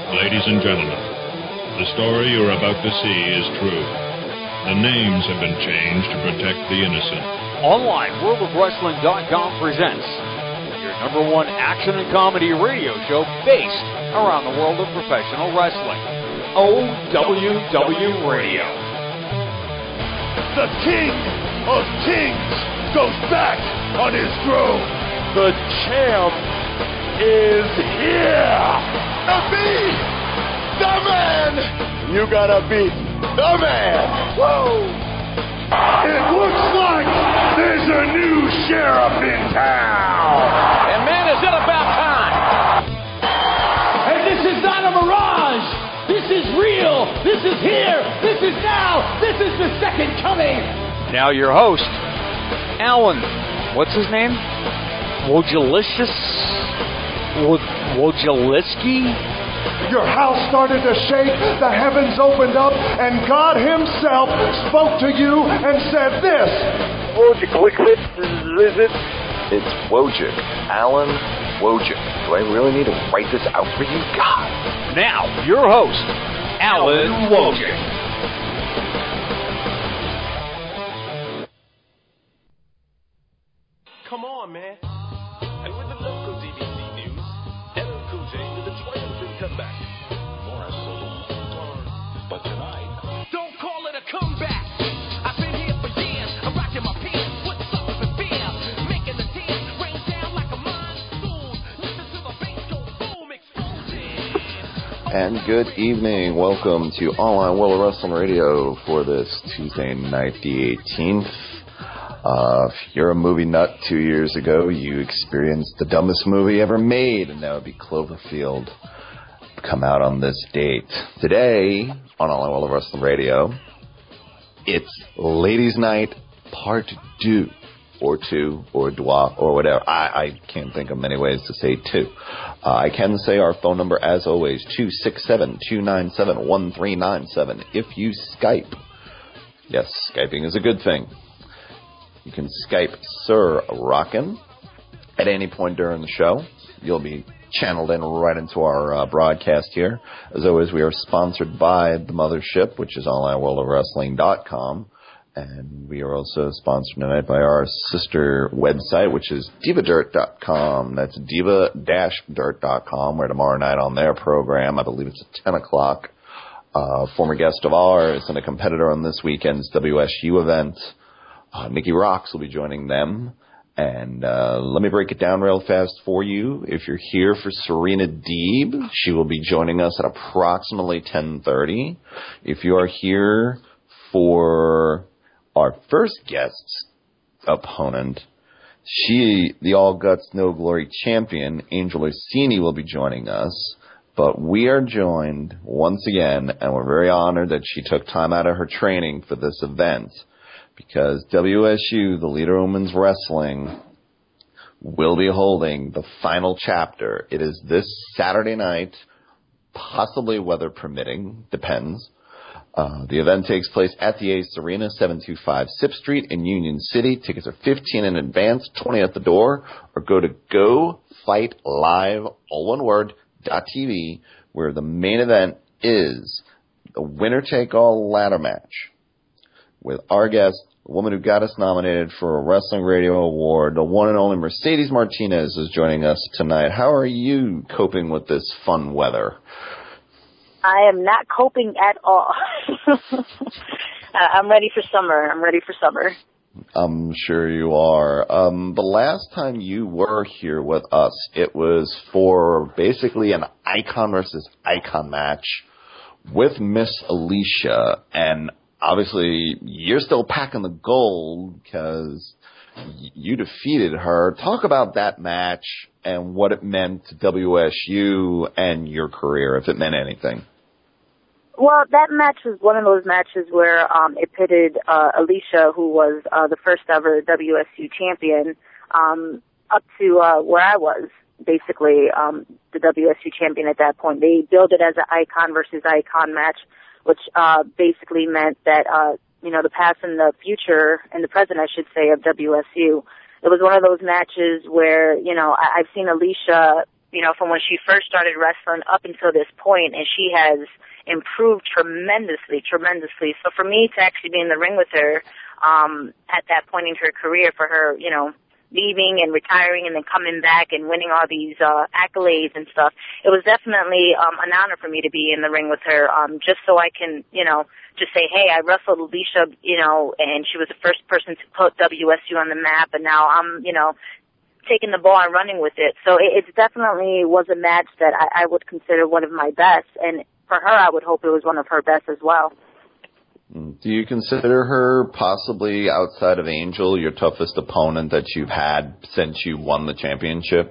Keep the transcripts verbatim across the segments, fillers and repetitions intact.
Ladies and gentlemen, the story you're about to see is true. The names have been changed to protect the innocent. Online World of Wrestling dot com presents your number one action and comedy radio show based around the world of professional wrestling. O W W Radio. The King of Kings goes back on his throne. The champ is here. To be the man. You gotta be the man. Woo! It looks like there's a new sheriff in town. And man, is it about time. And this is not a mirage. This is real. This is here. This is now. This is the second coming. Now your host, Alan. What's his name? Wojciechowski? Wojciechowski? Your house started to shake, the heavens opened up, and God himself spoke to you and said this. Wojciech, it's Wojciech, Alan Wojciech. Do I really need to write this out for you? God. Now, your host, Alan Wojciech. Come on, man. And with the local D B C news, L L Cool J with a triumphant comeback. More a solo turn. But tonight, don't call it a comeback. I've been here for years. I'm rocking my pants. What's up with the beer? Making the tears rain down like a monsoon. Listen to the bass go boom, explosion. And good evening. Welcome to Online World of Wrestling Radio for this Tuesday night, the eighteenth. Uh, if you're a movie nut two years ago, you experienced the dumbest movie ever made, and that would be Cloverfield, come out on this date. Today, on All World of Wrestling Radio, it's Ladies' Night Part two, or two, or Dwa, or whatever. I, I can't think of many ways to say two. Uh, I can say our phone number, as always, two six seven, two nine seven, one three nine seven. If you Skype, yes, Skyping is a good thing. You can Skype Sir Rockin' at any point during the show. You'll be channeled in right into our uh, broadcast here. As always, we are sponsored by the Mothership, which is online world of wrestling dot com. And we are also sponsored tonight by our sister website, which is diva dirt dot com. That's diva dash dirt dot com, where tomorrow night on their program, I believe it's at ten o'clock, uh, former guest of ours and a competitor on this weekend's W S U event, Uh, Nikki Rocks will be joining them. And uh, let me break it down real fast for you. If you're here for Serena Deeb, she will be joining us at approximately ten thirty. If you are here for our first guest's opponent, she, the All Guts No Glory champion, Angel Orsini, will be joining us. But we are joined once again, and we're very honored that she took time out of her training for this event, because W S U, the leader of women's wrestling, will be holding the final chapter. It is this Saturday night, possibly weather permitting, depends. Uh, the event takes place at the Ace Arena, seven two five Sip Street in Union City. Tickets are fifteen dollars in advance, twenty dollars at the door, or go to Go Fight Live, all one word, .tv, where the main event is the winner-take-all ladder match with our guest, the woman who got us nominated for a Wrestling Radio Award, the one and only Mercedes Martinez, is joining us tonight. How are you coping with this fun weather? I am not coping at all. I'm ready for summer. I'm ready for summer. I'm sure you are. Um, the last time you were here with us, it was for basically an icon versus icon match with Miss Alicia, and obviously, you're still packing the gold because you defeated her. Talk about that match and what it meant to W S U and your career, if it meant anything. Well, that match was one of those matches where um, it pitted uh, Alicia, who was uh, the first ever W S U champion, um, up to uh, where I was, basically um, the W S U champion at that point. They billed it as an icon versus icon match, which uh, basically meant that, uh, you know, the past and the future, and the present, I should say, of W S U. It was one of those matches where, you know, I- I've seen Alicia you know, from when she first started wrestling up until this point, and she has improved tremendously, tremendously. So for me to actually be in the ring with her um, at that point in her career, for her, you know, leaving and retiring and then coming back and winning all these uh, accolades and stuff, it was definitely um, an honor for me to be in the ring with her, um, just so I can, you know, just say, hey, I wrestled Alicia, you know, and she was the first person to put W S U on the map, and now I'm, you know, taking the ball and running with it. So it, it definitely was a match that I, I would consider one of my best, and for her, I would hope it was one of her best as well. Do you consider her possibly, outside of Angel, your toughest opponent that you've had since you won the championship?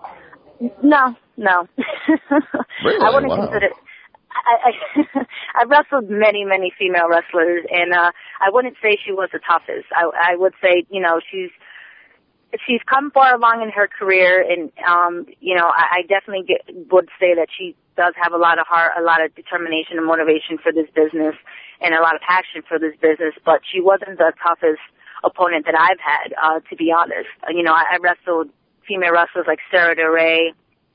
No, no. Really? I wouldn't wow. consider. I, I I've wrestled many, many female wrestlers, and uh, I wouldn't say she was the toughest. I, I would say, you know, she's she's come far along in her career, and um, you know, I, I definitely get, would say that she does have a lot of heart, a lot of determination and motivation for this business, and a lot of passion for this business. But she wasn't the toughest opponent that I've had, uh, to be honest. You know, I, I wrestled female wrestlers like Sarah DeRay,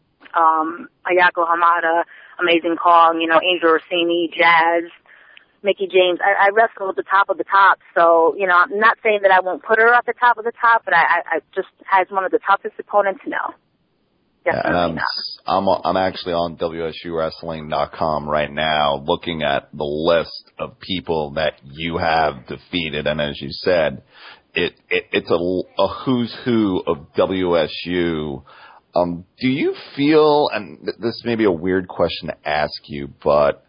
um, Ayako Hamada, Amazing Kong, you know, Angel Orsini, Jazz, Mickie James. I, I wrestled at the top of the top, so, you know, I'm not saying that I won't put her at the top of the top, but I, I, I just, as one of the toughest opponents, no. Definitely yeah, and not. I'm, I'm, I'm actually on W S U Wrestling dot com right now looking at the list of people that you have defeated, and as you said, it, it it's a, a who's who of W S U. Um, do you feel, and this may be a weird question to ask you, but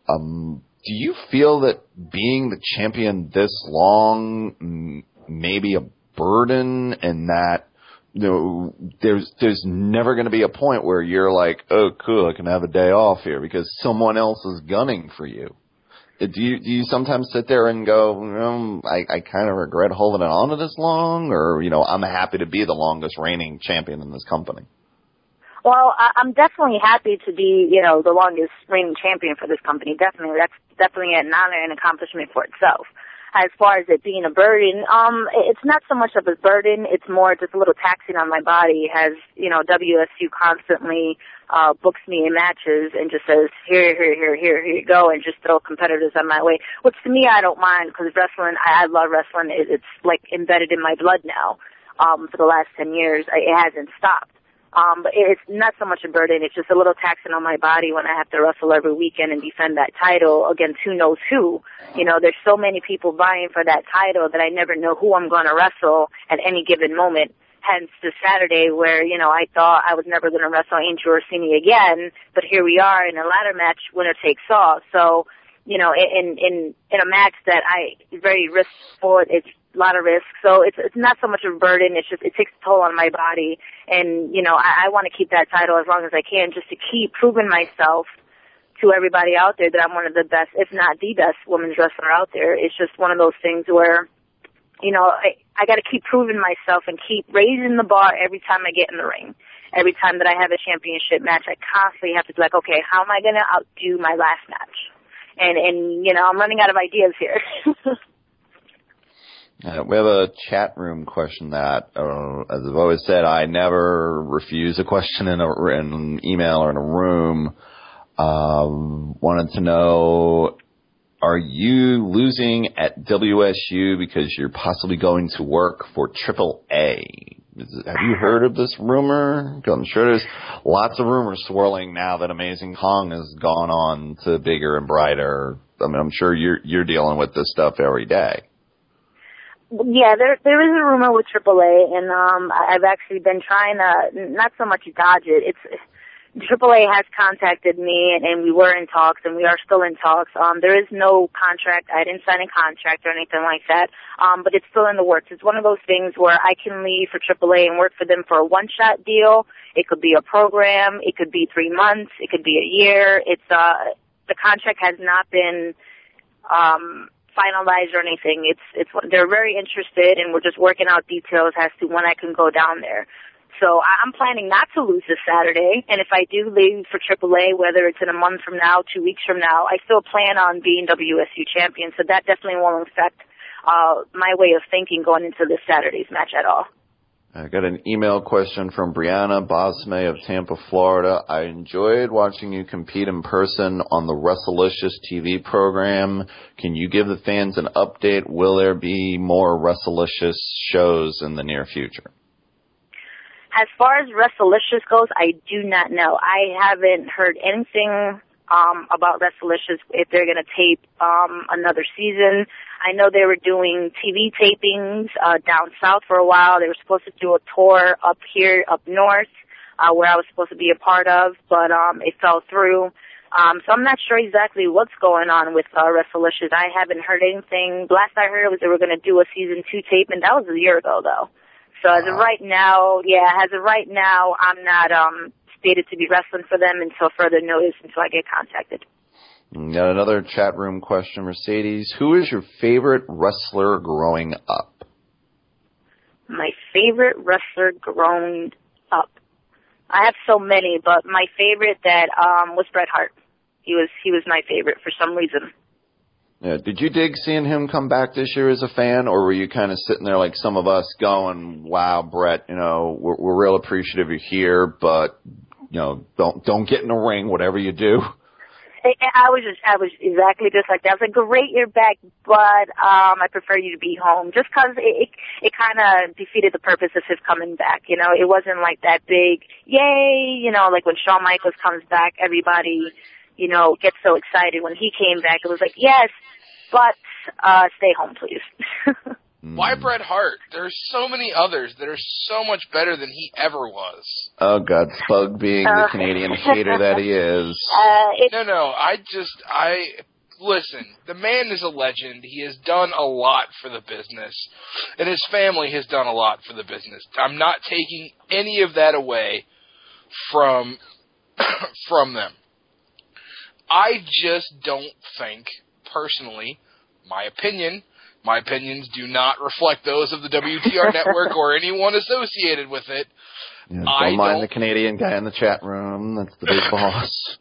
um, do you feel that being the champion this long m- may be a burden, and that, you know, there's there's never going to be a point where you're like, oh, cool, I can have a day off here because someone else is gunning for you? Do you do you sometimes sit there and go, um, I, I kind of regret holding it on to this long, or, you know, I'm happy to be the longest reigning champion in this company? Well, I, I'm definitely happy to be, you know, the longest reigning champion for this company. Definitely, that's definitely an honor and accomplishment for itself. As far as it being a burden, um, it's not so much of a burden. It's more just a little taxing on my body. As, you know, W S U constantly uh, books me in matches and just says, here, here, here, here, here you go, and just throw competitors on my way. Which to me, I don't mind, because wrestling, I, I love wrestling. It, it's like embedded in my blood now. Um, for the last ten years, it hasn't stopped. Um, but it's not so much a burden. It's just a little taxing on my body when I have to wrestle every weekend and defend that title against who knows who. You know, there's so many people vying for that title that I never know who I'm going to wrestle at any given moment. Hence the Saturday where, you know, I thought I was never going to wrestle Angel Orsini again, but here we are in a ladder match, winner takes all. So, you know, in in in a match that I very risk for, it's a lot of risk. So it's it's not so much of a burden. It's just it takes a toll on my body, and you know I, I want to keep that title as long as I can, just to keep proving myself to everybody out there that I'm one of the best, if not the best, women's wrestler out there. It's just one of those things where, you know, I I got to keep proving myself and keep raising the bar every time I get in the ring. Every time that I have a championship match, I constantly have to be like, okay, how am I going to outdo my last match? And, and, you know, I'm running out of ideas here. uh, we have a chat room question that, uh, as I've always said, I never refuse a question in, a, in an email or in a room. Um, wanted to know, are you losing at W S U because you're possibly going to work for Triple A? Have you heard of this rumor? I'm sure there's lots of rumors swirling now that Amazing Kong has gone on to bigger and brighter. I mean, I'm sure you're you're dealing with this stuff every day. Yeah, there there is a rumor with Triple A, and um, I've actually been trying to not so much dodge it. It's Triple A has contacted me, and, and we were in talks, and we are still in talks. Um, there is no contract. I didn't sign a contract or anything like that, um, but it's still in the works. It's one of those things where I can leave for Triple A and work for them for a one-shot deal. It could be a program. It could be three months. It could be a year. It's uh, the contract has not been um, finalized or anything. It's it's they're very interested, and we're just working out details as to when I can go down there. So I'm planning not to lose this Saturday, and if I do leave for Triple A, whether it's in a month from now, two weeks from now, I still plan on being W S U champion, so that definitely won't affect uh, my way of thinking going into this Saturday's match at all. I got an email question from Brianna Bosme of Tampa, Florida. I enjoyed watching you compete in person on the WrestleLicious T V program. Can you give the fans an update? Will there be more WrestleLicious shows in the near future? As far as WrestleLicious goes, I do not know. I haven't heard anything um, about WrestleLicious, if they're going to tape um, another season. I know they were doing T V tapings uh, down south for a while. They were supposed to do a tour up here, up north, uh, where I was supposed to be a part of, but um, it fell through. Um, so I'm not sure exactly what's going on with uh, WrestleLicious. I haven't heard anything. Last I heard was they were going to do a season two tape, and that was a year ago, though. So as of right now, yeah, as of right now, I'm not um, stated to be wrestling for them until further notice, until I get contacted. Got another chat room question, Mercedes. Who is your favorite wrestler growing up? My favorite wrestler growing up. I have so many, but my favorite that um, was Bret Hart. He was he was my favorite for some reason. Yeah. Did you dig seeing him come back this year as a fan, or were you kind of sitting there like some of us going, "Wow, Bret, you know, we're, we're real appreciative you're here, but you know, don't don't get in the ring, whatever you do." I was just, I was exactly just like that. I was like, great, you're back, but um, I prefer you to be home, just because it, it, it kind of defeated the purpose of his coming back. You know, it wasn't like that big, yay, you know, like when Shawn Michaels comes back, everybody, you know, gets so excited. When he came back, it was like, yes, but uh, stay home, please. Why Bret Hart? There's so many others that are so much better than he ever was. Oh, God, Spug being the uh, Canadian hater that he is. Uh, no, no, I just, I, listen, the man is a legend. He has done a lot for the business, and his family has done a lot for the business. I'm not taking any of that away from, from them. I just don't think, personally, my opinion, My opinions do not reflect those of the W T R Network or anyone associated with it. Yeah, don't I mind don't, the Canadian guy in the chat room. That's the big boss.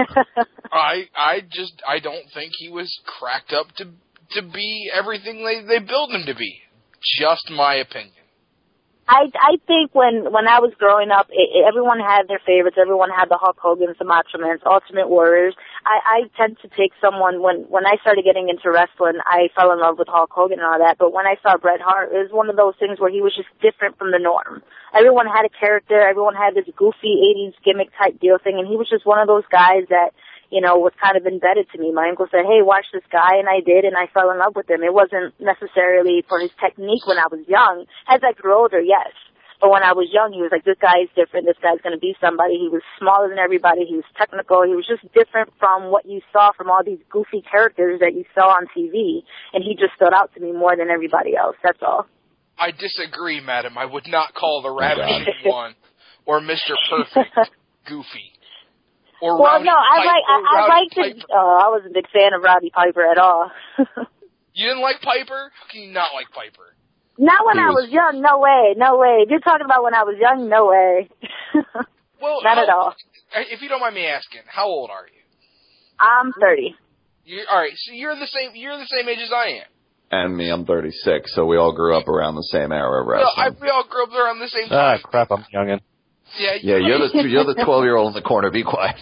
I I just I don't think he was cracked up to to be everything they they built him to be. Just my opinion. I I think when when I was growing up, it, it, everyone had their favorites. Everyone had the Hulk Hogan's, the Macho Man's, Ultimate Warriors. I, I tend to take someone when when I started getting into wrestling, I fell in love with Hulk Hogan and all that. But when I saw Bret Hart, it was one of those things where he was just different from the norm. Everyone had a character. Everyone had this goofy eighties gimmick type deal thing, and he was just one of those guys that, you know, was kind of embedded to me. My uncle said, hey, watch this guy, and I did, and I fell in love with him. It wasn't necessarily for his technique when I was young. As I grew older, yes. But when I was young, he was like, this guy is different. This guy's going to be somebody. He was smaller than everybody. He was technical. He was just different from what you saw from all these goofy characters that you saw on T V, and he just stood out to me more than everybody else. That's all. I disagree, madam. I would not call the Ravishing One or Mister Perfect goofy. Or well, Rowdy no, I Piper, like I, I liked it. Oh, I wasn't a big fan of Roddy Piper at all. You didn't like Piper? How can you not like Piper? Not when He I was... was young. No way. No way. If you're talking about when I was young, no way. Well, not how, at all. If you don't mind me asking, how old are you? I'm thirty. You, all right, so you're the same. You're the same age as I am. And me, I'm thirty-six, so we all grew up around the same era of wrestling. No, I, we all grew up around the same time. Ah, crap, I'm youngin'. Yeah, yeah, you're the you're the twelve-year-old in the corner. Be quiet.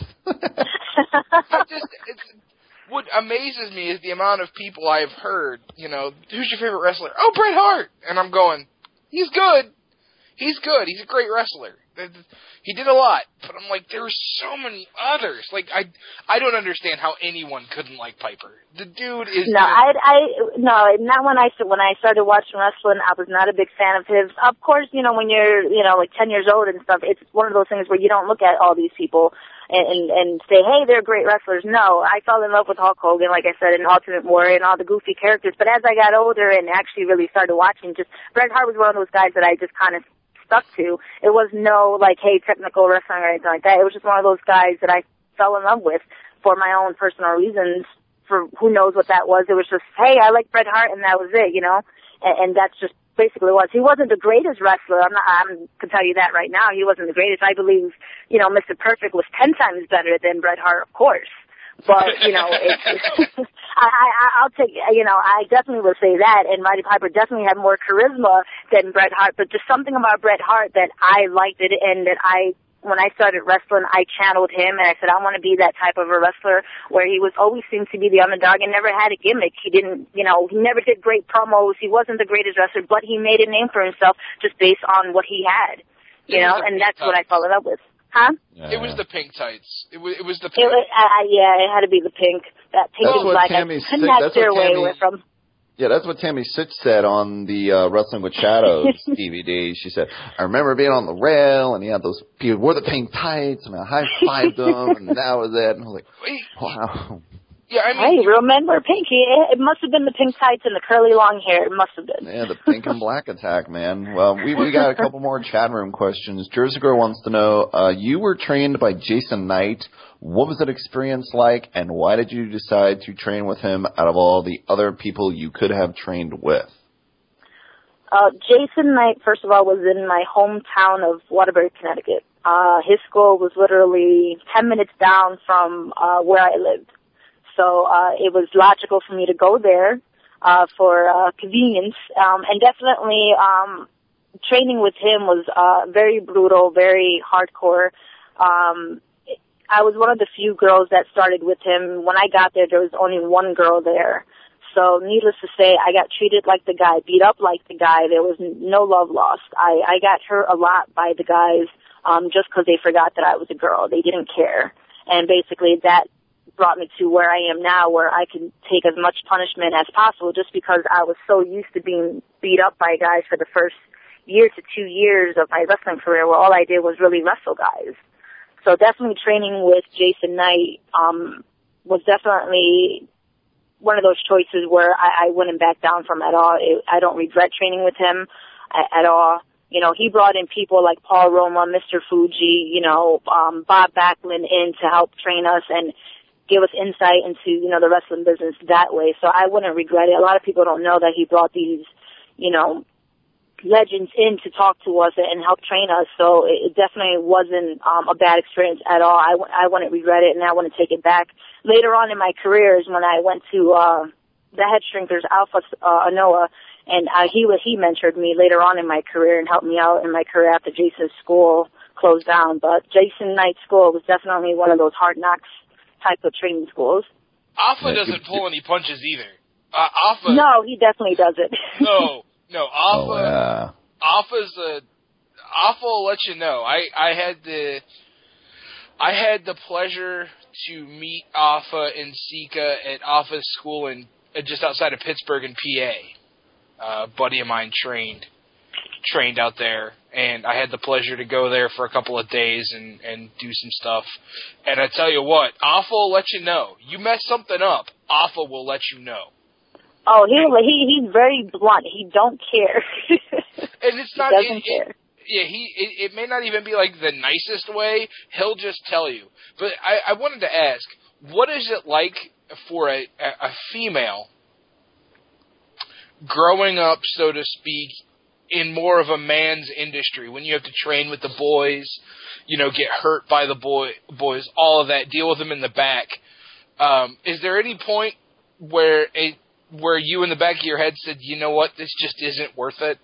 I just, it's, what amazes me is the amount of people I've heard, you know, who's your favorite wrestler? Oh, Bret Hart! And I'm going, he's good. He's good. He's a great wrestler. He did a lot. But I'm like, there's so many others. Like, I I don't understand how anyone couldn't like Piper. The dude is... No, I, I, no, not when I, when I started watching wrestling, I was not a big fan of his. Of course, you know, when you're, you know, like ten years old and stuff, it's one of those things where you don't look at all these people and, and, and say, hey, they're great wrestlers. No, I fell in love with Hulk Hogan, like I said, and Ultimate Warrior and all the goofy characters. But as I got older and actually really started watching, just Bret Hart was one of those guys that I just kind of stuck to. It was no, like, hey, technical wrestling or anything like that. It was just one of those guys that I fell in love with for my own personal reasons, for who knows what that was. It was just, hey, I like Bret Hart, and that was it, you know? And, and that's just basically what it was. He wasn't the greatest wrestler. I'm not, I can tell you that right now. He wasn't the greatest. I believe, you know, Mister Perfect was ten times better than Bret Hart, of course. But, you know, it's, I, I, I'll take, you know, I definitely will say that, and Roddy Piper definitely had more charisma than Bret Hart, but just something about Bret Hart that I liked it, and that I, when I started wrestling, I channeled him, and I said, I want to be that type of a wrestler where he was always seemed to be the underdog and never had a gimmick. He didn't, you know, he never did great promos. He wasn't the greatest wrestler, but he made a name for himself just based on what he had, you know, and that's what I followed up with. Huh? Yeah. It was the pink tights. It was, it was the pink. It was, uh, yeah, it had to be the pink. That pink that's and what black. Tammy I could not steer away Tammy, from. Yeah, that's what Tammy Sitch said on the uh, Wrestling with Shadows D V D. She said, I remember being on the rail, and he had those people wore the pink tights, and I high-fived them, and that was it. And I was like, wow. Yeah, I mean, hey, real men wear pink. It must have been the pink tights and the curly long hair. It must have been. Yeah, the pink and black attack, man. Well, we we got a couple more chat room questions. Jersey Girl wants to know, uh, you were trained by Jason Knight. What was that experience like, and why did you decide to train with him out of all the other people you could have trained with? Uh, Jason Knight, first of all, was in my hometown of Waterbury, Connecticut. Uh, his school was literally ten minutes down from uh, where I lived. So uh, it was logical for me to go there uh, for uh, convenience. Um, and definitely um, training with him was uh, very brutal, very hardcore. Um, I was one of the few girls that started with him. When I got there, there was only one girl there. So needless to say, I got treated like the guy, beat up like the guy. There was no love lost. I, I got hurt a lot by the guys um, just because they forgot that I was a girl. They didn't care. And basically that brought me to where I am now, where I can take as much punishment as possible just because I was so used to being beat up by guys for the first year to two years of my wrestling career, where all I did was really wrestle guys. So definitely training with Jason Knight um, was definitely one of those choices where I, I wouldn't back down from at all. It, I don't regret training with him at, at all. You know, he brought in people like Paul Roma, Mister Fuji, you know, um, Bob Backlund in to help train us and give us insight into, you know, the wrestling business that way. So I wouldn't regret it. A lot of people don't know that he brought these, you know, legends in to talk to us and help train us. So it definitely wasn't um, a bad experience at all. I, w- I wouldn't regret it, and I want to take it back. Later on in my career is when I went to uh, the head shrinkers, Alpha uh, Anoa, and uh, he was, he mentored me later on in my career and helped me out in my career after Jason's school closed down. But Jason Knight's school was definitely one of those hard knocks type of training schools. Alpha doesn't pull any punches either. Uh, Alpha. No, he definitely doesn't. no, no. Alpha. Oh, yeah. Alpha's a. Alpha will let you know. I I had the. I had the pleasure to meet Alpha and Sika at Alpha's school in uh, just outside of Pittsburgh in P A. Uh, a buddy of mine trained trained out there, and I had the pleasure to go there for a couple of days and, and do some stuff. And I tell you what, Alpha will let you know. You mess something up, Alpha will let you know. Oh, he he he's very blunt. He don't care. And it's not. He doesn't it, care. It, yeah, he. It, it may not even be like the nicest way. He'll just tell you. But I, I wanted to ask, what is it like for a, a female growing up, so to speak, in more of a man's industry, when you have to train with the boys, you know, get hurt by the boy boys, all of that, deal with them in the back. Um, is there any point where a where you in the back of your head said, you know what, this just isn't worth it?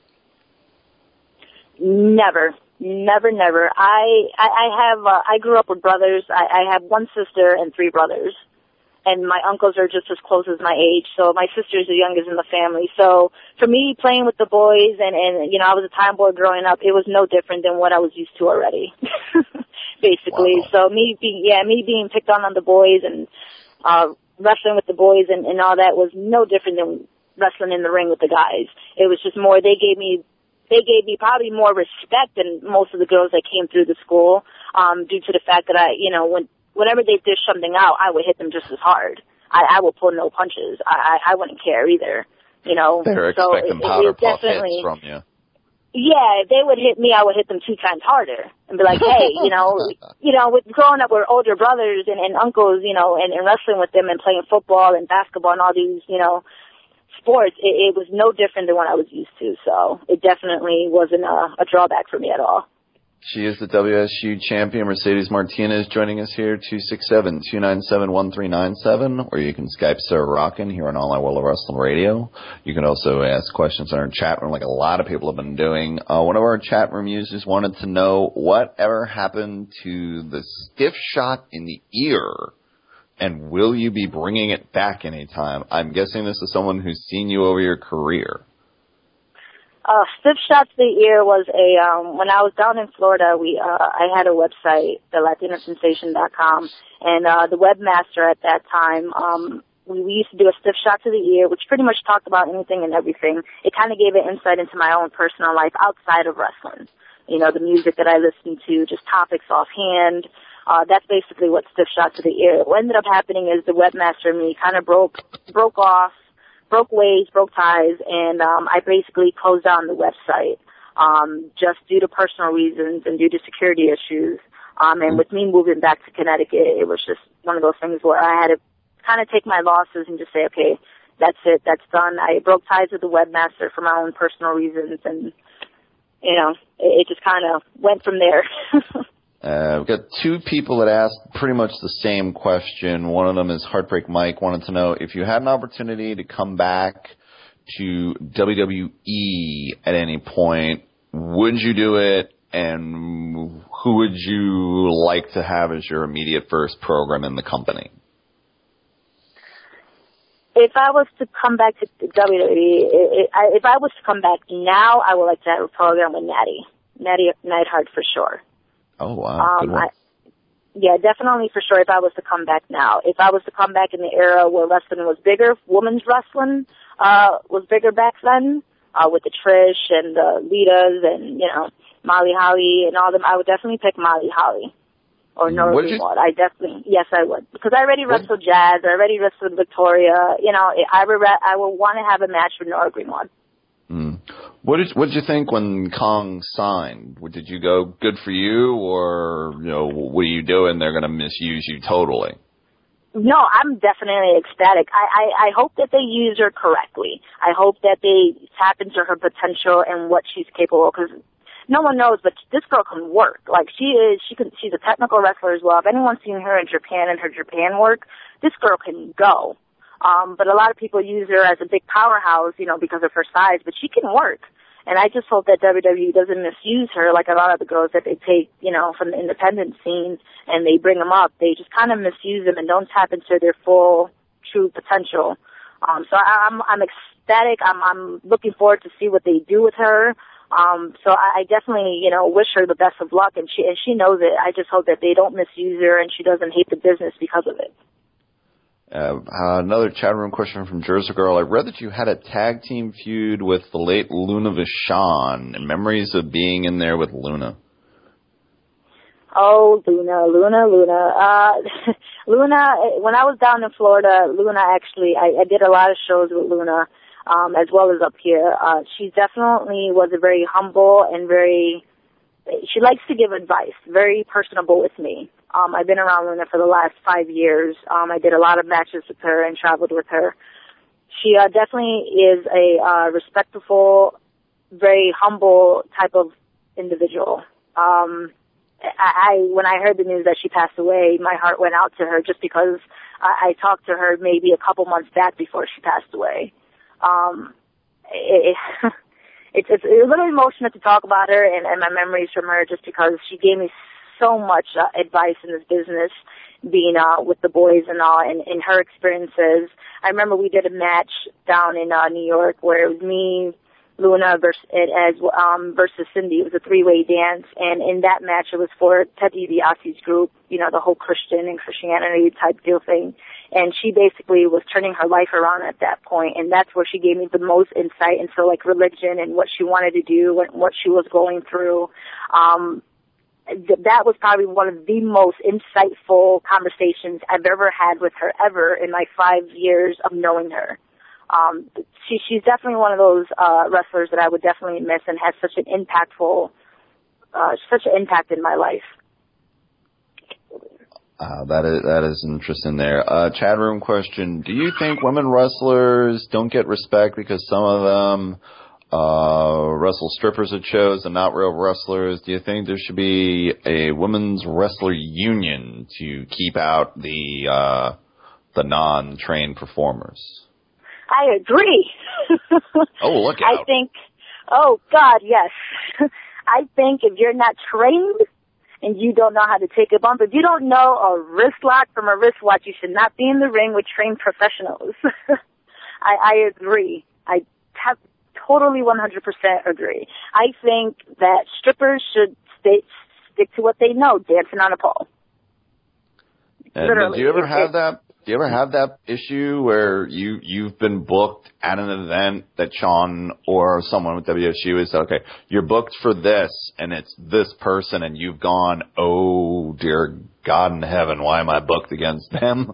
Never, never, never. I I, I have uh, I grew up with brothers. I, I have one sister and three brothers. And my uncles are just as close as my age, so my sister's the youngest in the family. So for me, playing with the boys, and, and you know, I was a tomboy growing up, it was no different than what I was used to already, basically. Wow. So me being, yeah, me being picked on on the boys and uh wrestling with the boys and, and all that was no different than wrestling in the ring with the guys. It was just more, they gave me, they gave me probably more respect than most of the girls that came through the school, um, due to the fact that I, you know, when, whenever they dish something out, I would hit them just as hard. I, I would pull no punches. I, I, I wouldn't care either, you know. They were so expecting it, powder it puff definitely, hits from you. Yeah, if they would hit me, I would hit them two times harder and be like, hey, you know, you know, with growing up with older brothers and, and uncles, you know, and, and wrestling with them and playing football and basketball and all these, you know, sports, it, it was no different than what I was used to. So it definitely wasn't a, a drawback for me at all. She is the W S U champion, Mercedes Martinez, joining us here, two six seven, two nine seven, one three nine seven, or you can Skype Sarah Rockin here on All Out World of Wrestling Radio. You can also ask questions in our chat room like a lot of people have been doing. Uh, one of our chat room users wanted to know whatever happened to the stiff shot in the ear, and will you be bringing it back anytime? I'm guessing this is someone who's seen you over your career. Uh, Stiff Shot to the Ear was a, um, when I was down in Florida, we, uh, I had a website, the Latino Sensation dot com, and, uh, the webmaster at that time, um, we, we used to do a Stiff Shot to the Ear, which pretty much talked about anything and everything. It kind of gave an insight into my own personal life outside of wrestling. You know, the music that I listened to, just topics offhand. Uh, that's basically what Stiff Shot to the Ear. What ended up happening is the webmaster and me kind of broke, broke off. broke ways, broke ties, and um, I basically closed down the website um, just due to personal reasons and due to security issues. Um, and with me moving back to Connecticut, it was just one of those things where I had to kind of take my losses and just say, okay, that's it, that's done. I broke ties with the webmaster for my own personal reasons, and, you know, it, it just kind of went from there. Uh, we've got two people that asked pretty much the same question. One of them is Heartbreak Mike, wanted to know if you had an opportunity to come back to W W E at any point, would you do it, and who would you like to have as your immediate first program in the company? If I was to come back to W W E, it, it, I, if I was to come back now, I would like to have a program with Natty, Natty Neidhart for sure. Oh, wow. Um, I, yeah, definitely for sure if I was to come back now. If I was to come back in the era where wrestling was bigger, women's wrestling uh, was bigger back then, uh, with the Trish and the Litas and, you know, Molly Holly and all them, I would definitely pick Molly Holly or Nora Greenwald. I definitely, yes, I would. Because I already wrestled Jazz, I already wrestled Victoria. You know, I would, I would want to have a match with Nora Greenwald. Mm. What did what did you think when Kong signed? Did you go, good for you, or, you know, what are you doing? They're going to misuse you totally. No, I'm definitely ecstatic. I, I, I hope that they use her correctly. I hope that they tap into her potential and what she's capable of, because no one knows, but this girl can work. Like, she is, she can, she's a technical wrestler as well. If anyone's seen her in Japan and her Japan work, this girl can go. Um, but a lot of people use her as a big powerhouse, you know, because of her size, but she can work. And I just hope that W W E doesn't misuse her like a lot of the girls that they take, you know, from the independent scenes and they bring them up. They just kind of misuse them and don't tap into their full, true potential. Um, so I, I'm, I'm ecstatic. I'm, I'm looking forward to see what they do with her. Um, so I, I definitely, you know, wish her the best of luck, and she, and she knows it. I just hope that they don't misuse her and she doesn't hate the business because of it. Uh, uh, another chat room question from Jersey Girl. I read that you had a tag team feud with the late Luna Vachon, and memories of being in there with Luna. Oh, Luna, Luna, Luna. Uh, Luna, when I was down in Florida, Luna actually, I, I did a lot of shows with Luna, um, as well as up here. Uh, she definitely was a very humble and very, she likes to give advice, very personable with me. Um, I've been around Luna for the last five years. Um, I did a lot of matches with her and traveled with her. She uh, definitely is a uh, respectful, very humble type of individual. Um, I, I when I heard the news that she passed away, my heart went out to her just because I, I talked to her maybe a couple months back before she passed away. Um, it, it, it's, it's a little emotional to talk about her and, and my memories from her just because she gave me so much uh, advice in this business, being uh, with the boys and all, and, and her experiences. I remember we did a match down in uh, New York where it was me, Luna versus as um, versus Cindy. It was a three-way dance, and in that match it was for Ted DiBiase's group, you know, the whole Christian and Christianity type deal thing. And she basically was turning her life around at that point, and that's where she gave me the most insight into like religion and what she wanted to do and what she was going through. Um, That was probably one of the most insightful conversations I've ever had with her ever in my five years of knowing her. Um, she, she's definitely one of those uh, wrestlers that I would definitely miss and has such an impactful, uh, such an impact in my life. Uh, that is that is interesting there. Uh, chat room question: do you think women wrestlers don't get respect because some of them uh, wrestle strippers at shows and not real wrestlers. Do you think there should be a women's wrestler union to keep out the uh, the non-trained performers? I agree. Oh, look out. I think, oh, God, yes. I think if you're not trained and you don't know how to take a bump, if you don't know a wrist lock from a wristwatch, you should not be in the ring with trained professionals. I, I agree. I have totally one hundred percent agree. I think that strippers should stay, stick to what they know, dancing on a pole. And Literally. do you ever have that? Do you ever have that issue where you, you've been booked at an event that Sean or someone with W S U has said, okay, you're booked for this, and it's this person, and you've gone, oh, dear God in heaven, why am I booked against them?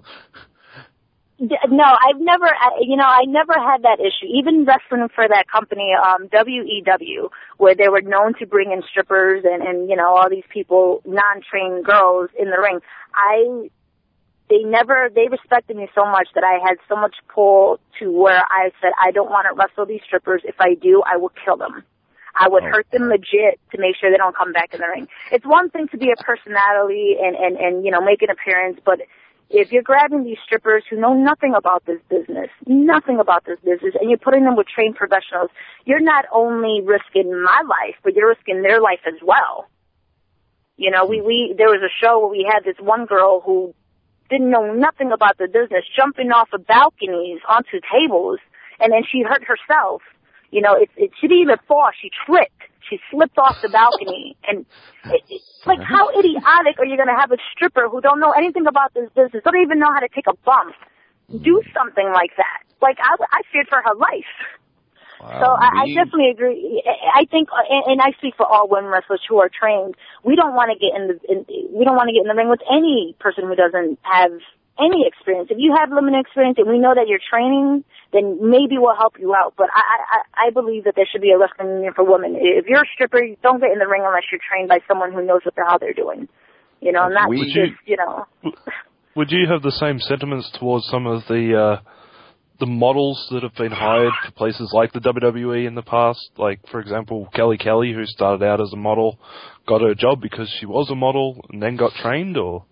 No, I've never, you know, I never had that issue. Even wrestling for that company, um, W E W, where they were known to bring in strippers and, and, you know, all these people, non-trained girls in the ring. I... They never, they respected me so much that I had so much pull to where I said, I don't want to wrestle these strippers. If I do, I will kill them. I would hurt them legit to make sure they don't come back in the ring. It's one thing to be a personality and, and, and, you know, make an appearance, but if you're grabbing these strippers who know nothing about this business, nothing about this business, and you're putting them with trained professionals, you're not only risking my life, but you're risking their life as well. You know, we, we, there was a show where we had this one girl who didn't know nothing about the business, jumping off of balconies onto tables, and then she hurt herself. You know, it, it, she didn't even fall. She tripped. She slipped off the balcony. And it, it's like, how idiotic are you going to have a stripper who don't know anything about this business, don't even know how to take a bump, do something like that? Like, I, I feared for her life. Wow, so I, I we... definitely agree. I think, and, and I speak for all women wrestlers who are trained. We don't want to get in the in, we don't want to get in the ring with any person who doesn't have any experience. If you have limited experience and we know that you're training, then maybe we'll help you out. But I I, I believe that there should be a wrestling union for women. If you're a stripper, don't get in the ring unless you're trained by someone who knows what the hell they're doing. You know, not we, just you, you know. Would you have the same sentiments towards some of the? Uh, the models that have been hired for places like the W W E in the past? Like, for example, Kelly Kelly, who started out as a model, got her job because she was a model and then got trained, or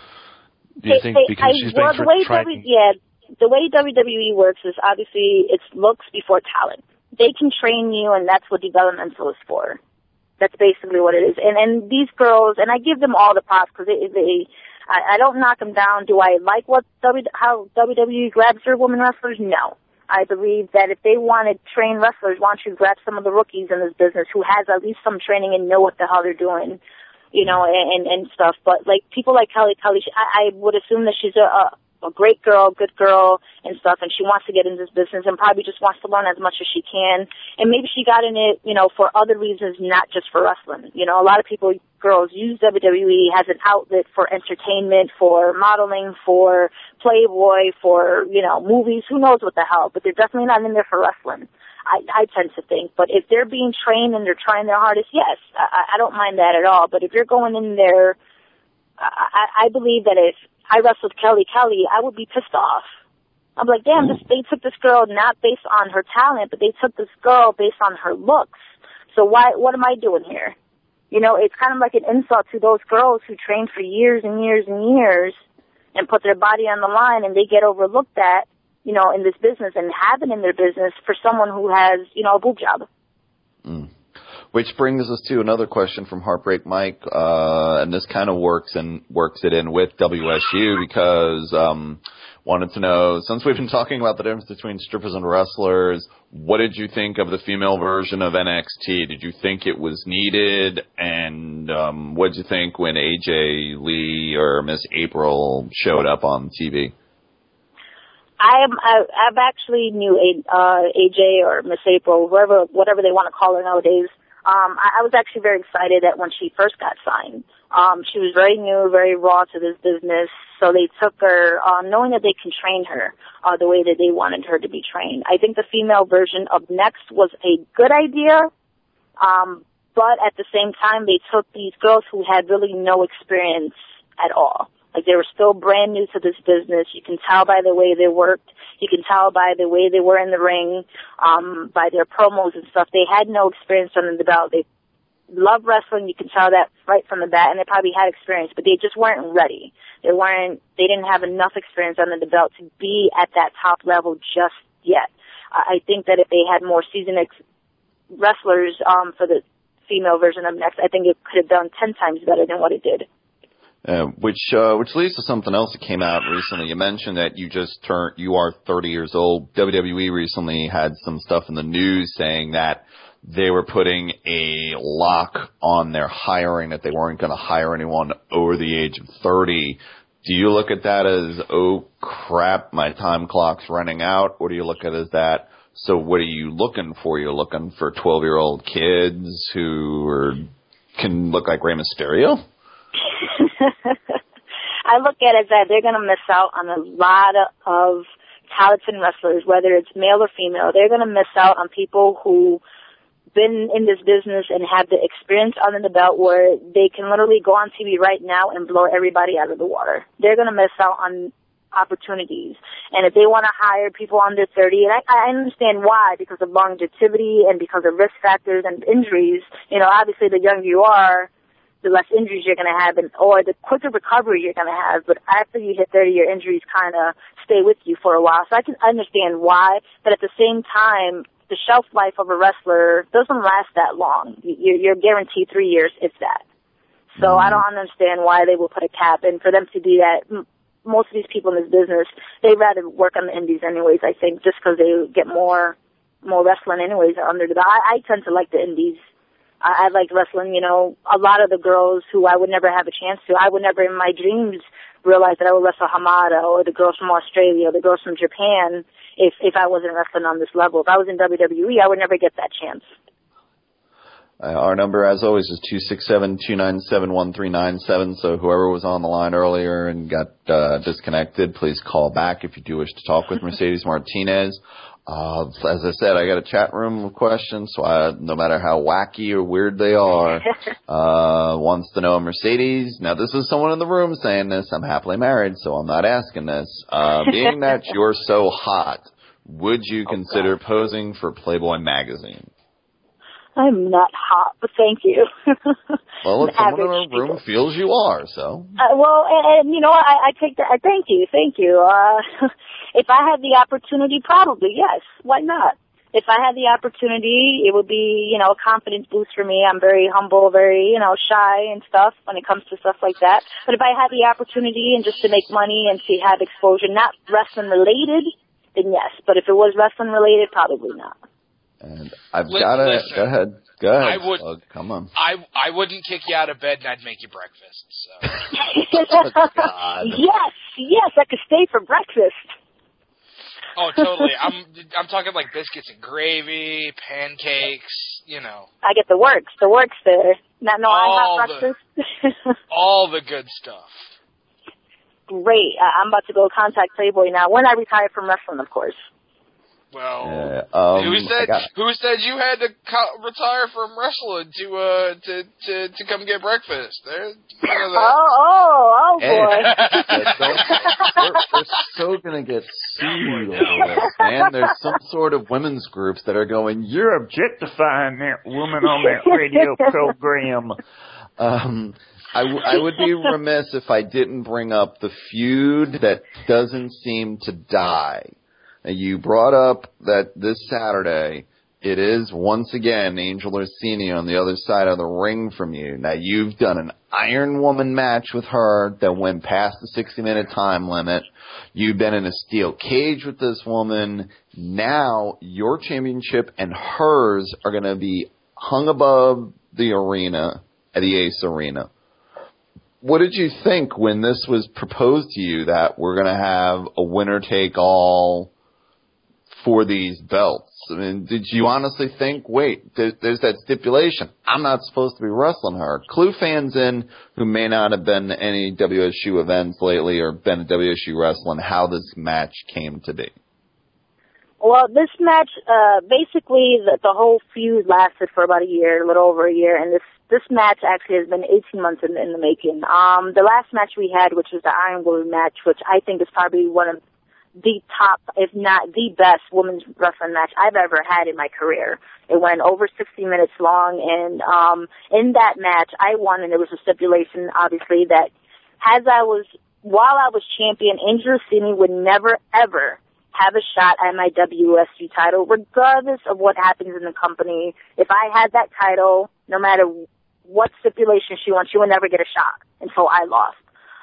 do you they, think they, because I, she's well, been the way training? W, yeah, the way W W E works is obviously it's looks before talent. They can train you, and that's what developmental is for. That's basically what it is. And and these girls, and I give them all the props because they, they I, I don't knock them down. Do I like what w, how W W E grabs their women wrestlers? No. I believe that if they want to train wrestlers, why don't you grab some of the rookies in this business who has at least some training and know what the hell they're doing, you know, and, and stuff. But like people like Kelly Kelly, I, I would assume that she's a, a a great girl, good girl and stuff, and she wants to get into this business and probably just wants to learn as much as she can. And maybe she got in it, you know, for other reasons, not just for wrestling. You know, a lot of people, girls, use W W E as an outlet for entertainment, for modeling, for Playboy, for, you know, movies, who knows what the hell, but they're definitely not in there for wrestling. I, I tend to think. But if they're being trained and they're trying their hardest, yes, I, I don't mind that at all. But if you're going in there, I, I believe that if I wrestled Kelly Kelly, I would be pissed off. I'm like, damn, this, they took this girl not based on her talent, but they took this girl based on her looks. So why, what am I doing here? You know, it's kind of like an insult to those girls who train for years and years and years and put their body on the line, and they get overlooked at, you know, in this business and have it in their business for someone who has, you know, a boob job. Mm. Which brings us to another question from Heartbreak Mike, uh, and this kind of works and works it in with W S U because um, wanted to know, since we've been talking about the difference between strippers and wrestlers, what did you think of the female version of N X T? Did you think it was needed? And um, what did you think when A J Lee or Miss April showed up on T V? I am. I, I've actually knew a, uh, A J or Miss April, whatever, whatever they want to call her nowadays. Um, I, I was actually very excited that when she first got signed. Um, she was very new, very raw to this business, so they took her, uh, knowing that they can train her uh, the way that they wanted her to be trained. I think the female version of Next was a good idea, um, but at the same time, they took these girls who had really no experience at all. Like, they were still brand new to this business. You can tell by the way they worked. You can tell by the way they were in the ring, um, by their promos and stuff. They had no experience under the belt. They loved wrestling. You can tell that right from the bat, and they probably had experience, but they just weren't ready. They weren't, they didn't have enough experience under the belt to be at that top level just yet. I think that if they had more seasoned ex- wrestlers, um, for the female version of Next, I think it could have done ten times better than what it did. Uh, which uh, which leads to something else that came out recently. You mentioned that you just turned, you are thirty years old. W W E recently had some stuff in the news saying that they were putting a lock on their hiring, that they weren't going to hire anyone over the age of thirty. Do you look at that as, oh crap, my time clock's running out, or do you look at it as that, so what are you looking for? You're looking for twelve-year-old kids who are, can look like Rey Mysterio? I look at it that they're going to miss out on a lot of talented wrestlers, whether it's male or female. They're going to miss out on people who been in this business and have the experience under the belt where they can literally go on T V right now and blow everybody out of the water. They're going to miss out on opportunities. And if they want to hire people under thirty, and I, I understand why, because of longevity and because of risk factors and injuries, you know, obviously the younger you are, the less injuries you're going to have, and or the quicker recovery you're going to have. But after you hit thirty, your injuries kind of stay with you for a while. So I can understand why, but at the same time, the shelf life of a wrestler doesn't last that long. You're, you're guaranteed three years, if that. So I don't understand why they will put a cap. And for them to do that, most of these people in this business, they'd rather work on the indies anyways, I think, just because they get more more wrestling anyways under the belt. I, I tend to like the indies. I, I like wrestling, you know, a lot of the girls who I would never have a chance to. I would never in my dreams realize that I would wrestle Hamada or the girls from Australia or the girls from Japan if if I wasn't wrestling on this level. If I was in W W E, I would never get that chance. Uh, our number, as always, is two six seven, two nine seven, one three nine seven. So whoever was on the line earlier and got uh, disconnected, please call back if you do wish to talk with Mercedes Martinez. Uh, as I said, I got a chat room of questions, so I, no matter how wacky or weird they are, uh, wants to know, Mercedes, now this is someone in the room saying this, I'm happily married, so I'm not asking this. Uh, being that you're so hot, would you consider oh, posing for Playboy magazine? I'm not hot, but thank you. Well, if someone in our room feels you are, so. Uh, well, and, and you know, I, I take that. I thank you, thank you. Uh, if I had the opportunity, probably yes. Why not? If I had the opportunity, it would be, you know, a confidence boost for me. I'm very humble, very, you know, shy and stuff when it comes to stuff like that. But if I had the opportunity and just to make money and to have exposure, not wrestling related, then yes. But if it was wrestling related, probably not. And I've got to go ahead. Go ahead. I would, oh, come on. I I wouldn't kick you out of bed, and I'd make you breakfast. So. Oh, God. Yes, yes, I could stay for breakfast. Oh, totally. I'm I'm talking like biscuits and gravy, pancakes. You know. I get the works. The works there. Not no, all I have breakfast. All the good stuff. Great. Uh, I'm about to go contact Playboy now. When I retire from wrestling, of course. Well, uh, um, who said who said you had to co- retire from wrestling to uh to, to, to come get breakfast? There, oh, oh, oh boy! we're, we're so gonna get sued over this, man. There's some sort of women's groups that are going, "You're objectifying that woman on that radio program." Um, I, w- I would be remiss if I didn't bring up the feud that doesn't seem to die. You brought up that this Saturday, it is once again Angel Orsini on the other side of the ring from you. Now, you've done an Iron Woman match with her that went past the sixty-minute time limit. You've been in a steel cage with this woman. Now, your championship and hers are going to be hung above the arena, at the Ace Arena. What did you think when this was proposed to you that we're going to have a winner-take-all for these belts? I mean, did you honestly think, wait, there, there's that stipulation, I'm not supposed to be wrestling her? Clue fans in who may not have been to any W S U events lately or been to W S U wrestling, how this match came to be. Well, this match, uh, basically the, the whole feud lasted for about a year, a little over a year, and this this match actually has been eighteen months in, in the making. Um, the last match we had, which was the Iron Woman match, which I think is probably one of the top, if not the best women's wrestling match I've ever had in my career. It went over sixty minutes long, and um, in that match, I won, and there was a stipulation, obviously, that as I was, while I was champion, Angel Cini would never, ever have a shot at my W S U title, regardless of what happens in the company. If I had that title, no matter what stipulation she won, she would never get a shot until I lost.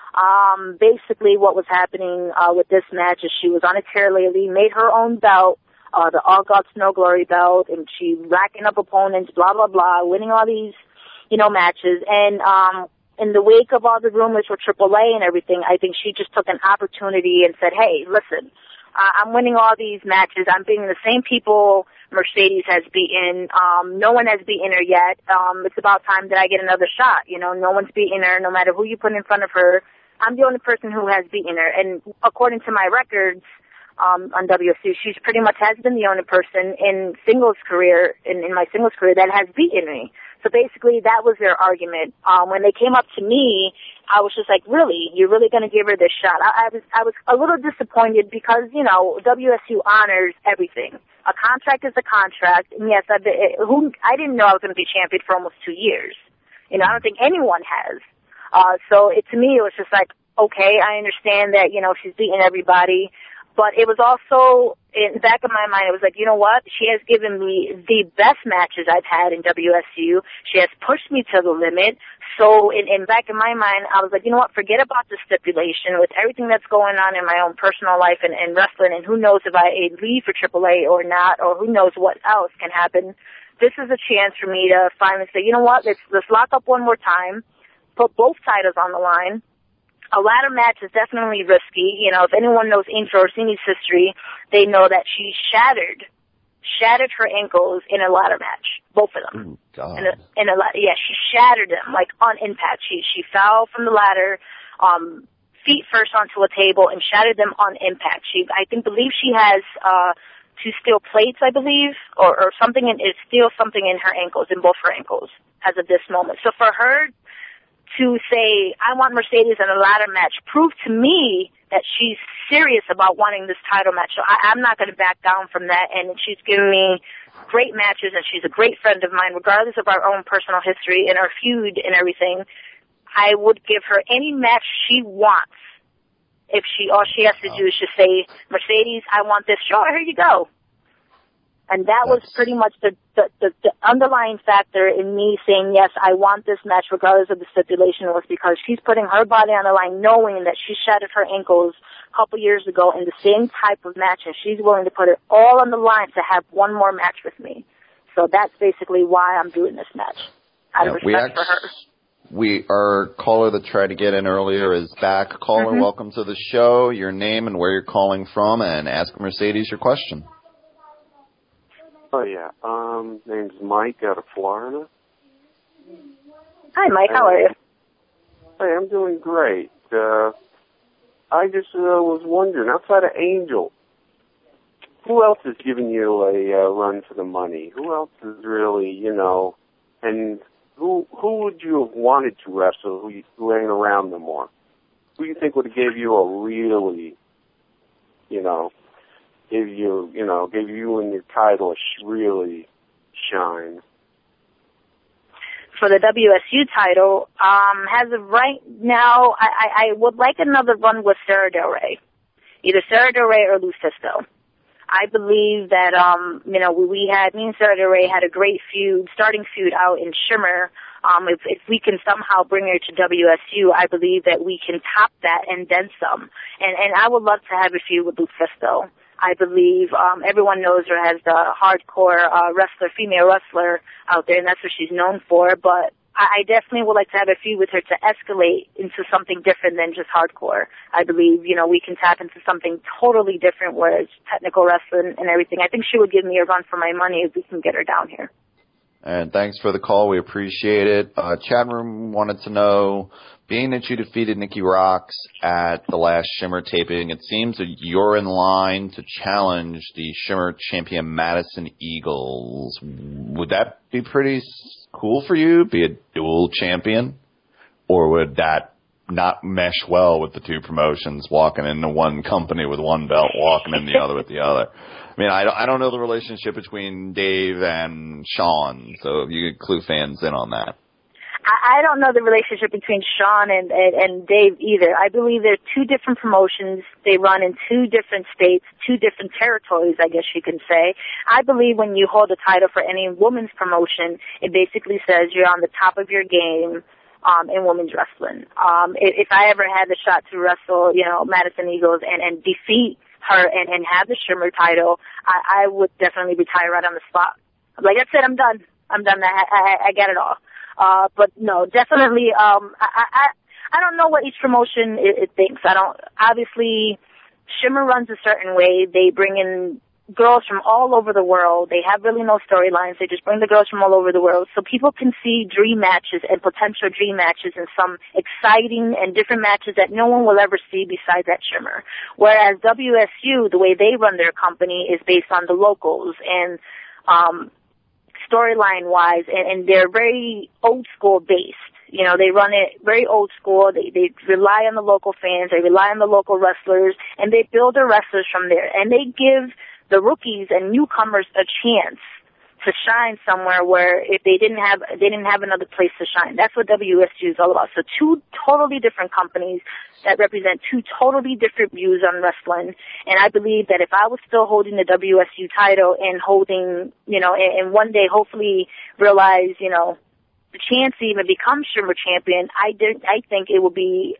Um, basically what was happening, uh, with this match is she was on a tear lately, made her own belt, uh, the All Gods No Glory belt, and she racking up opponents, blah, blah, blah, winning all these, you know, matches. And, um, in the wake of all the rumors with Triple A and everything, I think she just took an opportunity and said, hey, listen, uh, I'm winning all these matches. I'm beating the same people Mercedes has beaten. Um, no one has beaten her yet. Um, it's about time that I get another shot. You know, no one's beaten her, no matter who you put in front of her. I'm the only person who has beaten her. And according to my records, um, on W S U, she's pretty much has been the only person in singles career, in, in my singles career, that has beaten me. So basically, that was their argument. Um, when they came up to me, I was just like, really? You're really going to give her this shot? I, I was, I was a little disappointed because, you know, W S U honors everything. A contract is a contract. And yes, I've been, who, I didn't know I was going to be champion for almost two years. You know, I don't think anyone has. Uh, so it, to me, it was just like, okay, I understand that, you know, she's beating everybody. But it was also, in the back of my mind, it was like, you know what? She has given me the best matches I've had in W S U. She has pushed me to the limit. So in, in back of my mind, I was like, you know what? Forget about the stipulation with everything that's going on in my own personal life and, and wrestling, and who knows if I leave for Triple A or not, or who knows what else can happen. This is a chance for me to finally say, you know what? Let's, let's lock up one more time, put both titles on the line. A ladder match is definitely risky. You know, if anyone knows Angel Orsini's history, they know that she shattered, shattered her ankles in a ladder match. Both of them. Ooh, God. In a, in a, yeah, she shattered them, like, on impact. She, she fell from the ladder, um, feet first onto a table and shattered them on impact. She, I think, believe she has, uh, two steel plates, I believe, or, or something, in, it's still something in her ankles, in both her ankles, as of this moment. So for her to say, I want Mercedes in a ladder match, proved to me that she's serious about wanting this title match. So I, I'm not going to back down from that. And she's given me great matches, and she's a great friend of mine, regardless of our own personal history and our feud and everything. I would give her any match she wants. If she, all she has to do is just say, Mercedes, I want this. Sure, here you go. And that was pretty much the, the, the, the underlying factor in me saying, yes, I want this match regardless of the stipulation, was because she's putting her body on the line knowing that she shattered her ankles a couple years ago in the same type of match, and she's willing to put it all on the line to have one more match with me. So that's basically why I'm doing this match, out of yeah, respect for her. We, our caller that tried to get in earlier is back. Caller, mm-hmm. Welcome to the show. Your name and where you're calling from, and ask Mercedes your question. Oh, yeah. Um, name's Mike out of Florida. Hi, Mike. How are you? Hey, I'm doing great. Uh, I just uh, was wondering, outside of Angel, who else is giving you a uh, run for the money? Who else is really, you know, and who who would you have wanted to wrestle who, you, who ain't around no more? Who do you think would have gave you a really, you know, Give you, you know, give you and your title a sh- really shine? For the W S U title, um, as of right now, I, I, I would like another run with Sarah Del Rey. Either Sarah Del Rey or Lufisto. I believe that, um, you know, we, we had, me and Sarah Del Rey had a great feud, starting feud out in Shimmer. Um, if, if we can somehow bring her to W S U, I believe that we can top that and then some. And, and I would love to have a feud with Lufisto. I believe um, everyone knows her as the hardcore uh, wrestler, female wrestler out there, and that's what she's known for. But I, I definitely would like to have a feud with her to escalate into something different than just hardcore. I believe, you know, we can tap into something totally different where it's technical wrestling and everything. I think she would give me a run for my money if we can get her down here. And thanks for the call. We appreciate it. Uh, chat room wanted to know, being that you defeated Nikki Rocks at the last Shimmer taping, it seems that you're in line to challenge the Shimmer champion Madison Eagles. Would that be pretty cool for you, be a dual champion? Or would that not mesh well with the two promotions, walking into one company with one belt, walking in the other with the other? I mean, I don't, I don't know the relationship between Dave and Sean, so if you could clue fans in on that. I don't know the relationship between Sean and, and, and Dave either. I believe they're two different promotions. They run in two different states, two different territories, I guess you can say. I believe when you hold a title for any women's promotion, it basically says you're on the top of your game um, in women's wrestling. Um, if, if I ever had the shot to wrestle, you know, Madison Eagles and, and defeat her and, and have the Shimmer title, I, I would definitely retire right on the spot. Like I said, I'm done. I'm done. I, I, I got it all. Uh, but no, definitely, um, I, I, I don't know what each promotion it, it thinks. I don't, obviously, Shimmer runs a certain way. They bring in girls from all over the world. They have really no storylines. They just bring the girls from all over the world. So people can see dream matches and potential dream matches and some exciting and different matches that no one will ever see besides that Shimmer. Whereas W S U, the way they run their company is based on the locals and, um, storyline wise, and, and they're very old school based. You know, they run it very old school. They they rely on the local fans. They rely on the local wrestlers, and they build their wrestlers from there. And they give the rookies and newcomers a chance to shine somewhere where if they didn't have they didn't have another place to shine. That's what W S U is all about. So two totally different companies that represent two totally different views on wrestling. And I believe that if I was still holding the W S U title and holding, you know, and, and one day hopefully realize, you know, the chance to even become Shimmer champion, I did I think it would be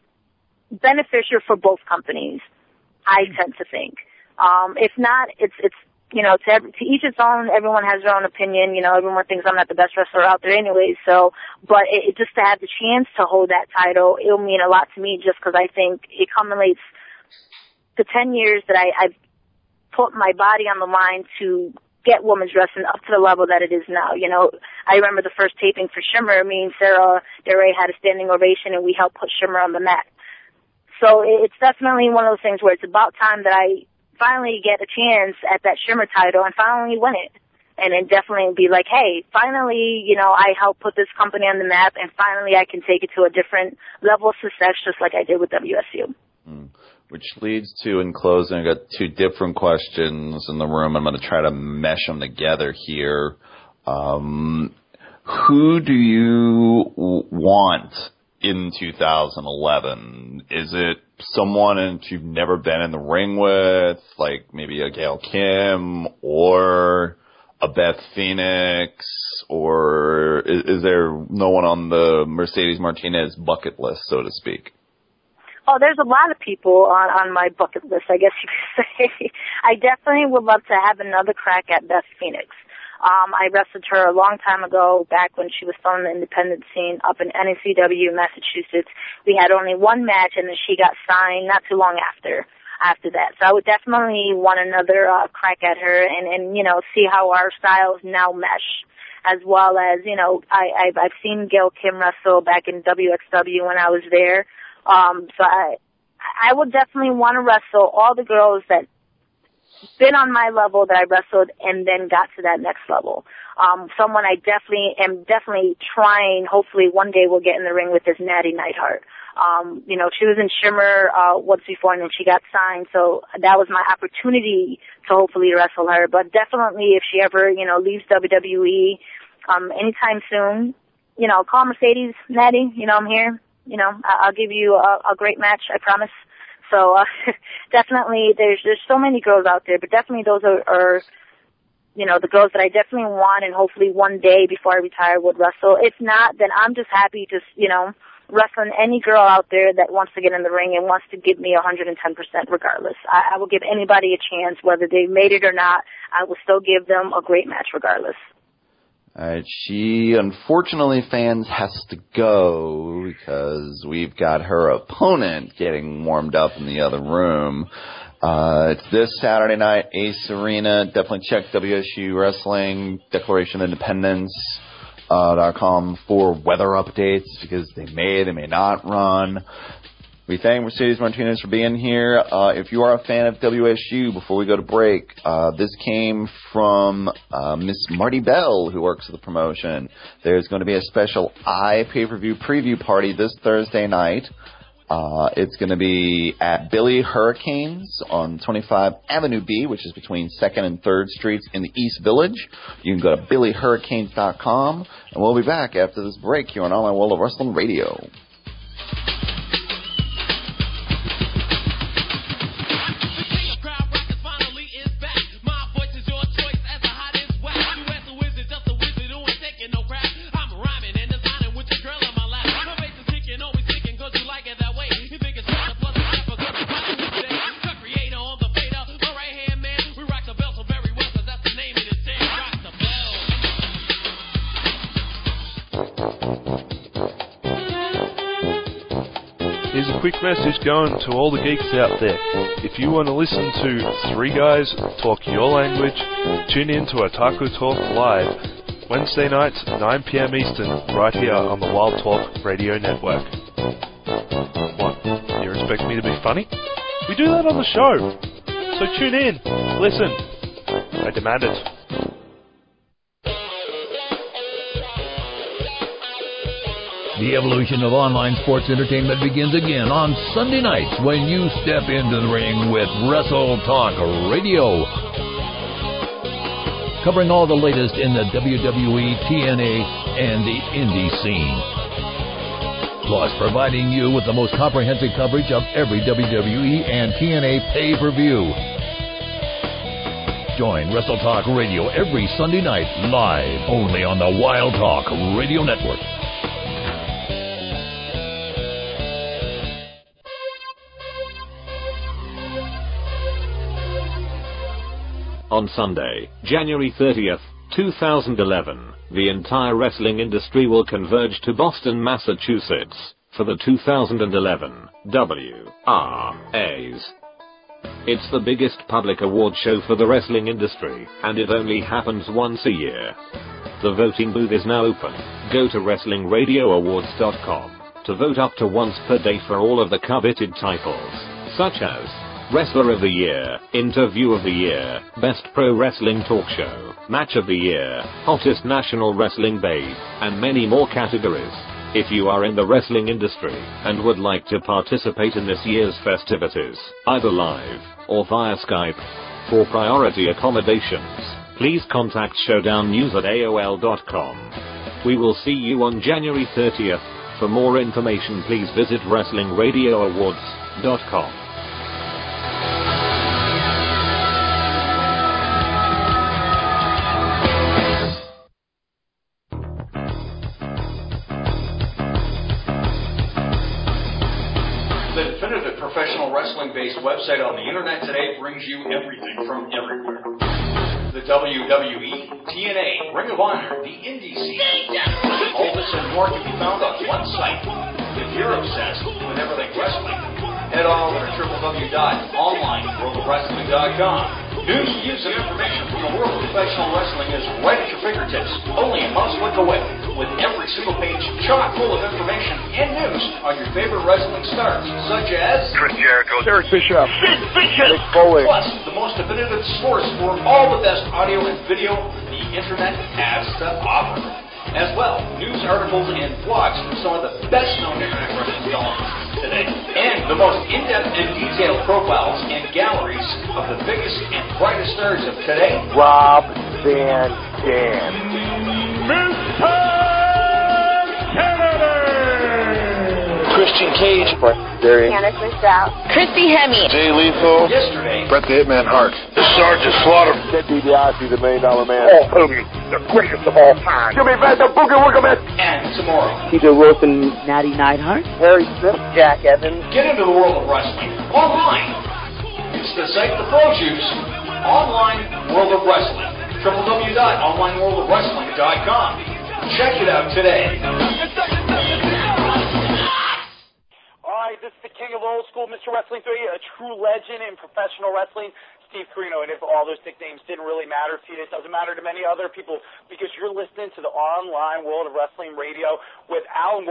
beneficial for both companies. I tend to think. Um, if not, it's it's you know, to, every, to each its own. Everyone has their own opinion. You know, everyone thinks I'm not the best wrestler out there anyway. So, but it, it, just to have the chance to hold that title, it'll mean a lot to me just because I think it culminates the ten years that I, I've put my body on the line to get women's wrestling up to the level that it is now. You know, I remember the first taping for Shimmer. Me and Sarah DeRay had a standing ovation, and we helped put Shimmer on the mat. So it, it's definitely one of those things where it's about time that I finally get a chance at that Shimmer title and finally win it. And then definitely be like, hey, finally, you know, I helped put this company on the map, and finally I can take it to a different level of success just like I did with W S U. Mm. Which leads to, in closing, I've got two different questions in the room. I'm going to try to mesh them together here. Um, who do you want in two thousand eleven? Is it someone that you've never been in the ring with, like maybe a Gail Kim or a Beth Phoenix, or is, is there no one on the Mercedes Martinez bucket list, so to speak? Oh, there's a lot of people on, on my bucket list, I guess you could say. I definitely would love to have another crack at Beth Phoenix. Um, I wrestled her a long time ago, back when she was still in the independent scene up in N C W, Massachusetts. We had only one match, and then she got signed not too long after after that. So I would definitely want another uh, crack at her and, and, you know, see how our styles now mesh, as well as, you know, I, I've, I've seen Gail Kim wrestle back in W X W when I was there. Um, so I, I would definitely want to wrestle all the girls that been on my level that I wrestled and then got to that next level. Um, someone I definitely am definitely trying, hopefully one day we'll get in the ring with, is Natty Neidhart. Um, you know, she was in Shimmer, uh, once before, and then she got signed, so that was my opportunity to hopefully wrestle her. But definitely if she ever, you know, leaves W W E, um, anytime soon, you know, call Mercedes, Natty, you know, I'm here. You know, I'll give you a, a great match, I promise. So uh, definitely, there's there's so many girls out there, but definitely those are, are, you know, the girls that I definitely want, and hopefully one day before I retire would wrestle. If not, then I'm just happy just, you know, wrestling any girl out there that wants to get in the ring and wants to give me one hundred ten percent regardless. I, I will give anybody a chance, whether they've made it or not. I will still give them a great match regardless. All right, she, unfortunately, fans, has to go because we've got her opponent getting warmed up in the other room. Uh, it's this Saturday night, Ace Arena. Definitely check W S U Wrestling, Declaration of Independence. dot com for weather updates because they may, they may not run. We thank Mercedes Martinez for being here. Uh, if you are a fan of W S U, before we go to break, uh, this came from uh, Miss Marty Bell, who works at the promotion. There's going to be a special I pay-per-view preview party this Thursday night. Uh, it's going to be at Billy Hurricanes on twenty-five Avenue B, which is between second and third Streets in the East Village. You can go to billy hurricanes dot com, and we'll be back after this break here on Online World of Wrestling Radio. Quick message going to all the geeks out there. If you want to listen to three guys talk your language, tune in to Otaku Talk Live, Wednesday nights, nine p.m. Eastern, right here on the Wild Talk Radio Network. What? You expect me to be funny? We do that on the show. So tune in. Listen. I demand it. The evolution of online sports entertainment begins again on Sunday nights when you step into the ring with Wrestle Talk Radio. Covering all the latest in the W W E, T N A, and the indie scene. Plus providing you with the most comprehensive coverage of every W W E and T N A pay-per-view. Join Wrestle Talk Radio every Sunday night live only on the Wild Talk Radio Network. On Sunday, January thirtieth, two thousand eleven, the entire wrestling industry will converge to Boston, Massachusetts, for the two thousand eleven W R A's. It's the biggest public award show for the wrestling industry, and it only happens once a year. The voting booth is now open. Go to wrestling radio awards dot com to vote up to once per day for all of the coveted titles, such as Wrestler of the Year, Interview of the Year, Best Pro Wrestling Talk Show, Match of the Year, Hottest National Wrestling Babe, and many more categories. If you are in the wrestling industry and would like to participate in this year's festivities, either live or via Skype, for priority accommodations, please contact showdown news at A O L dot com. We will see you on January thirtieth. For more information, please visit wrestling radio awards dot com. Wrestling-based website on the internet today brings you everything from everywhere. The W W E, T N A, Ring of Honor, the indie scene. All this and more can be found on one site. If you're obsessed with everything wrestling, head on over to w w w dot online world of wrestling dot com. News, views, and information from the world of professional wrestling is right at your fingertips, only a mouse click away, with every single page chock full of information and news on your favorite wrestling stars, such as Chris Jericho, Eric Bischoff, Sid Vicious, Mick Foley. Plus the most definitive source for all the best audio and video the internet has to offer. As well, news articles and blogs from some of the best-known internet wrestling columnists today, and the most in-depth and detailed profiles and galleries of the biggest and brightest stars of today. Rob Van Dam. Mister Kennedy! Christian Cage. Brett Darius. Candice Michelle. Christy Hemme. Jay Lethal. Yesterday. Brett the Hitman Hart. The Sergeant Slaughter. Ted DiBiase, the Million Dollar Man. Hulk Hogan, the quickest of all time. Jimmy Van the Booger Woogerman. And tomorrow. Peter Wilson. Natty Neidhart. Harry Smith. Jack Evans. Get into the world of wrestling online. It's the site the pros use. Online World of Wrestling. w w w dot online world of wrestling dot com. Check it out today. All right, this is the king of old school, Mister Wrestling three, a true legend in professional wrestling. Steve Corino, and if all those nicknames didn't really matter to you, it doesn't matter to many other people because you're listening to the online World of Wrestling Radio with Alan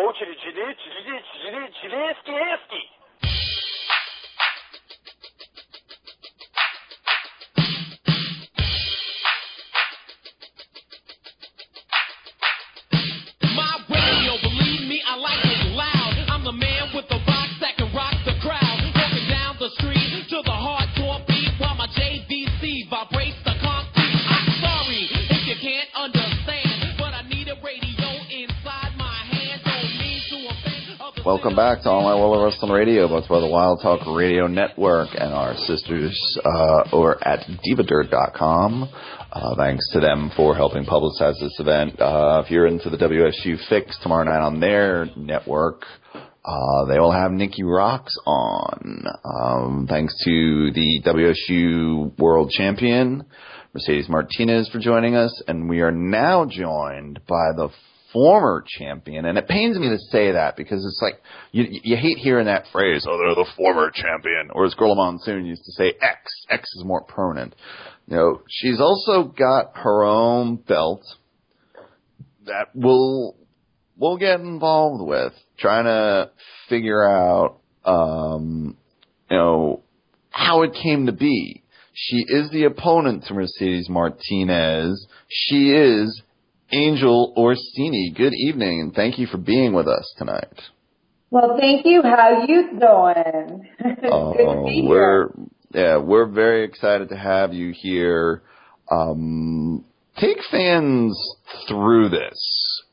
Wojcicki. My radio, believe me, I like it loud. I'm the man with the box that can rock the crowd. Walking down the street to the hardcore beat while my J V C vibrates the concrete. I'm sorry if you can't understand, but I need a radio inside my hand. Don't mean to offend others. Welcome back to Online World of Wrestling Radio, both by the Wild Talk Radio Network and our sisters uh, over at diva dirt dot com. Uh, thanks to them for helping publicize this event. Uh, if you're into the W S U Fix tomorrow night on their network, uh, they will have Nikki Rocks on. Um, thanks to the W S U World Champion, Mercedes Martinez, for joining us. And we are now joined by the former champion. And it pains me to say that because it's like, you, you hate hearing that phrase, oh, they're the former champion. Or as Gorilla Monsoon used to say, X. X is more permanent. You know, she's also got her own belt that we'll, we'll get involved with, trying to figure out, um, you know, how it came to be. She is the opponent to Mercedes Martinez. She is Angel Orsini. Good evening, and thank you for being with us tonight. Well, thank you. How you doing? Oh, Good to be we're here. yeah, we're very excited to have you here. Um, take fans through this,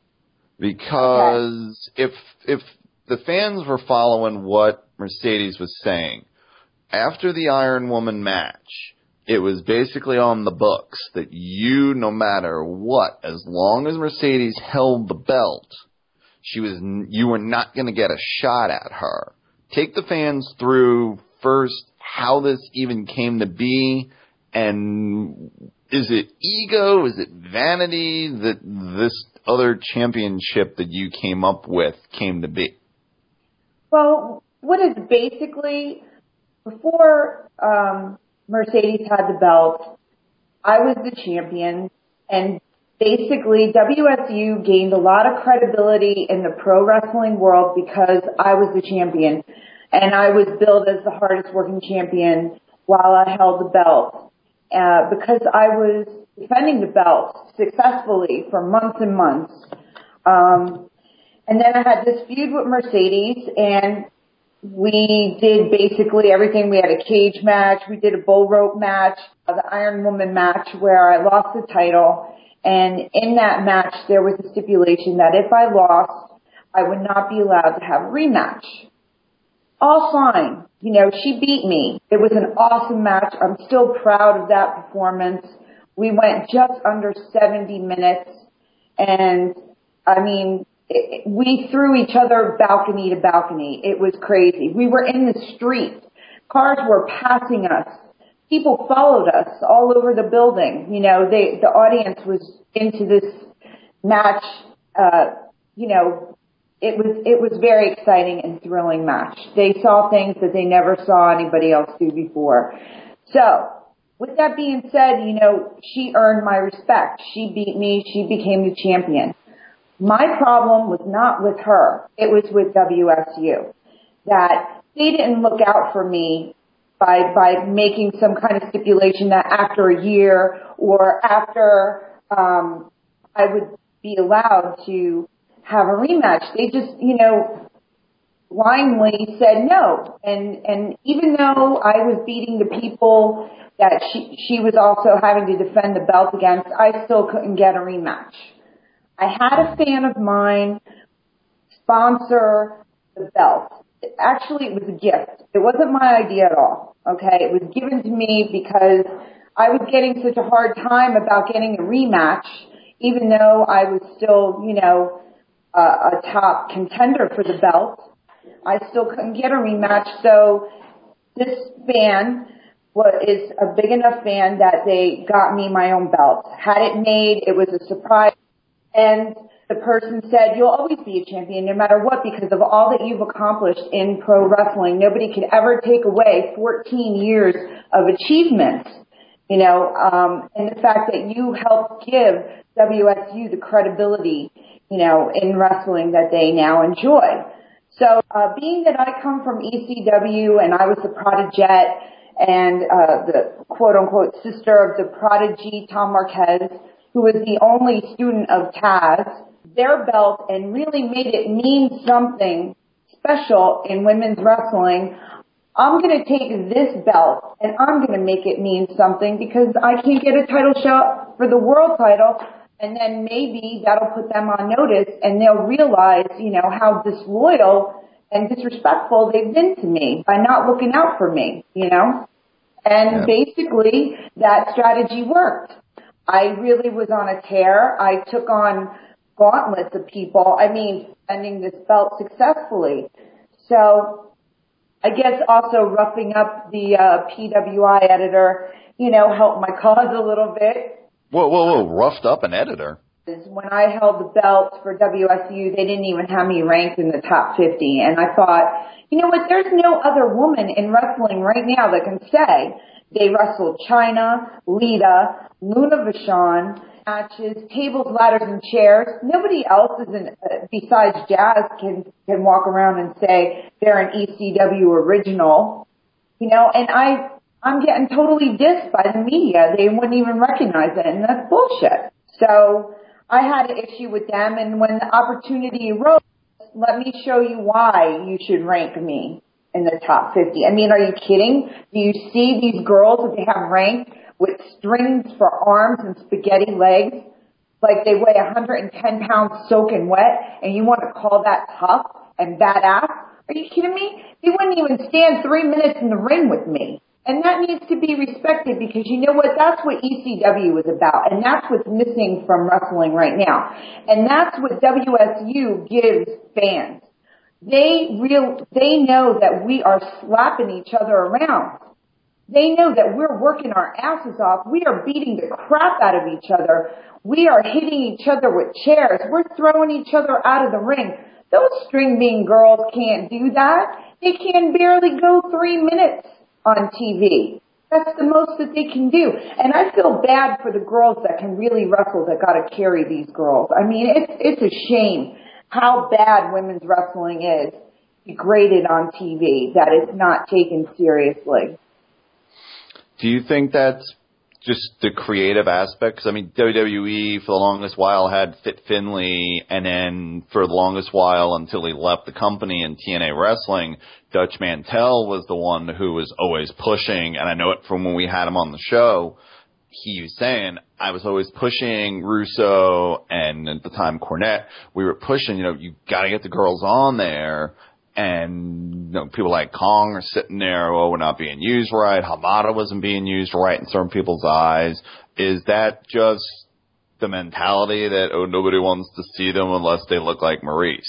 because okay. if if the fans were following what Mercedes was saying after the Iron Woman match, it was basically on the books that you, no matter what, as long as Mercedes held the belt, she was you were not going to get a shot at her. Take the fans through first how this even came to be, and is it ego, is it vanity that this other championship that you came up with came to be? Well, what is basically, before um, Mercedes had the belt, I was the champion, and basically W S U gained a lot of credibility in the pro wrestling world because I was the champion. And I was billed as the hardest working champion while I held the belt, uh, because I was defending the belt successfully for months and months. Um, and then I had this feud with Mercedes, and we did basically everything. We had a cage match. We did a bull rope match, the Iron Woman match, where I lost the title. And in that match, there was a stipulation that if I lost, I would not be allowed to have a rematch. All fine. You know, she beat me. It was an awesome match. I'm still proud of that performance. We went just under seventy minutes. And, I mean, it, we threw each other balcony to balcony. It was crazy. We were in the street. Cars were passing us. People followed us all over the building. You know, they, the audience was into this match, uh, you know, It was it was very exciting and thrilling match. They saw things that they never saw anybody else do before. So, with that being said, you know, she earned my respect. She beat me. She became the champion. My problem was not with her. It was with W S U. That they didn't look out for me by by making some kind of stipulation that after a year or after um, I would be allowed to have a rematch. They just, you know, blindly said no. And, and even though I was beating the people that she, she was also having to defend the belt against, I still couldn't get a rematch. I had a fan of mine sponsor the belt. Actually, it was a gift. It wasn't my idea at all. Okay. It was given to me because I was getting such a hard time about getting a rematch, even though I was still, you know, Uh, a top contender for the belt. I still couldn't get a rematch, so this fan was, is a big enough fan that they got me my own belt. Had it made, it was a surprise. And the person said, you'll always be a champion no matter what because of all that you've accomplished in pro wrestling. Nobody could ever take away fourteen years of achievements, you know, um, and the fact that you helped give W S U the credibility, you know, in wrestling that they now enjoy. So uh, being that I come from E C W and I was the Prodigette and uh, the quote-unquote sister of the prodigy Tom Marquez, who was the only student of Taz, their belt and really made it mean something special in women's wrestling, I'm going to take this belt and I'm going to make it mean something because I can't get a title shot for the world title, and then maybe that'll put them on notice and they'll realize, you know, how disloyal and disrespectful they've been to me by not looking out for me, you know. And yeah. basically that strategy worked. I really was on a tear. I took on gauntlets of people. I mean, defending this belt successfully. So I guess also roughing up the uh, P W I editor, you know, helped my cause a little bit. Whoa, whoa, whoa, roughed up an editor? When I held the belt for W S U, they didn't even have me ranked in the top fifty. And I thought, you know what, there's no other woman in wrestling right now that can say they wrestled Chyna, Lita, Luna Vachon, matches, tables, ladders, and chairs. Nobody else is in, uh, besides Jazz can, can walk around and say they're an E C W original. You know, and I, I'm getting totally dissed by the media. They wouldn't even recognize it, and that's bullshit. So I had an issue with them, and when the opportunity arose, let me show you why you should rank me in the top fifty. I mean, are you kidding? Do you see these girls that they have ranked with strings for arms and spaghetti legs? Like they weigh one hundred ten pounds soaking wet, and you want to call that tough and badass? Are you kidding me? They wouldn't even stand three minutes in the ring with me. And that needs to be respected because you know what? That's what E C W is about. And that's what's missing from wrestling right now. And that's what W S U gives fans. They real, they know that we are slapping each other around. They know that we're working our asses off. We are beating the crap out of each other. We are hitting each other with chairs. We're throwing each other out of the ring. Those string bean girls can't do that. They can barely go three minutes on T V. That's the most that they can do. And I feel bad for the girls that can really wrestle that got to carry these girls. I mean, it's it's a shame how bad women's wrestling is degraded on T V, that it's not taken seriously. Do you think that's just the creative aspect? Because, I mean, W W E for the longest while had Fit Finlay, and then for the longest while until he left the company in T N A Wrestling, Dutch Mantel was the one who was always pushing, and I know it from when we had him on the show. He was saying, I was always pushing Russo and at the time Cornette. We were pushing, you know, you got to get the girls on there. And you know, people like Kong are sitting there, oh, we're not being used right. Hamada wasn't being used right in certain people's eyes. Is that just the mentality that, oh, nobody wants to see them unless they look like Maurice?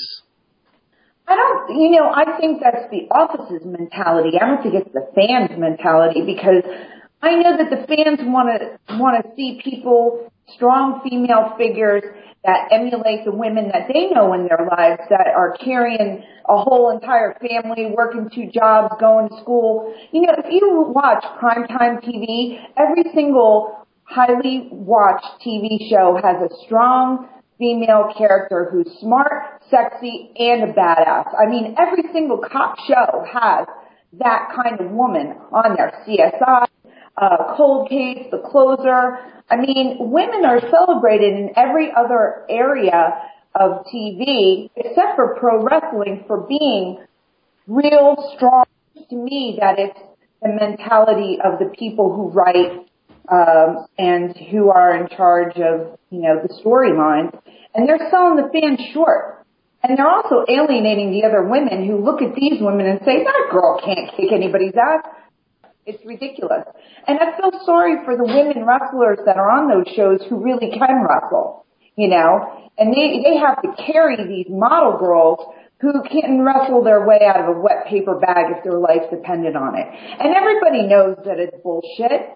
I don't, you know, I think that's the office's mentality. I don't think it's the fans' mentality because I know that the fans want to want to see people, strong female figures that emulate the women that they know in their lives that are carrying a whole entire family, working two jobs, going to school. You know, if you watch primetime T V, every single highly watched T V show has a strong female character who's smart, sexy, and a badass. I mean, every single cop show has that kind of woman on there. C S I, uh, Cold Case, The Closer. I mean, women are celebrated in every other area of T V except for pro wrestling for being real strong. To me, that it's the mentality of the people who write um, and who are in charge of, you know, the storylines. And they're selling the fans short. And they're also alienating the other women who look at these women and say, that girl can't kick anybody's ass. It's ridiculous. And I feel sorry for the women wrestlers that are on those shows who really can wrestle, you know, and they, they have to carry these model girls who can't wrestle their way out of a wet paper bag if their life depended on it. And everybody knows that it's bullshit.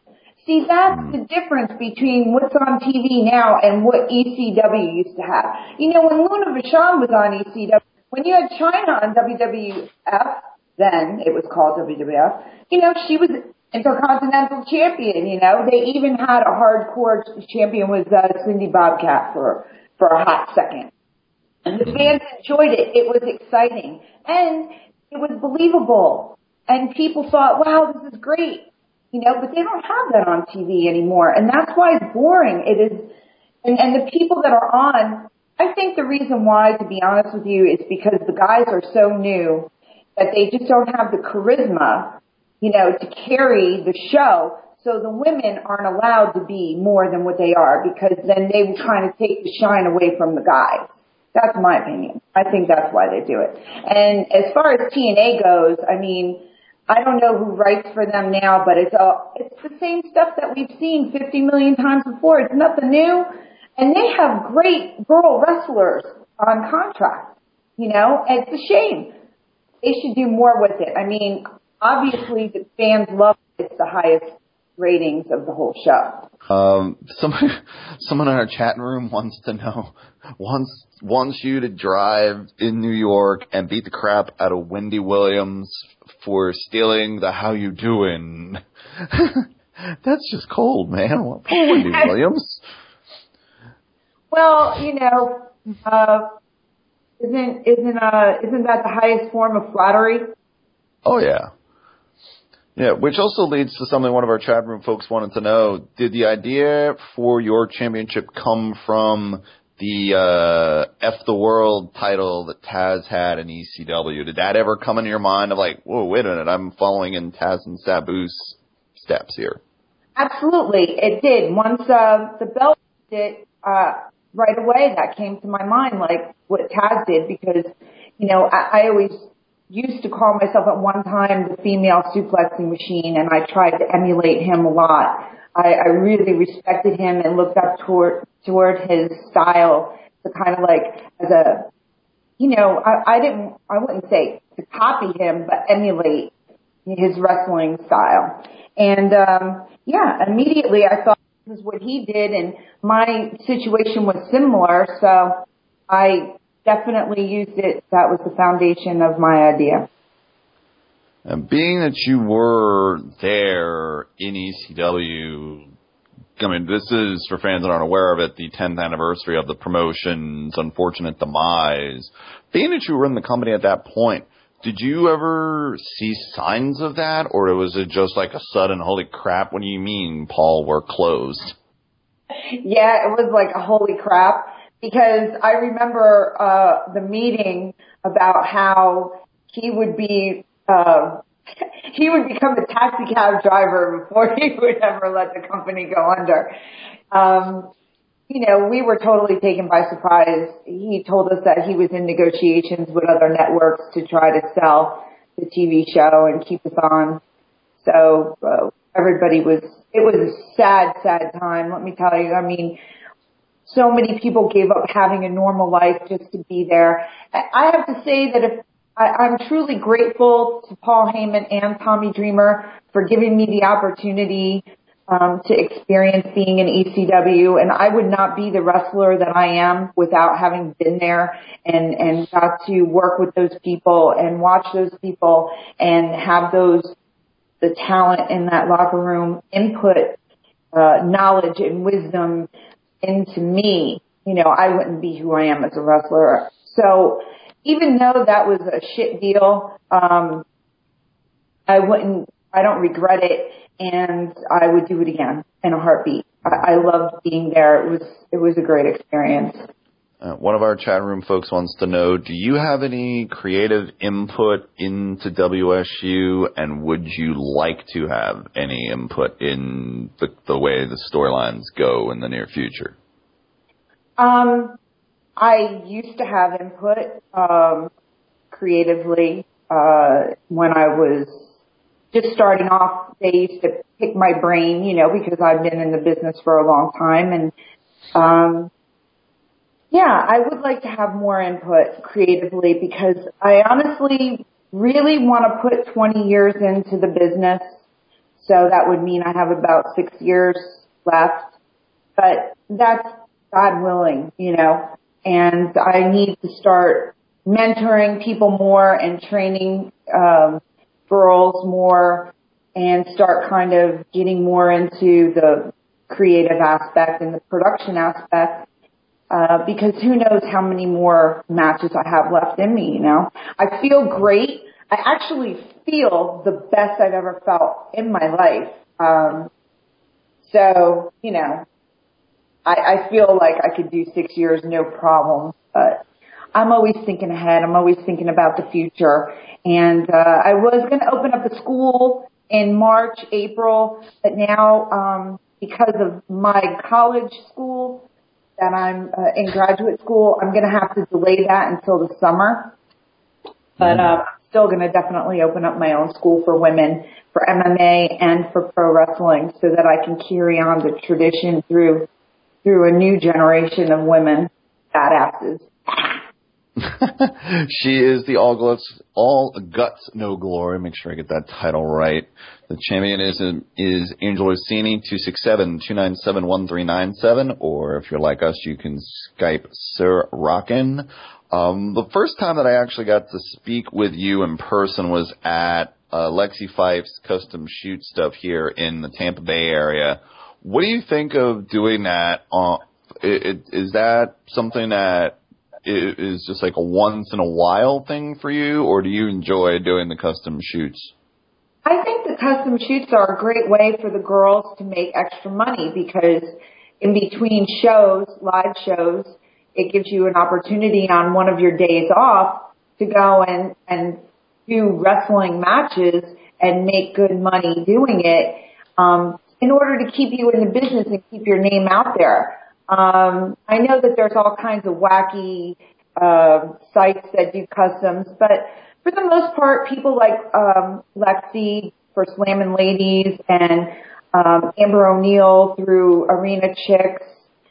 See, that's the difference between what's on T V now and what E C W used to have. You know, when Luna Vachon was on E C W, when you had Chyna on W W F, then it was called W W F, you know, she was Intercontinental Champion, you know. They even had a hardcore champion was uh, Cindy Bobcat for, for a hot second. And the fans enjoyed it. It was exciting. And it was believable. And people thought, wow, this is great. You know, but they don't have that on T V anymore. And that's why it's boring. It is, and, and the people that are on, I think the reason why, to be honest with you, is because the guys are so new that they just don't have the charisma, you know, to carry the show. So the women aren't allowed to be more than what they are, because then they will kind of take the shine away from the guys. That's my opinion. I think that's why they do it. And as far as T N A goes, I mean, I don't know who writes for them now, but it's all, it's the same stuff that we've seen fifty million times before. It's nothing new. And they have great girl wrestlers on contract, you know, and it's a shame. They should do more with it. I mean, obviously the fans love it. It's the highest ratings of the whole show. Um, someone, someone in our chat room wants to know, wants, wants you to drive in New York and beat the crap out of Wendy Williams for stealing the How You Doing. That's just cold, man. Poor Wendy Williams. Well, you know, uh, isn't, isn't, uh, isn't that the highest form of flattery? Oh, yeah. Yeah, which also leads to something one of our chat room folks wanted to know. Did the idea for your championship come from the uh, F the World title that Taz had in E C W? Did that ever come into your mind of like, whoa, wait a minute, I'm following in Taz and Sabu's steps here? Absolutely, it did. Once uh, the belt did, uh, right away, that came to my mind, like what Taz did, because, you know, I, I always used to call myself at one time the female suplexing machine, and I tried to emulate him a lot. I, I really respected him and looked up toward toward his style to kind of like as a, you know, I, I didn't, I wouldn't say to copy him, but emulate his wrestling style. And um, yeah, immediately I thought this is what he did, and my situation was similar, so I definitely used it. That was the foundation of my idea. And being that you were there in E C W, I mean, this is, for fans that aren't aware of it, the tenth anniversary of the promotion's unfortunate demise. Being that you were in the company at that point, did you ever see signs of that, or was it just like a sudden, holy crap, what do you mean, Paul, we're closed? Yeah, it was like a holy crap, because I remember uh the meeting about how he would be uh he would become a taxi cab driver before he would ever let the company go under. Um you know, we were totally taken by surprise. He told us that he was in negotiations with other networks to try to sell the T V show and keep us on. So uh, everybody was, it was a sad, sad time, let me tell you. I mean, so many people gave up having a normal life just to be there. I have to say that if I, I'm truly grateful to Paul Heyman and Tommy Dreamer for giving me the opportunity um, to experience being in E C W, and I would not be the wrestler that I am without having been there and and got to work with those people and watch those people and have those the talent in that locker room input uh, knowledge and wisdom into me. You know, I wouldn't be who I am as a wrestler. So even though that was a shit deal, um, I wouldn't, I don't regret it, and I would do it again in a heartbeat. I, I loved being there. It was, it was a great experience. Uh, one of our chat room folks wants to know, do you have any creative input into W S U, and would you like to have any input in the, the way the storylines go in the near future? Um, I used to have input um, creatively uh, when I was just starting off. They used to pick my brain, you know, because I've been in the business for a long time, and um, yeah, I would like to have more input creatively, because I honestly really want to put twenty years into the business So that would mean I have about six years left. But that's God willing, you know. And I need to start mentoring people more and training um, girls more and start kind of getting more into the creative aspect and the production aspect. Uh, because who knows how many more matches I have left in me, you know. I feel great. I actually feel the best I've ever felt in my life. Um, so, you know, I, I feel like I could do six years, no problem. But I'm always thinking ahead. I'm always thinking about the future. And uh, I was going to open up a school in March, April, but now um, because of my college school, that I'm uh, in graduate school, I'm going to have to delay that until the summer. But uh, I'm still going to definitely open up my own school for women, for M M A and for pro wrestling, so that I can carry on the tradition through through a new generation of women badasses. She is the all guts, all guts, no glory. Make sure I get that title right. The champion is is Angel Orsini. Two six seven two nine seven one three nine seven, or if you're like us, you can Skype Sir Rockin. Um, the first time that I actually got to speak with you in person was at uh, Lexi Fife's custom shoot stuff here in the Tampa Bay area. What do you think of doing that? Uh, it, it, is that something that it is just like a once in a while thing for you, or do you enjoy doing the custom shoots? I think the custom shoots are a great way for the girls to make extra money, because in between shows, live shows, it gives you an opportunity on one of your days off to go and, and do wrestling matches and make good money doing it, um, in order to keep you in the business and keep your name out there. Um, I know that there's all kinds of wacky uh, sites that do customs, but for the most part, people like um, Lexi for Slammin' Ladies and um, Amber O'Neal through Arena Chicks,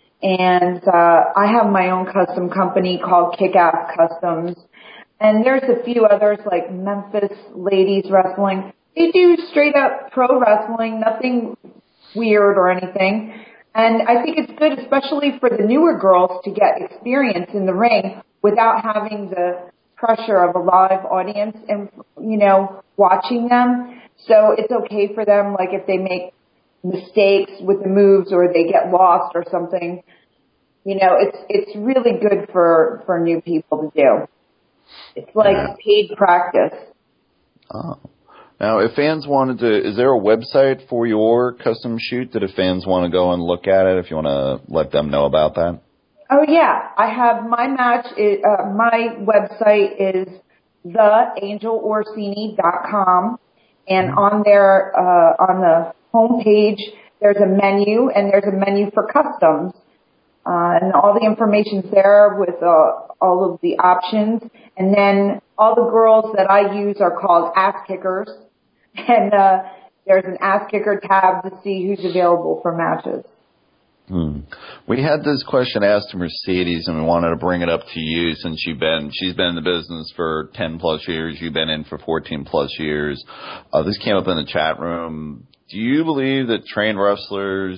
and uh, I have my own custom company called Kick-Ass Customs, and there's a few others like Memphis Ladies Wrestling. They do straight up pro wrestling, nothing weird or anything. And I think it's good, especially for the newer girls, to get experience in the ring without having the pressure of a live audience and, you know, watching them. So it's okay for them, like if they make mistakes with the moves or they get lost or something. You know, it's it's really good for, for new people to do. It's like Yeah. paid practice. Oh. Now, if fans wanted to, is there a website for your custom shoot that if fans want to go and look at it, if you want to let them know about that? Oh yeah, I have my match. It, uh, my website is the angel orsini dot com, and on there, uh, on the home page, there's a menu, and there's a menu for customs, uh, and all the information's there with uh, all of the options. And then all the girls that I use are called ass kickers. And uh, there's an ass kicker tab to see who's available for matches. Hmm. We had this question asked to Mercedes, and we wanted to bring it up to you since you've been she's been in the business for ten plus years. You've been in for fourteen plus years. Uh, this came up in the chat room. Do you believe that trained wrestlers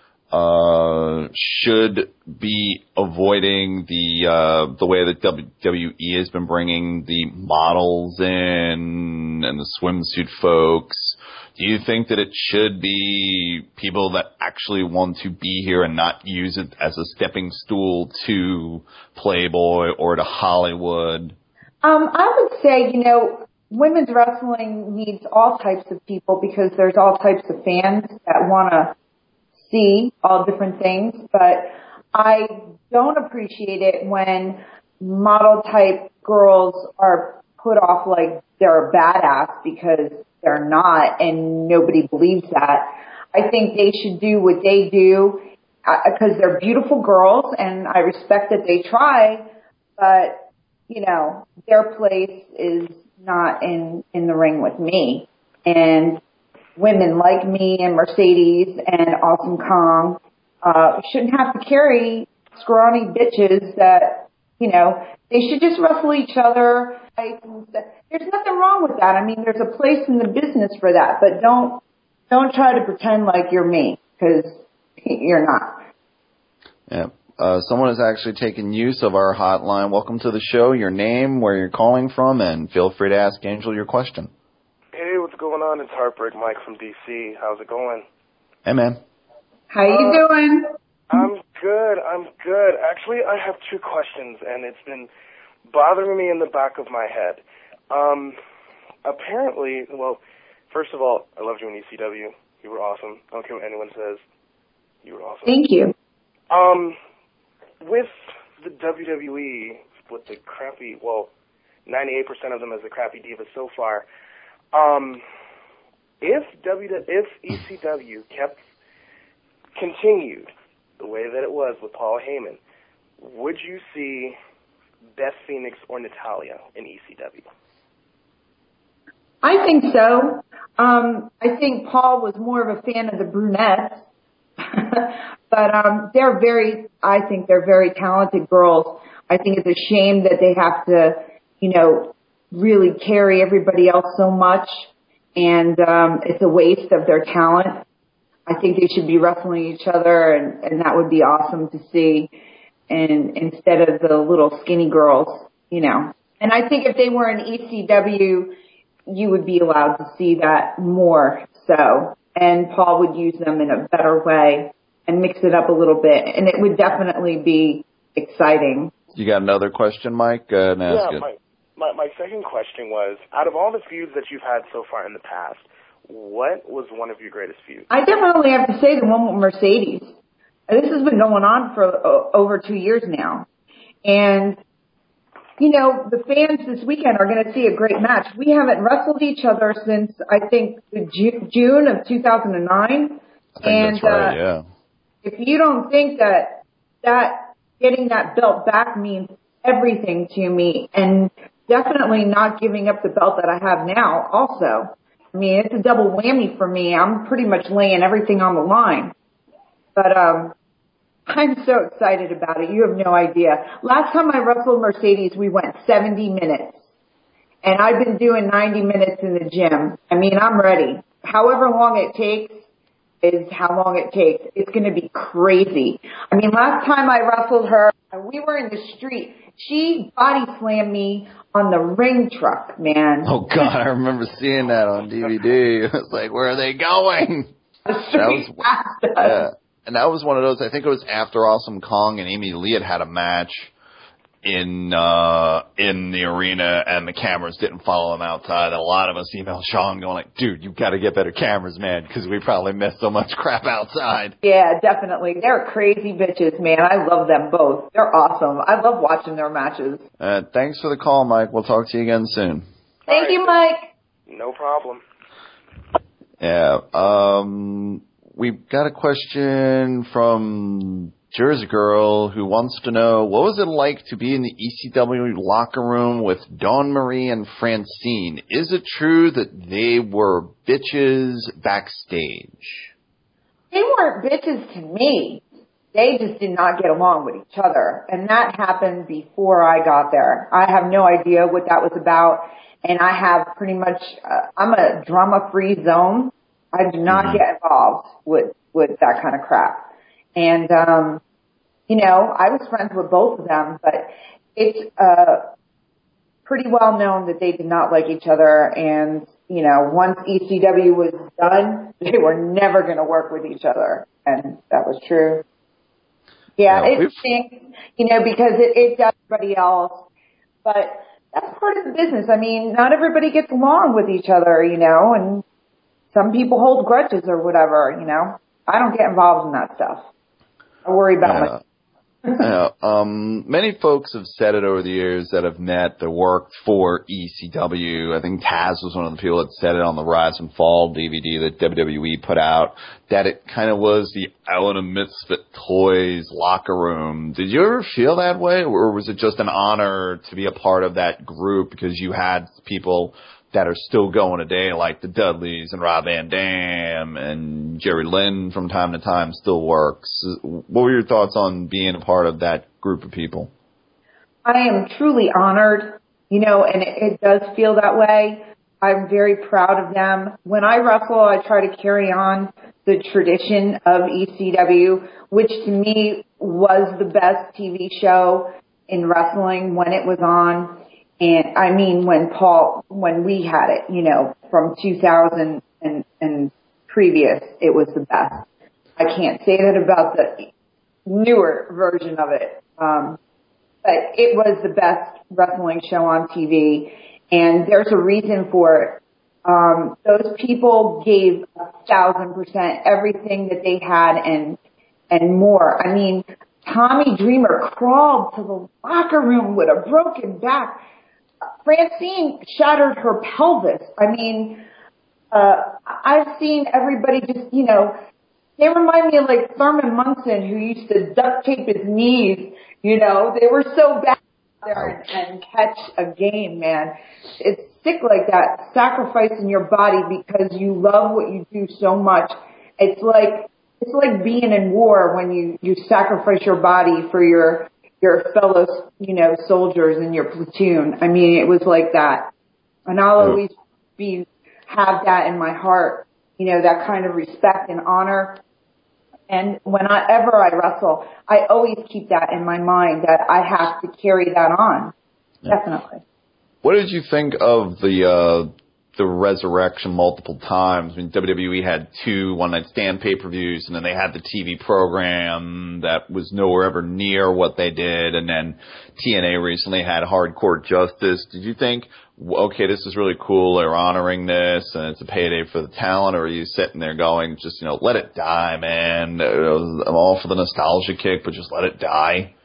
uh, should be avoiding the uh, the way that W W E has been bringing the models in and the swimsuit folks? Do you think that it should be people that actually want to be here and not use it as a stepping stool to Playboy or to Hollywood? Um, I would say, you know, women's wrestling needs all types of people, because there's all types of fans that want to see all different things. But I don't appreciate it when model type girls are put off like they're a badass, because they're not, and nobody believes that. I think they should do what they do, because uh, they're beautiful girls, and I respect that they try, but, you know, their place is not in, in the ring with me. And women like me and Mercedes and Awesome Kong uh, shouldn't have to carry scrawny bitches that, you know, they should just wrestle each other. There's nothing wrong with that. I mean, there's a place in the business for that, but don't don't try to pretend like you're me, because you're not. Yeah. Uh, someone has actually taken use of our hotline. Welcome to the show. Your name, where you're calling from, and feel free to ask Angel your question. Hey, what's going on? It's Heartbreak Mike from D C. How's it going? Hey, man. How you Uh, doing? I'm good. I'm good. Actually, I have two questions, and it's been bothering me in the back of my head. Um, apparently, well, first of all, I loved you in E C W. You were awesome. I don't care what anyone says. You were awesome. Thank you. Um, with the W W E, with the crappy, well, ninety-eight percent of them as the crappy divas so far, um, if W, if E C W kept, continued the way that it was with Paul Heyman, would you see Beth Phoenix or Natalya in E C W? I think so. Um, I think Paul was more of a fan of the brunettes. But um, they're very, I think they're very talented girls. I think it's a shame that they have to, you know, really carry everybody else so much. And um, it's a waste of their talent. I think they should be wrestling each other, and, and that would be awesome to see. And instead of the little skinny girls, you know. And I think if they were in E C W, you would be allowed to see that more so. And Paul would use them in a better way and mix it up a little bit. And it would definitely be exciting. You got another question, Mike? Uh, no, yeah, good. my, my, my second question was, out of all the feuds that you've had so far in the past, what was one of your greatest feuds? I definitely have to say the one with Mercedes. This has been going on for uh, over two years now. And, you know, the fans this weekend are going to see a great match. We haven't wrestled each other since, I think, Ju- June of two thousand nine. I think and, that's right, uh, yeah. If you don't think that that getting that belt back means everything to me, and definitely not giving up the belt that I have now also. I mean, it's a double whammy for me. I'm pretty much laying everything on the line. But um I'm so excited about it. You have no idea. Last time I wrestled Mercedes, we went seventy minutes. And I've been doing ninety minutes in the gym. I mean, I'm ready. However long it takes is how long it takes. It's going to be crazy. I mean, last time I wrestled her, we were in the street. She body slammed me on the ring truck, man. Oh, God, I remember seeing that on D V D. It was like, where are they going? The street that was, yeah. And that was one of those, I think it was after Awesome Kong and Amy Lee had had a match in uh in the arena, and the cameras didn't follow them outside. A lot of us emailed Sean going like, dude, you've got to get better cameras, man, because we probably missed so much crap outside. Yeah, definitely. They're crazy bitches, man. I love them both. They're awesome. I love watching their matches. Uh, thanks for the call, Mike. We'll talk to you again soon. Thank you, Mike. No problem. Yeah. Um, we've got a question from Jersey Girl who wants to know, what was it like to be in the E C W locker room with Dawn Marie and Francine? Is it true that they were bitches backstage? They weren't bitches to me. They just did not get along with each other. And that happened before I got there. I have no idea what that was about. And I have pretty much, uh, I'm a drama-free zone. I do not mm-hmm. get involved with, with that kind of crap. And, um, you know, I was friends with both of them, but it's, uh, pretty well known that they did not like each other. And, you know, once E C W was done, they were never going to work with each other. And that was true. Yeah, yeah it stinks, you know, because it, it does everybody else. But that's part of the business. I mean, not everybody gets along with each other, you know, and some people hold grudges or whatever, you know. I don't get involved in that stuff. I worry about yeah. my... yeah, um, many folks have said it over the years that have met that worked for E C W. I think Taz was one of the people that said it on the Rise and Fall D V D that W W E put out, that it kind of was the Island of Misfit Toys locker room. Did you ever feel that way, or was it just an honor to be a part of that group because you had people that are still going today, like the Dudleys and Rob Van Dam and Jerry Lynn from time to time still works? What were your thoughts on being a part of that group of people? I am truly honored, you know, and it, it does feel that way. I'm very proud of them. When I wrestle, I try to carry on the tradition of E C W, which to me was the best T V show in wrestling when it was on. And I mean, when Paul, when we had it, you know, from two thousand and, and previous, it was the best. I can't say that about the newer version of it. Um, but it was the best wrestling show on T V. And there's a reason for it. Um, those people gave a thousand percent everything that they had and, and more. I mean, Tommy Dreamer crawled to the locker room with a broken back. Francine shattered her pelvis. I mean, uh, I've seen everybody just, you know, they remind me of like Thurman Munson, who used to duct tape his knees. You know, they were so bad there and, and catch a game, man. It's sick like that, sacrificing your body because you love what you do so much. It's like, it's like being in war when you, you sacrifice your body for your, your fellow, you know, soldiers in your platoon. I mean, it was like that. And I'll always be, have that in my heart, you know, that kind of respect and honor. And whenever I wrestle, I always keep that in my mind that I have to carry that on. Yeah. Definitely. What did you think of the uh, the resurrection multiple times? I mean, W W E had two one-night stand pay-per-views, and then they had the T V program that was nowhere ever near what they did, and then T N A recently had Hardcore Justice. Did you think, okay, this is really cool, they're honoring this, and it's a payday for the talent, or are you sitting there going, just, you know, let it die, man. I'm all for the nostalgia kick, but just let it die?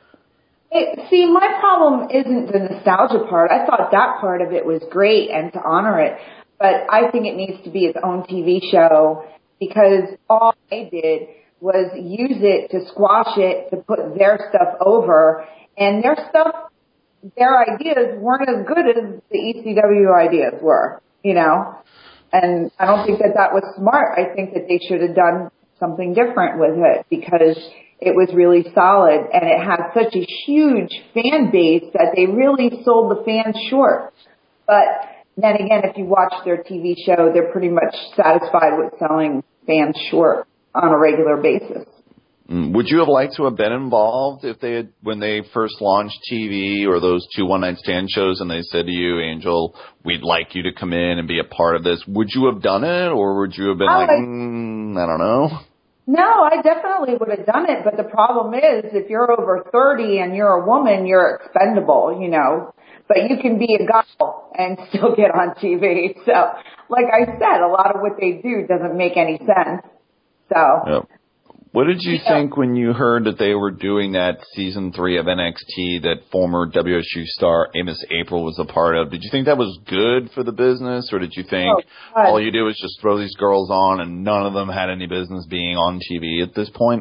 It, see, my problem isn't the nostalgia part. I thought that part of it was great and to honor it. But I think it needs to be its own T V show because all they did was use it to squash it, to put their stuff over. And their stuff, their ideas weren't as good as the E C W ideas were, you know. And I don't think that that was smart. I think that they should have done something different with it because it was really solid, and it had such a huge fan base that they really sold the fans short. But then again, if you watch their T V show, they're pretty much satisfied with selling fans short on a regular basis. Would you have liked to have been involved if they had, when they first launched T V or those two one-night stand shows and they said to you, Angel, we'd like you to come in and be a part of this? Would you have done it, or would you have been I like, like mm, I don't know? No, I definitely would have done it, but the problem is if you're over thirty and you're a woman, you're expendable, you know. But you can be a guy and still get on T V. So, like I said, a lot of what they do doesn't make any sense. So. Yep. What did you yeah. think when you heard that they were doing that season three of N X T that former W S U star Amos April was a part of? Did you think that was good for the business, or did you think oh, all you do is just throw these girls on and none of them had any business being on T V at this point?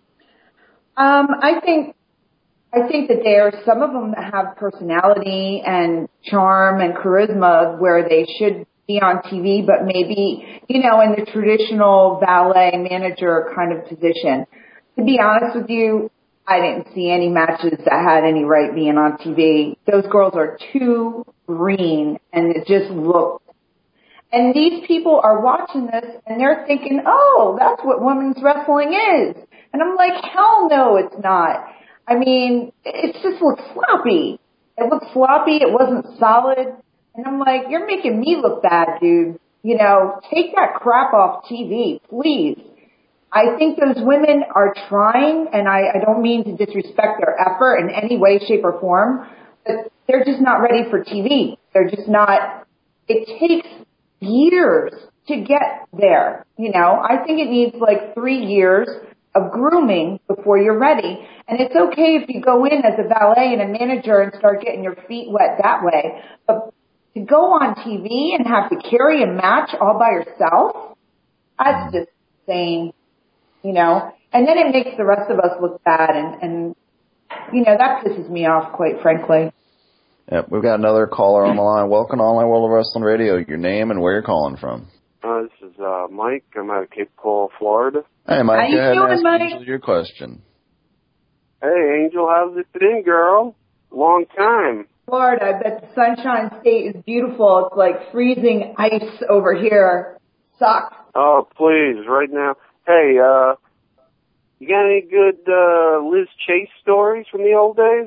Um, I think I think that there are some of them that have personality and charm and charisma where they should be on T V, but maybe, you know, in the traditional valet manager kind of position. To be honest with you, I didn't see any matches that had any right being on T V. Those girls are too green, and it just looked. And these people are watching this, and they're thinking, oh, that's what women's wrestling is. And I'm like, hell no, it's not. I mean, it just looks sloppy. It looked sloppy. It wasn't solid. And I'm like, you're making me look bad, dude. You know, take that crap off T V, please. I think those women are trying, and I, I don't mean to disrespect their effort in any way, shape, or form, but they're just not ready for T V. They're just not, it takes years to get there. You know, I think it needs like three years of grooming before you're ready. And it's okay if you go in as a valet and a manager and start getting your feet wet that way. But to go on T V and have to carry a match all by yourself, that's just insane, you know. And then it makes the rest of us look bad, and, and you know, that pisses me off, quite frankly. Yep, we've got another caller on the line. Welcome to Online World of Wrestling Radio. Your name and where you're calling from. Uh, this is uh, Mike. I'm out of Cape Coral, Florida. Hey, Mike. How you go ahead doing, and ask Mike? Angel your question. Hey, Angel, how's it been, girl? Long time. Florida. I bet the Sunshine State is beautiful. It's like freezing ice over here. Sucks. Oh, please, right now. Hey, uh, you got any good uh, Liz Chase stories from the old days?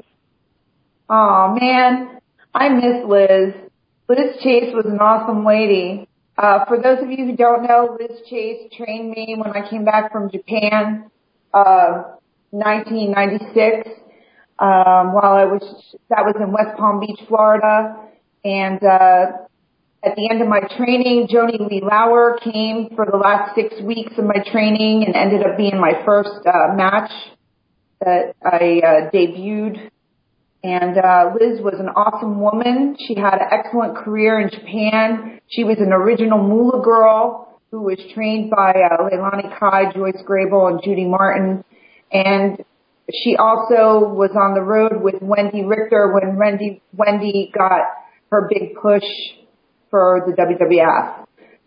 Oh man, I miss Liz. Liz Chase was an awesome lady. Uh, for those of you who don't know, Liz Chase trained me when I came back from Japan, uh, nineteen ninety-six. Um, while I was, that was in West Palm Beach, Florida. And, uh, at the end of my training, Joni Lee Lauer came for the last six weeks of my training and ended up being my first, uh, match that I, uh, debuted. And, uh, Liz was an awesome woman. She had an excellent career in Japan. She was an original Moolah girl who was trained by, uh, Leilani Kai, Joyce Grable, and Judy Martin. And she also was on the road with Wendy Richter when Wendy, Wendy got her big push for the W W F.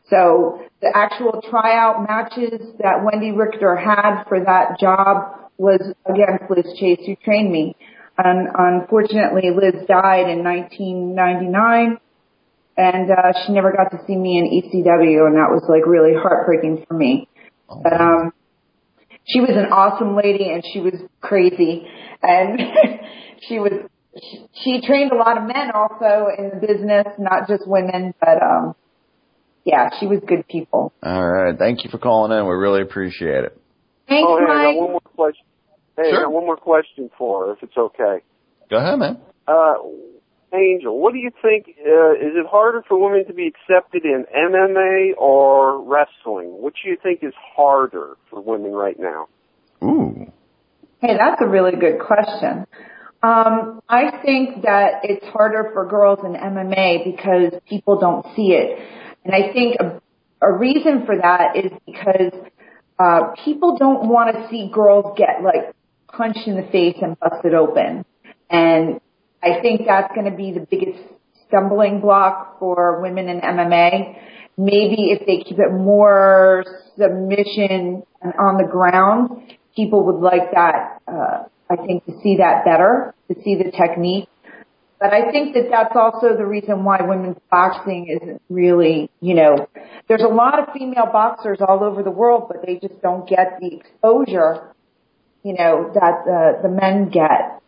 So the actual tryout matches that Wendy Richter had for that job was against Liz Chase, who trained me. And unfortunately, Liz died in nineteen ninety-nine, and uh, she never got to see me in E C W, and that was like really heartbreaking for me. But um, she was an awesome lady, and she was crazy, and she was she, she trained a lot of men also in the business, not just women. But um, yeah, she was good people. All right, thank you for calling in. We really appreciate it. Thanks, oh, hey, Mike. I got one more question. Hey, Sure. I got one more question for her, if it's okay. Go ahead, man. Uh, Angel, what do you think? Uh, is it harder for women to be accepted in M M A or wrestling? Which do you think is harder for women right now? Ooh. Hey, that's a really good question. Um, I think that it's harder for girls in M M A because people don't see it. And I think a, a reason for that is because uh, people don't want to see girls get, like, punched in the face and busted open. And I think that's going to be the biggest stumbling block for women in M M A. Maybe if they keep it more submission and on the ground, people would like that, uh, I think, to see that better, to see the technique. But I think that that's also the reason why women's boxing isn't really, you know, there's a lot of female boxers all over the world, but they just don't get the exposure, you know, that uh, the men get.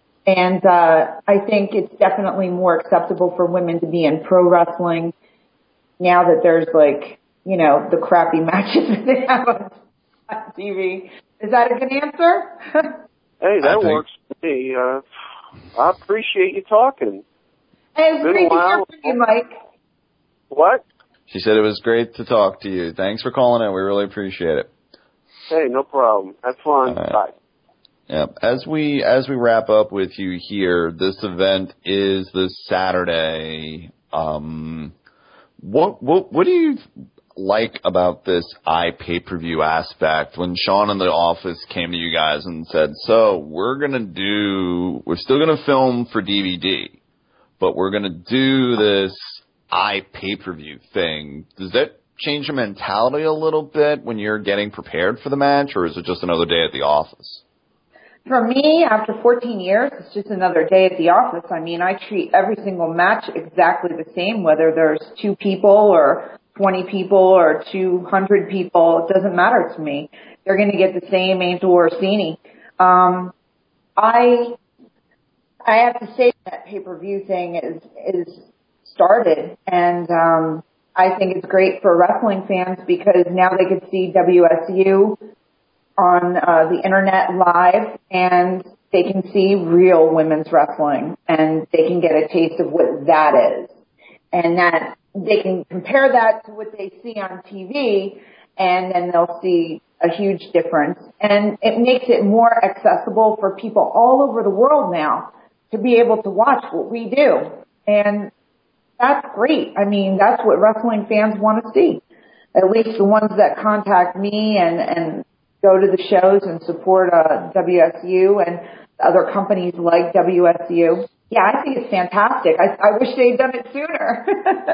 And uh, I think it's definitely more acceptable for women to be in pro wrestling now that there's, like, you know, the crappy matches that they have on T V. Is that a good answer? Hey, that think- works for me. Uh, I appreciate you talking. Hey, it's Been a great to hear while. from you, Mike. What? She said it was great to talk to you. Thanks for calling in. We really appreciate it. Hey, no problem. Have fun. All right. Bye. Yeah. As we as we wrap up with you here, this event is this Saturday. Um, what what what do you like about this I pay-per-view aspect? When Sean in the office came to you guys and said, "So we're gonna do, we're still gonna film for D V D, but we're gonna do this I pay-per-view thing." Does that change your mentality a little bit when you're getting prepared for the match, or is it just another day at the office? For me, after fourteen years, it's just another day at the office. I mean, I treat every single match exactly the same, whether there's two people or twenty people or two hundred people. It doesn't matter to me. They're going to get the same Angel Orsini. Um, I, I have to say that pay-per-view thing is, is started, and um, I think it's great for wrestling fans because now they can see W S U on uh, the internet live, and they can see real women's wrestling, and they can get a taste of what that is. And that they can compare that to what they see on T V, and then they'll see a huge difference. And it makes it more accessible for people all over the world now to be able to watch what we do. And that's great. I mean, that's what wrestling fans want to see. At least the ones that contact me and, and go to the shows and support uh, W S U and other companies like W S U. Yeah, I think it's fantastic. I, I wish they'd done it sooner.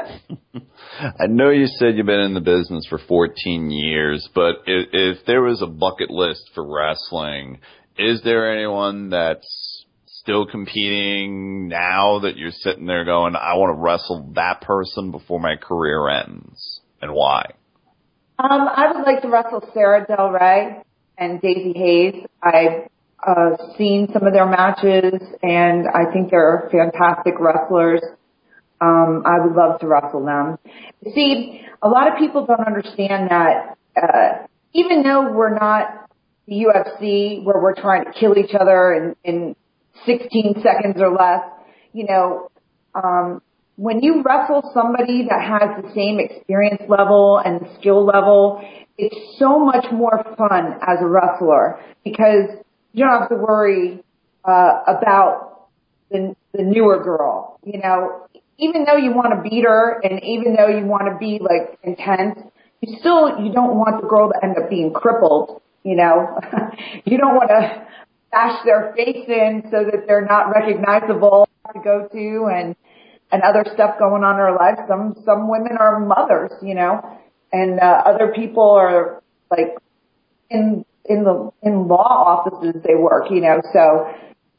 I know you said you've been in the business for fourteen years, but if, if there was a bucket list for wrestling, is there anyone that's still competing now that you're sitting there going, I want to wrestle that person before my career ends? And why? Um, I would like to wrestle Sarah Del Rey and Daisy Hayes. I've uh, seen some of their matches, and I think they're fantastic wrestlers. Um, I would love to wrestle them. See, a lot of people don't understand that uh, even though we're not the U F C where we're trying to kill each other in, in sixteen seconds or less, you know, um, when you wrestle somebody that has the same experience level and skill level, it's so much more fun as a wrestler because you don't have to worry uh, about the, the newer girl. You know, even though you want to beat her and even though you want to be like intense, you still you don't want the girl to end up being crippled. You know, you don't want to bash their face in so that they're not recognizable to go to and. and other stuff going on in our lives. Some, some women are mothers, you know, and, uh, other people are like in, in the, in law offices they work, you know, so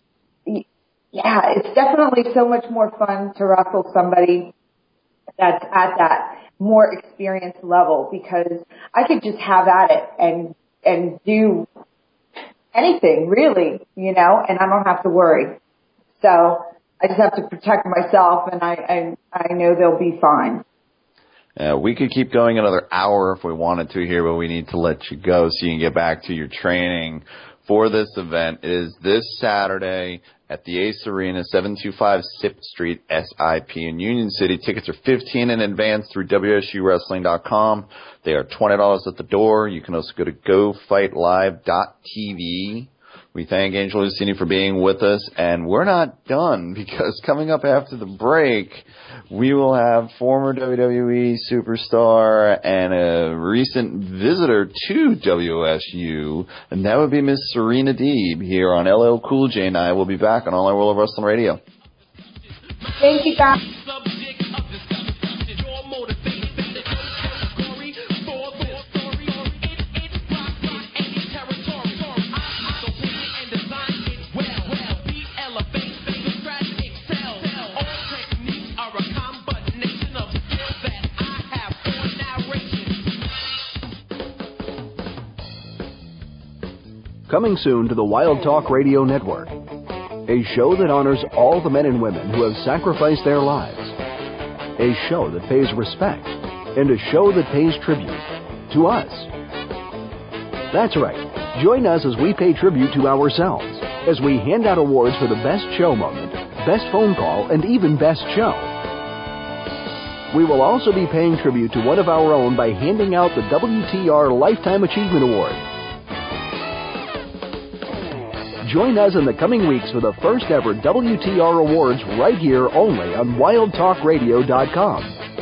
yeah, it's definitely so much more fun to wrestle somebody that's at that more experienced level because I could just have at it and, and do anything really, you know, and I don't have to worry. So, I just have to protect myself, and I, I, I know they'll be fine. Uh, we could keep going another hour if we wanted to here, but we need to let you go so you can get back to your training for this event. It is this Saturday at the Ace Arena, seven two five Sixth Street, S I P in Union City. Tickets are fifteen dollars in advance through W S U wrestling dot com. They are twenty dollars at the door. You can also go to go fight live dot T V. We thank Angel Lucini for being with us, and we're not done because coming up after the break, we will have former W W E superstar and a recent visitor to W S U, and that would be Miss Serena Deeb here on L L Cool J, and I will be back on All Our World of Wrestling Radio. Thank you, guys. Coming soon to the Wild Talk Radio Network, a show that honors all the men and women who have sacrificed their lives, a show that pays respect, and a show that pays tribute to us. That's right. Join us as we pay tribute to ourselves as we hand out awards for the best show moment, best phone call, and even best show. We will also be paying tribute to one of our own by handing out the W T R Lifetime Achievement Award. Join us in the coming weeks for the first ever W T R Awards right here only on wild talk radio dot com.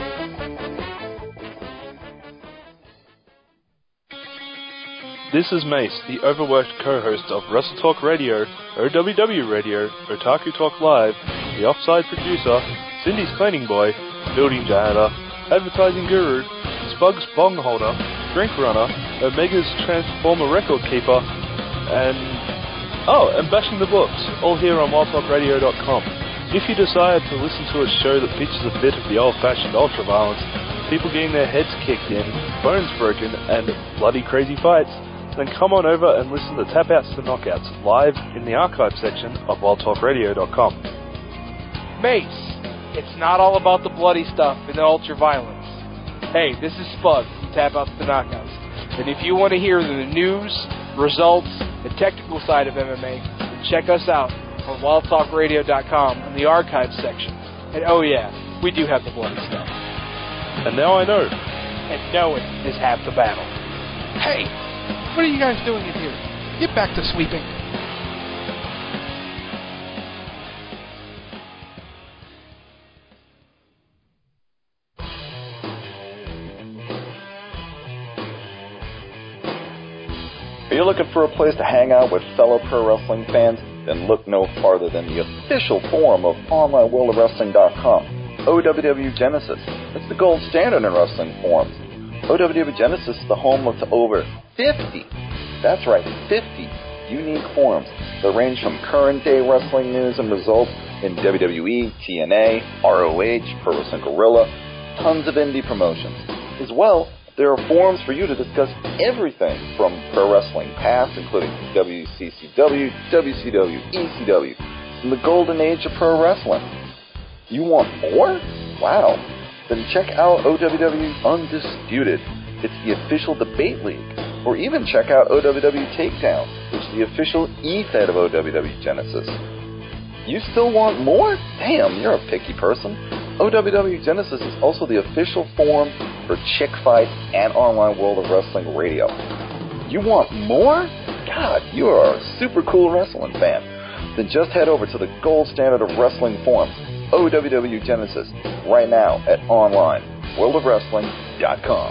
This is Mace, the overworked co-host of Wrestle Talk Radio, O W W Radio, Otaku Talk Live, the offside producer, Cindy's cleaning boy, building janitor, advertising guru, Spug's bong holder, drink runner, Omega's transformer record keeper, and Oh, and bashing the books, all here on wild talk radio dot com. If you decide to listen to a show that features a bit of the old-fashioned ultra-violence, people getting their heads kicked in, bones broken, and bloody crazy fights, then come on over and listen to Tap Outs to Knockouts live in the archive section of wild talk radio dot com. Mace, it's not all about the bloody stuff and the ultra-violence. Hey, this is Spug from Tap Outs to Knockouts. And if you want to hear the news, results, the technical side of M M A, then check us out on wild talk radio dot com in the archives section. And oh yeah, we do have the bloody stuff. And now I know. And knowing is half the battle. Hey, what are you guys doing in here? Get back to sleeping. Are you looking for a place to hang out with fellow pro wrestling fans? Then look no farther than the official forum of online world of wrestling dot com, O W W Genesis. It's the gold standard in wrestling forums. O W W Genesis is the home of over fifty, that's right, fifty unique forums that range from current-day wrestling news and results in W W E, T N A, R O H, Pro Wrestling Guerrilla, tons of indie promotions. As well, there are forums for you to discuss everything from pro wrestling past, including W C C W, W C W, E C W, and the golden age of pro wrestling. You want more? Wow. Then check out O W W Undisputed. It's the official debate league. Or even check out O W W Takedown, which is the official E-Fed of O W W Genesis. You still want more? Damn, you're a picky person. O W W Genesis is also the official forum for Chick Fight and Online World of Wrestling Radio. You want more? God, you are a super cool wrestling fan. Then just head over to the gold standard of wrestling forums, O W W Genesis, right now at online world of wrestling dot com.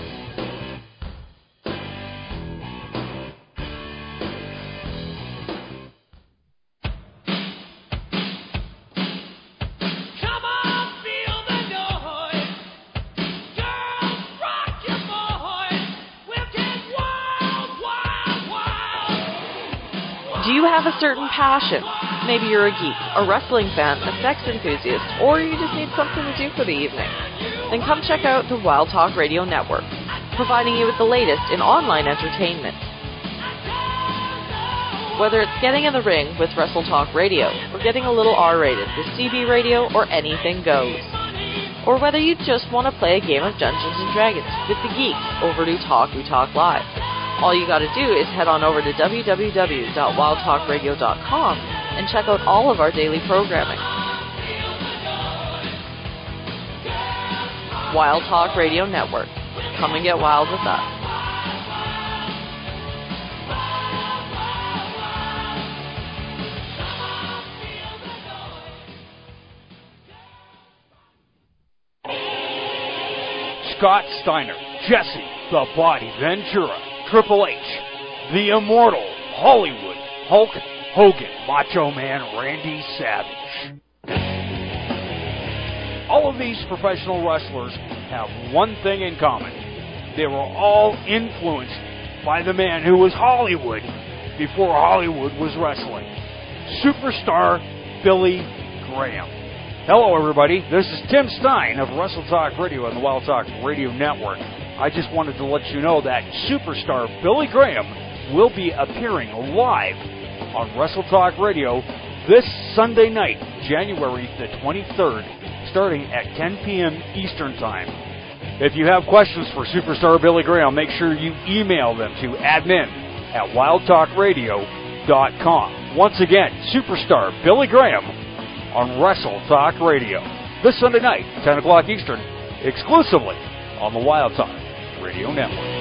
Do you have a certain passion? Maybe you're a geek, a wrestling fan, a sex enthusiast, or you just need something to do for the evening. Then come check out the Wild Talk Radio Network, providing you with the latest in online entertainment. Whether it's getting in the ring with Wrestle Talk Radio, or getting a little R-rated with C B Radio, or anything goes. Or whether you just want to play a game of Dungeons and Dragons with the geeks over to Talk We Talk Live. All you gotta do is head on over to w w w dot wild talk radio dot com and check out all of our daily programming. Wild Talk Radio Network. Come and get wild with us. Scott Steiner, Jesse the Body Ventura, Triple H, the Immortal, Hollywood, Hulk Hogan, Macho Man Randy Savage. All of these professional wrestlers have one thing in common. They were all influenced by the man who was Hollywood before Hollywood was wrestling. Superstar Billy Graham. Hello, everybody. This is Tim Stein of Wrestle Talk Radio on the Wild Talk Radio Network. I just wanted to let you know that superstar Billy Graham will be appearing live on Wrestle Talk Radio this Sunday night, January the twenty-third, starting at ten p.m. Eastern Time. If you have questions for superstar Billy Graham, make sure you email them to admin at wild talk radio dot com. Once again, superstar Billy Graham on Wrestle Talk Radio this Sunday night, ten o'clock Eastern, exclusively on the Wild Talk Radio Network.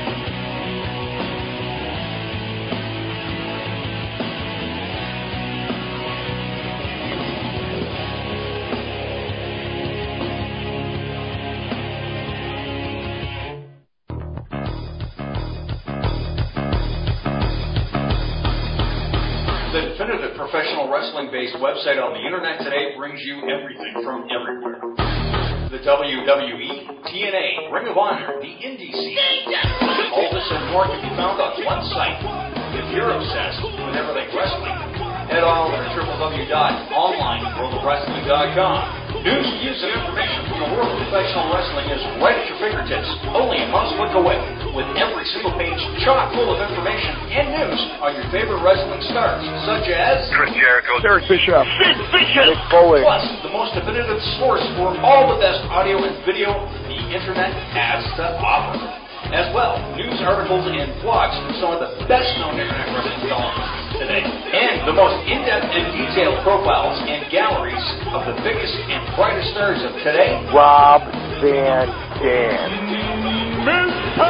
The definitive professional wrestling-based website on the internet today brings you everything from everywhere. The W W E, T N A, Ring of Honor, the Indie Scene. All this and more can be found on one site. If you're obsessed with everything wrestling, head on over to w w w dot online world of wrestling dot com. News, views, and information from the world of professional wrestling is right at your fingertips, only a mouse click away, with every single page chock full of information and news on your favorite wrestling stars, such as Chris Jericho, Eric Bischoff, Sid Vicious, Mick Foley. Plus the most definitive source for all the best audio and video the internet has to offer. As well, news articles and blogs from some of the best-known internet wrestling columnists today, and the most in-depth and detailed profiles and galleries of the biggest and brightest stars of today. Rob Van Dam. Mister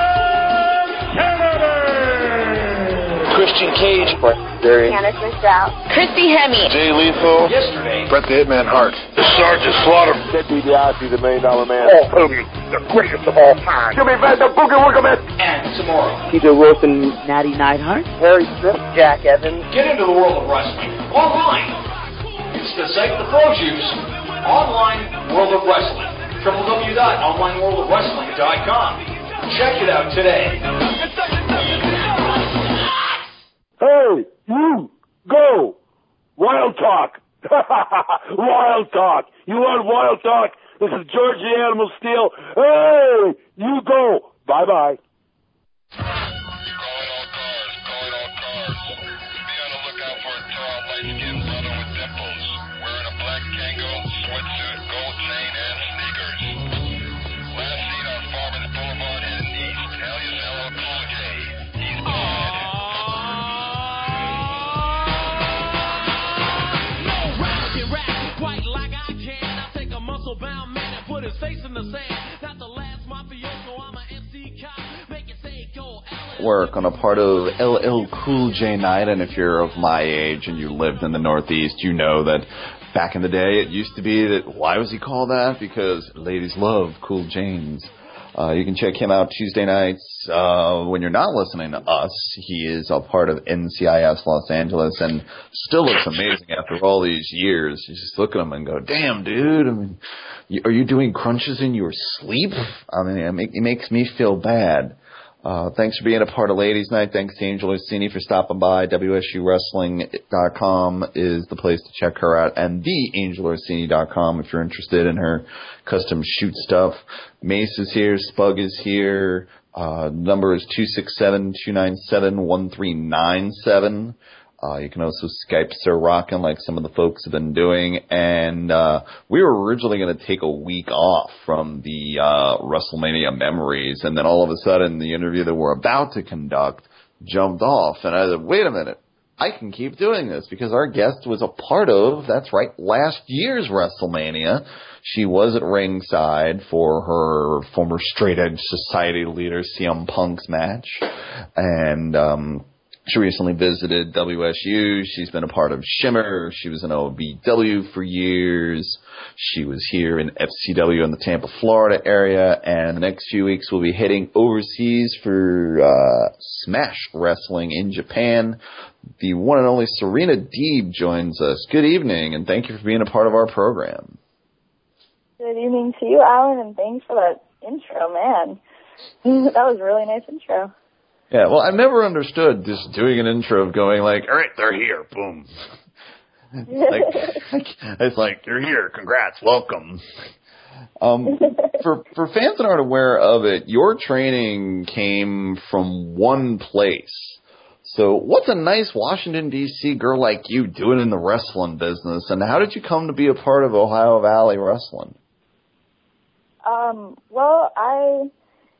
Kennedy! Christian Cage. Barry. Candice Michelle. Christy Hemme. Jay Lethal. Yesterday. Brett the Hitman Hart. The Sergeant Slaughter. Ted DiBiase, the Million Dollar Man. Hulk Hogan, the quickest of all time. Jimmy Van the Boogie Woogie Man. And tomorrow. P J Wilson, Natty Neidhart. Harry Smith. Jack Evans. Get into the world of wrestling online. It's the site the pros use. Online World of Wrestling. w w w dot online world of wrestling dot com. Check it out today. Hey, Hey, you, go. Wild Talk. Wild Talk. You want Wild Talk? This is George the Animal Steel. Hey, you go. Bye-bye. Work on a part of L L Cool J night, and if you're of my age and you lived in the Northeast, you know that back in the day it used to be that, why was he called that? Because ladies love Cool James. Uh, you can check him out Tuesday nights uh, when you're not listening to us. He is a part of N C I S Los Angeles and still looks amazing after all these years. You just look at him and go, damn, dude, I mean, you, are you doing crunches in your sleep? I mean, it, make, it makes me feel bad. Uh, thanks for being a part of Ladies Night. Thanks to Angel Orsini for stopping by. W S U wrestling dot com is the place to check her out, and the angel orsini dot com if you're interested in her custom shoot stuff. Mace is here. Spug is here. Uh, number is two six seven, two nine seven, one three nine seven. Uh, you can also Skype Sir Rockin' like some of the folks have been doing. And uh, we were originally going to take a week off from the uh, WrestleMania memories. And then all of a sudden, the interview that we're about to conduct jumped off. And I said, wait a minute. I can keep doing this because our guest was a part of, that's right, last year's WrestleMania. She was at ringside for her former straight edge society leader C M Punk's match. And um she recently visited W S U. She's been a part of Shimmer. She was in O V W for years. She was here in F C W in the Tampa, Florida area. And the next few weeks we'll be heading overseas for uh, Smash Wrestling in Japan. The one and only Serena Deeb joins us. Good evening, and thank you for being a part of our program. Good evening to you, Alan, and thanks for that intro, man. That was a really nice intro. Yeah, well, I've never understood just doing an intro of going like, all right, they're here, boom. like, it's like, you're here, congrats, welcome. Um, for for fans that aren't aware of it, your training came from one place. So what's a nice Washington, D C girl like you doing in the wrestling business, and how did you come to be a part of Ohio Valley Wrestling? Um, well, I...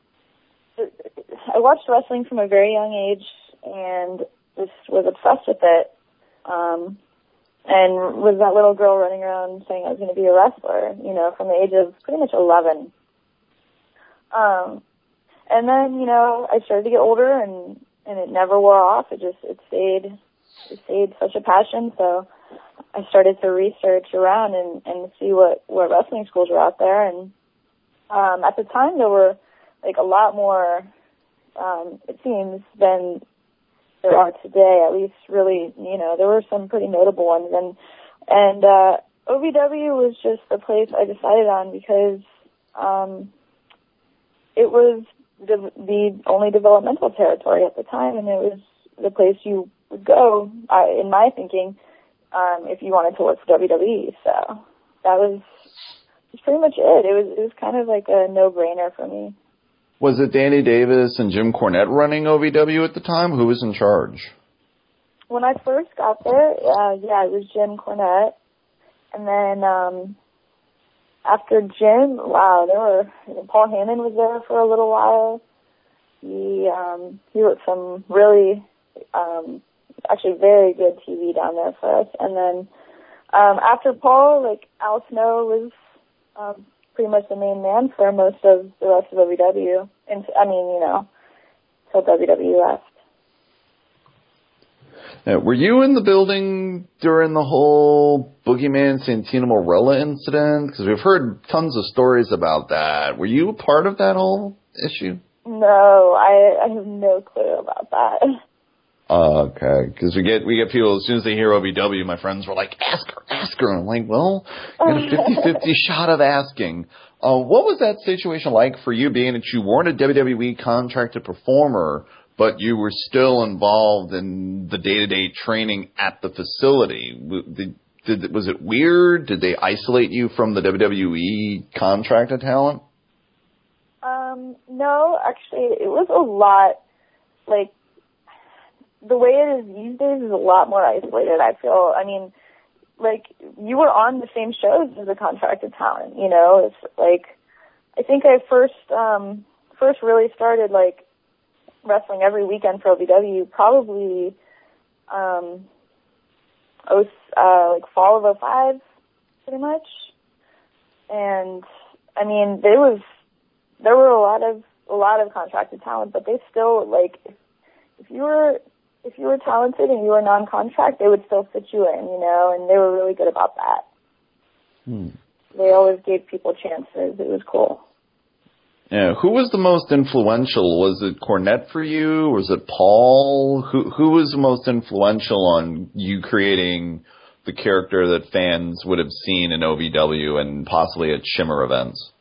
I watched wrestling from a very young age and just was obsessed with it. Um, and was that little girl running around saying I was going to be a wrestler, you know, from the age of pretty much eleven. Um, and then, you know, I started to get older and, and it never wore off. It just, it stayed, it stayed such a passion. So I started to research around and, and see what, what wrestling schools were out there. And, um, at the time there were, like a lot more, um, it seems, than there are today. At least, really, you know, there were some pretty notable ones, and and uh, O V W was just the place I decided on because um, it was the, the only developmental territory at the time, and it was the place you would go, uh, in my thinking, um, if you wanted to work for W W E. So that was, was pretty much it. It was it was kind of like a no-brainer for me. Was it Danny Davis and Jim Cornette running O V W at the time? Who was in charge? When I first got there, uh, yeah, it was Jim Cornette. And then um, after Jim, wow, there were Paul Heyman was there for a little while. He um, he wrote some really, um, actually very good T V down there for us. And then um, after Paul, like Al Snow was um, pretty much the main man for most of the rest of W W. And I mean, you know, till W W left. Now, were you in the building during the whole Boogeyman Santino Marella incident? Because we've heard tons of stories about that. Were you a part of that whole issue? No, I, I have no clue about that. Uh, okay, because we get we get people, as soon as they hear O V W, my friends were like, ask her, ask her. And I'm like, well, you got a fifty-fifty shot of asking. Uh, what was that situation like for you, being that you weren't a W W E contracted performer, but you were still involved in the day-to-day training at the facility. Did, did, was it weird? Did they isolate you from the W W E contracted talent? Um, no, actually, it was a lot, like, the way it is these days is a lot more isolated, I feel. I mean, like, you were on the same shows as a contracted talent, you know? It's like, I think I first, um, first really started, like, wrestling every weekend for O V W probably, um, oh, uh, like, fall of oh five, pretty much. And, I mean, there was, there were a lot of, a lot of contracted talent, but they still, like, if, if you were, if you were talented and you were non-contract, they would still fit you in, you know, and they were really good about that. Hmm. They always gave people chances. It was cool. Yeah, who was the most influential? Was it Cornette for you? Was it Paul? Who who was the most influential on you creating the character that fans would have seen in O V W and possibly at Shimmer events?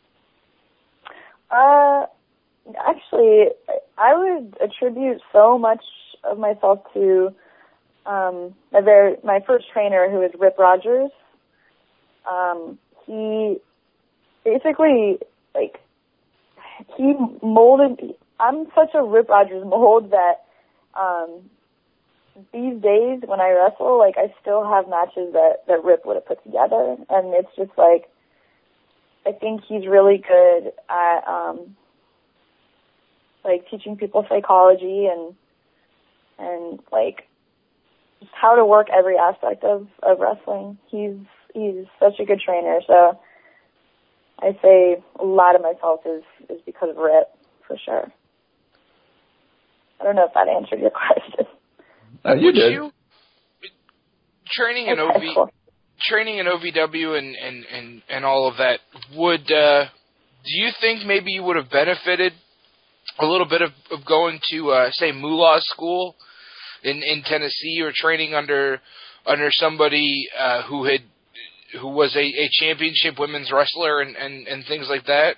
Uh, actually, I would attribute so much of myself to um, my very my first trainer, who was Rip Rogers. Um, he basically like he molded. I'm such a Rip Rogers mold that um, these days when I wrestle, like I still have matches that that Rip would have put together, and it's just like I think he's really good at um, like teaching people psychology and. and like just how to work every aspect of, of wrestling. He's he's such a good trainer, so I say a lot of myself is, is because of Rip, for sure. I don't know if that answered your question. Uh, you Would did. You, training in Okay, O V, cool. training in O V W and, and, and, and all of that, would uh, do you think maybe you would have benefited a little bit of, of going to, uh, say, Moolah's school in, in Tennessee, or training under under somebody uh, who had who was a, a championship women's wrestler and, and, and things like that?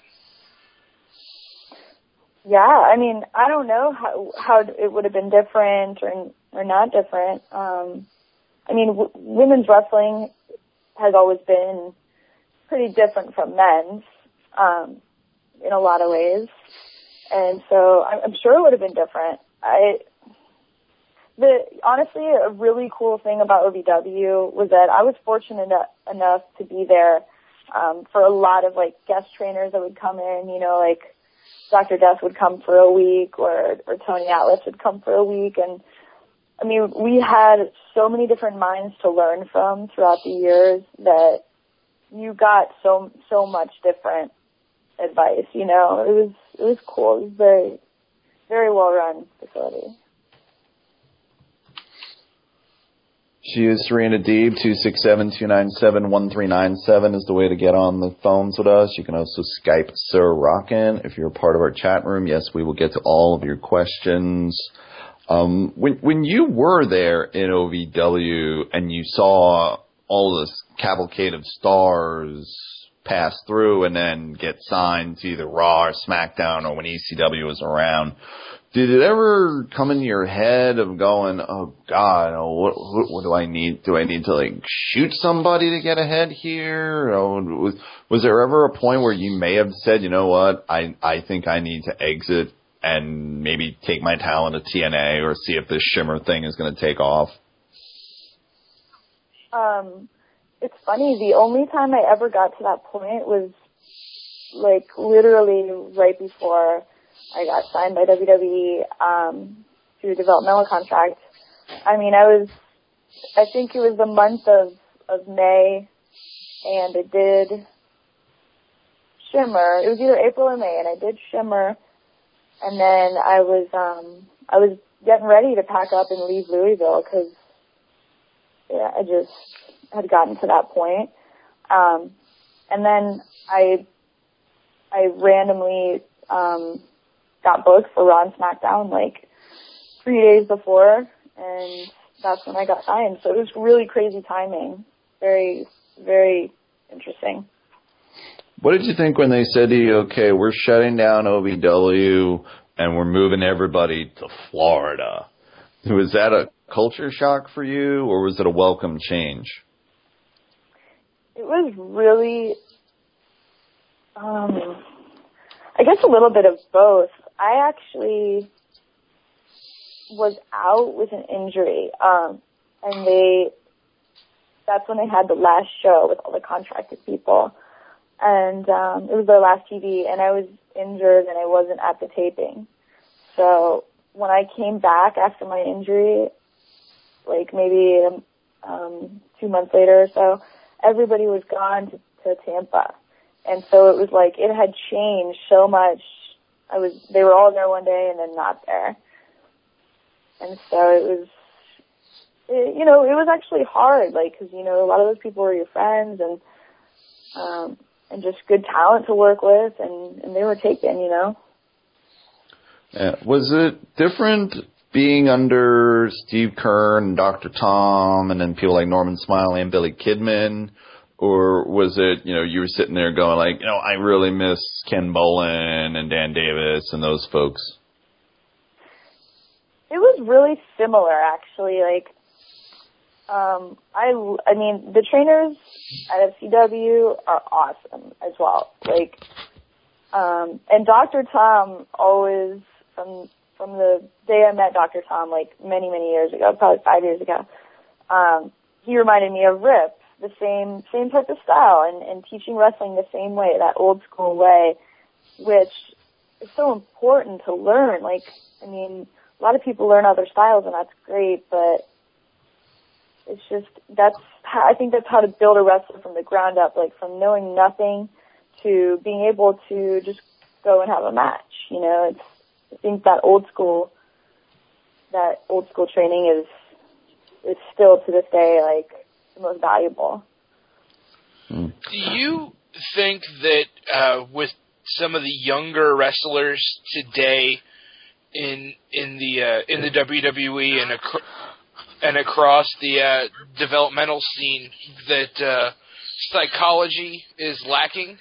Yeah, I mean, I don't know how how it would have been different or or not different. Um, I mean, w- women's wrestling has always been pretty different from men's um, in a lot of ways. And so I'm, I'm sure it would have been different. I, the honestly, a really cool thing about O V W was that I was fortunate enough, enough to be there um, for a lot of like guest trainers that would come in. You know, like Doctor Death would come for a week, or or Tony Atlas would come for a week, and I mean, we had so many different minds to learn from throughout the years that you got so so much different advice. You know, it was it was cool. It was very very well run facility. She is Serena Deeb. two six seven, two nine seven, one three nine seven is the way to get on the phones with us. You can also Skype Sir Rockin' if you're a part of our chat room. Yes, we will get to all of your questions. Um, when when you were there in O V W and you saw all this cavalcade of stars pass through and then get signed to either Raw or SmackDown, or when E C W was around, did it ever come in your head of going, oh God, oh, what, what, what do I need? Do I need to like shoot somebody to get ahead here? Or was, was there ever a point where you may have said, you know what, I, I think I need to exit and maybe take my talent to T N A or see if this Shimmer thing is going to take off? Um, it's funny, the only time I ever got to that point was like literally right before I got signed by W W E um, through a developmental contract. I mean, I was, I think it was the month of, of May, and I did Shimmer. It was either April or May, and I did Shimmer, and then I was, um, I was getting ready to pack up and leave Louisville because, yeah, I just had gotten to that point. Um, and then I, I randomly, um, got booked for Raw and SmackDown like three days before, and that's when I got signed. So it was really crazy timing. Very, very interesting. What did you think when they said to you, okay, we're shutting down O V W and we're moving everybody to Florida. Was that a culture shock for you, or was it a welcome change? It was really, um, I guess a little bit of both. I actually was out with an injury, um, and they, that's when they had the last show with all the contracted people. And um, it was their last T V, and I was injured and I wasn't at the taping. So when I came back after my injury, like maybe um, two months later or so, everybody was gone to, to Tampa. And so it was like it had changed so much. I was, they were all there one day and then not there. And so it was, it, you know, it was actually hard, like, cause, you know, a lot of those people were your friends and, um, and just good talent to work with, and, and they were taken, you know. Yeah. Was it different being under Steve Kern and Doctor Tom and then people like Norman Smiley and Billy Kidman? Or was it, you know, you were sitting there going like, you know, I really miss Ken Boland and Dan Davis and those folks? It was really similar, actually. Like, um, I, I mean, the trainers at F C W are awesome as well. Like, um, and Doctor Tom always, from from the day I met Doctor Tom, like many, many years ago, probably five years ago, um, he reminded me of Rip, the same same type of style, and, and teaching wrestling the same way, that old school way, which is so important to learn. Like, I mean, a lot of people learn other styles, and that's great, but it's just, that's how, I think that's how to build a wrestler from the ground up, like from knowing nothing to being able to just go and have a match. You know, it's, I think that old school, that old school training is, is still to this day, like, the most valuable. Do you think that uh, with some of the younger wrestlers today in in the uh, in the W W E and ac- and across the uh, developmental scene that uh, psychology is lacking?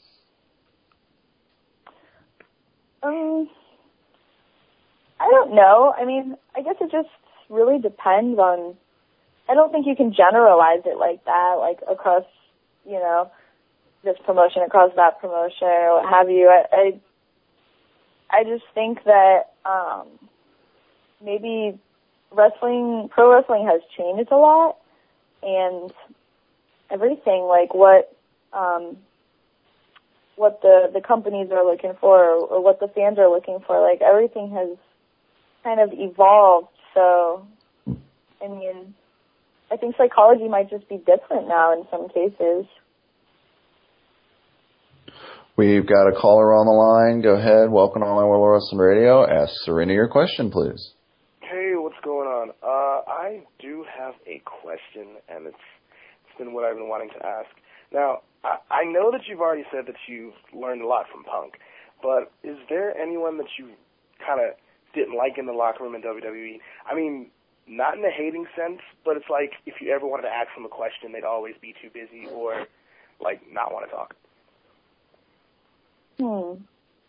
Um, I don't know. I mean, I guess it just really depends on. I don't think you can generalize it like that, like across, you know, this promotion, across that promotion, or what have you. I, I, I just think that um, maybe wrestling, pro wrestling has changed a lot, and everything, like what, um, what the the companies are looking for, or, or what the fans are looking for, like everything has kind of evolved. So, I mean, I think psychology might just be different now in some cases. We've got a caller on the line. Go ahead. Welcome to Online World Wrestling Radio. Ask Serena your question, please. Hey, what's going on? Uh, I do have a question, and it's it's been what I've been wanting to ask. Now, I, I know that you've already said that you've learned a lot from Punk, but is there anyone that you kind of didn't like in the locker room in W W E? I mean, not in a hating sense, but it's like if you ever wanted to ask them a question, they'd always be too busy or, like, not want to talk. Hmm.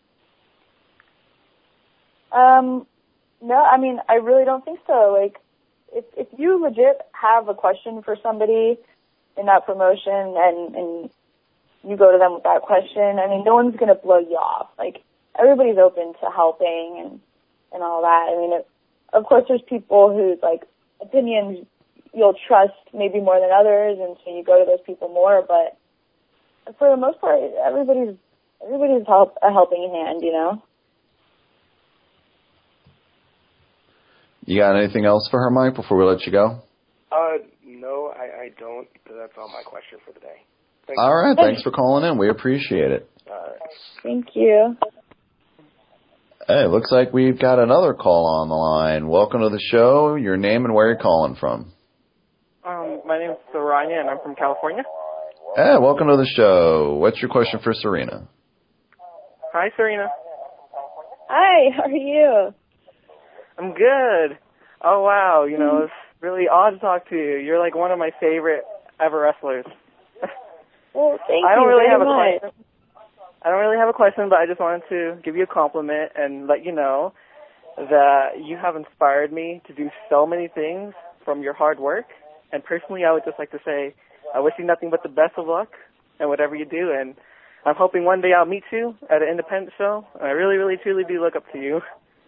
Um, no, I mean, I really don't think so. Like, if if you legit have a question for somebody in that promotion and, and you go to them with that question, I mean, no one's going to blow you off. Like, everybody's open to helping and, and all that. I mean, it, of course, there's people whose, like, opinions you'll trust maybe more than others, and so you go to those people more, but for the most part, everybody's everybody's help, a helping hand, you know? You got anything else for her, Mike, before we let you go? Uh, no, I, I don't. That's all my question for the day. Thank All you. right. Thanks for calling in. We appreciate it. All right. Thank you. Hey, looks like we've got another call on the line. Welcome to the show. Your name and where you're calling from. Um, my name's Saranya, and I'm from California. Hey, welcome to the show. What's your question for Serena? Hi, Serena. Hi, how are you? I'm good. Oh, wow. You know, it's really odd to talk to you. You're like one of my favorite ever wrestlers. Well, thank I don't you really very have a much. question. I don't really have a question, but I just wanted to give you a compliment and let you know that you have inspired me to do so many things from your hard work. And personally, I would just like to say I wish you nothing but the best of luck in whatever you do. And I'm hoping one day I'll meet you at an independent show. And I really, really, truly do look up to you.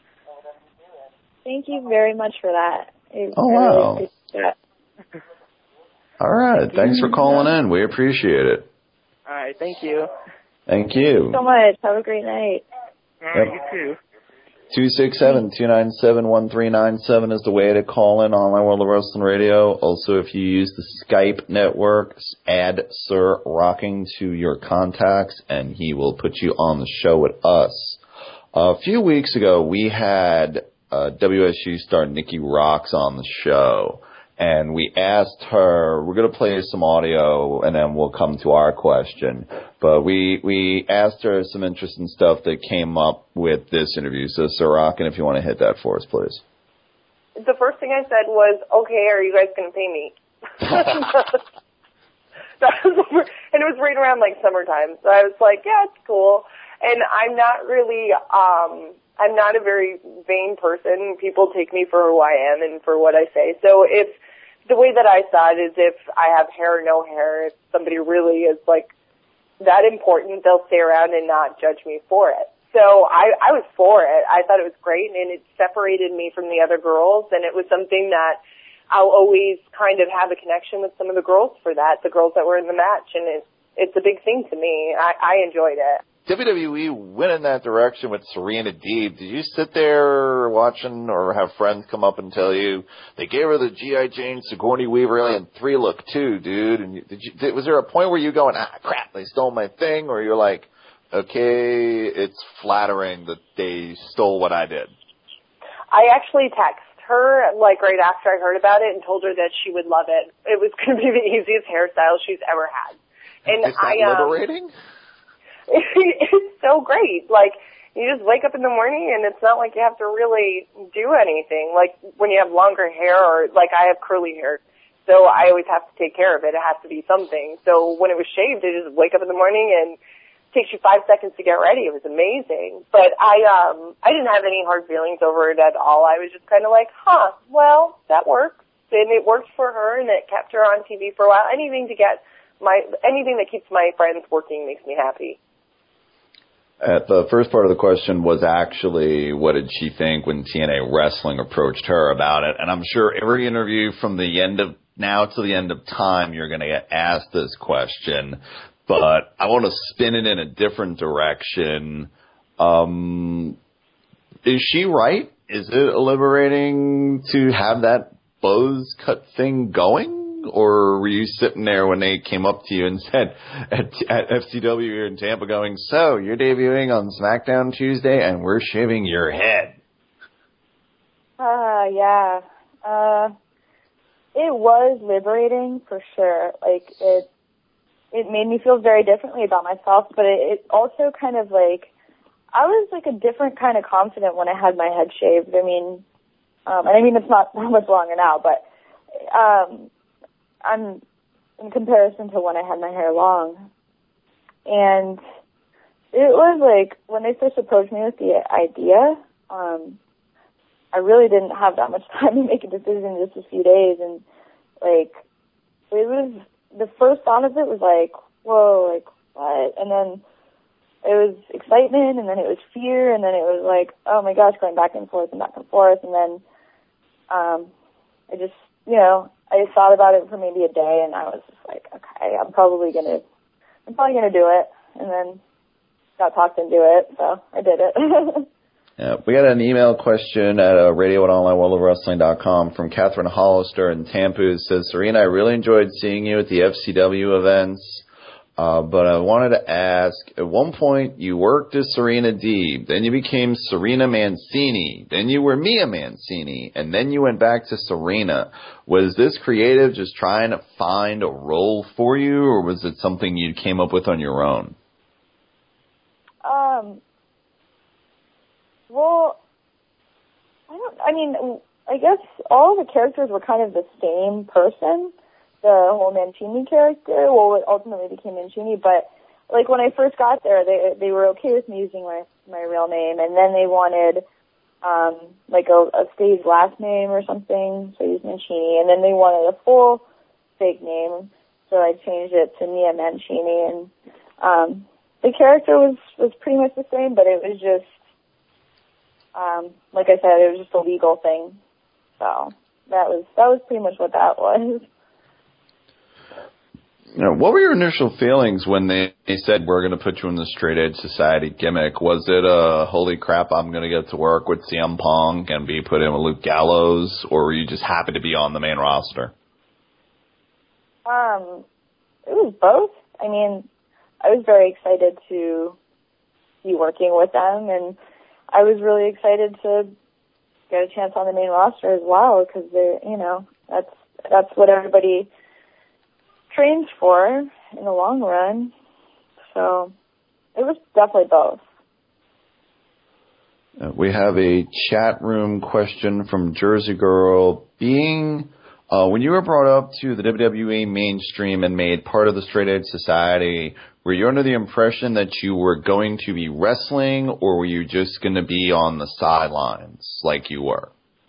Thank you very much for that. I, Oh, I really wow. appreciate that. All right. Thanks for calling in. We appreciate it. All right. Thank you. Thank Thank you you. so much. Have a great night. All right. Yep. You too. two six seven, two nine seven, one three nine seven is the way to call in Online World of Wrestling Radio. Also, if you use the Skype network, add Sir Rocking to your contacts, and he will put you on the show with us. A few weeks ago, we had uh, W S U star Nikki Rocks on the show, and we asked her, we're going to play some audio, and then we'll come to our question. But we we asked her some interesting stuff that came up with this interview. So, Sir Rockin', if you want to hit that for us, please. The first thing I said was, okay, are you guys going to pay me? That was, and it was right around, like, summertime. So I was like, yeah, it's cool. And I'm not really, um, I'm not a very vain person. People take me for who I am and for what I say. So if the way that I saw it is if I have hair or no hair, if somebody really is, like, that important, they'll stay around and not judge me for it. So I, I was for it. I thought it was great, and it separated me from the other girls, and it was something that I'll always kind of have a connection with some of the girls for that, the girls that were in the match, and it, it's a big thing to me. I, I enjoyed it. W W E went in that direction with Serena Deeb. Did you sit there watching or have friends come up and tell you they gave her the G I. Jane, Sigourney Weaver, Alien three look too, dude? And you, did you, did, was there a point where you going, ah, crap, they stole my thing? Or you're like, okay, it's flattering that they stole what I did? I actually texted her, like, right after I heard about it and told her that she would love it. It was going to be the easiest hairstyle she's ever had. And Is that I, um, liberating? It's so great. Like, you just wake up in the morning and it's not like you have to really do anything. Like, when you have longer hair or, like, I have curly hair, so I always have to take care of it. It has to be something. So when it was shaved, you just wake up in the morning and it takes you five seconds to get ready. It was amazing. But I, um, I didn't have any hard feelings over it at all. I was just kind of like, huh, well, that works. And it worked for her and it kept her on T V for a while. Anything to get my, anything that keeps my friends working makes me happy. Uh, the first part of the question was actually, what did she think when T N A Wrestling approached her about it? And I'm sure every interview from the end of now to the end of time, you're going to get asked this question. But I want to spin it in a different direction. Um, is she right? Is it liberating to have that buzz cut thing going? Or were you sitting there when they came up to you and said at, at F C W here in Tampa going, so you're debuting on SmackDown Tuesday and we're shaving your head? Uh, yeah. Uh, it was liberating for sure. Like, it, it made me feel very differently about myself, but it, it also kind of like, I was like a different kind of confident when I had my head shaved. I mean, um, and I mean, it's not that much longer now, but, um, I'm in comparison to when I had my hair long. And it was like, when they first approached me with the idea, um, I really didn't have that much time to make a decision in just a few days. And, like, it was, the first thought of it was like, whoa, like, what? And then it was excitement, and then it was fear, and then it was like, oh my gosh, going back and forth and back and forth. And then, um, I just, you know, I thought about it for maybe a day, and I was just like, okay, I'm probably gonna, I'm probably gonna do it, and then got talked into it, so I did it. Yeah, we got an email question at uh, radio at online world of wrestling dot com from Catherine Hollister in Tampa. It says, Serena, I really enjoyed seeing you at the F C W events. Uh, but I wanted to ask, at one point you worked as Serena Deeb, then you became Serena Mancini, then you were Mia Mancini, and then you went back to Serena. Was this creative, just trying to find a role for you, or was it something you came up with on your own? Um, well, I don't, I mean, I guess all the characters were kind of the same person. The whole Mancini character, well, it ultimately became Mancini, but, like when I first got there, they they were okay with me using my my real name, and then they wanted um like a, a stage last name or something, so I used Mancini, and then they wanted a full fake name, so I changed it to Nia Mancini, and um the character was was pretty much the same, but it was just um like I said, it was just a legal thing, so that was that was pretty much what that was. You know, what were your initial feelings when they, they said we're going to put you in the Straight Edge Society gimmick? Was it a holy crap, I'm going to get to work with C M Punk and be put in with Luke Gallows, or were you just happy to be on the main roster? Um, it was both. I mean, I was very excited to be working with them, and I was really excited to get a chance on the main roster as well, because they're, you know, that's that's what everybody trains for in the long run. So it was definitely both. Uh, we have a chat room question from Jersey Girl. Being uh, when you were brought up to the W W E mainstream and made part of the Straight Edge Society, were you under the impression that you were going to be wrestling, or were you just going to be on the sidelines like you were?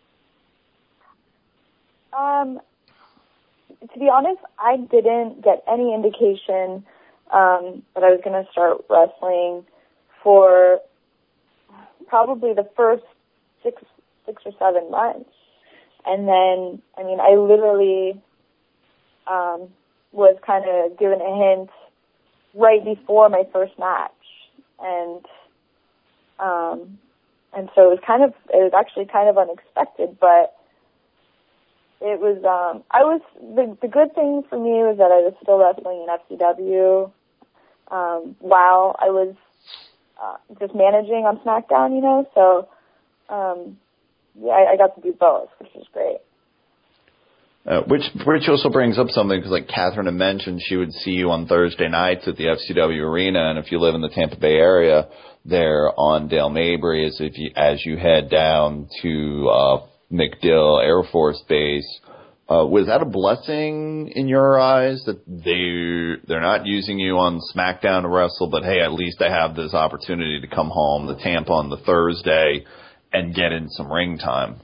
Um, to be honest, I didn't get any indication um, that I was going to start wrestling for probably the first six, six or seven months. And then, I mean, I literally um, was kind of given a hint right before my first match, and um, and so it was kind of, it was actually kind of unexpected, but it was, um, I was, the, the good thing for me was that I was still wrestling in F C W um, while I was uh, just managing on SmackDown, you know, so um, yeah, I, I got to do both, which was great. Uh, which which also brings up something, because like Catherine had mentioned, she would see you on Thursday nights at the F C W Arena, and if you live in the Tampa Bay area, there on Dale Mabry, as if you as you head down to uh, MacDill Air Force Base, uh, was that a blessing in your eyes that they they're not using you on SmackDown to wrestle, but hey, at least I have this opportunity to come home to Tampa on the Thursday and get in some ring time?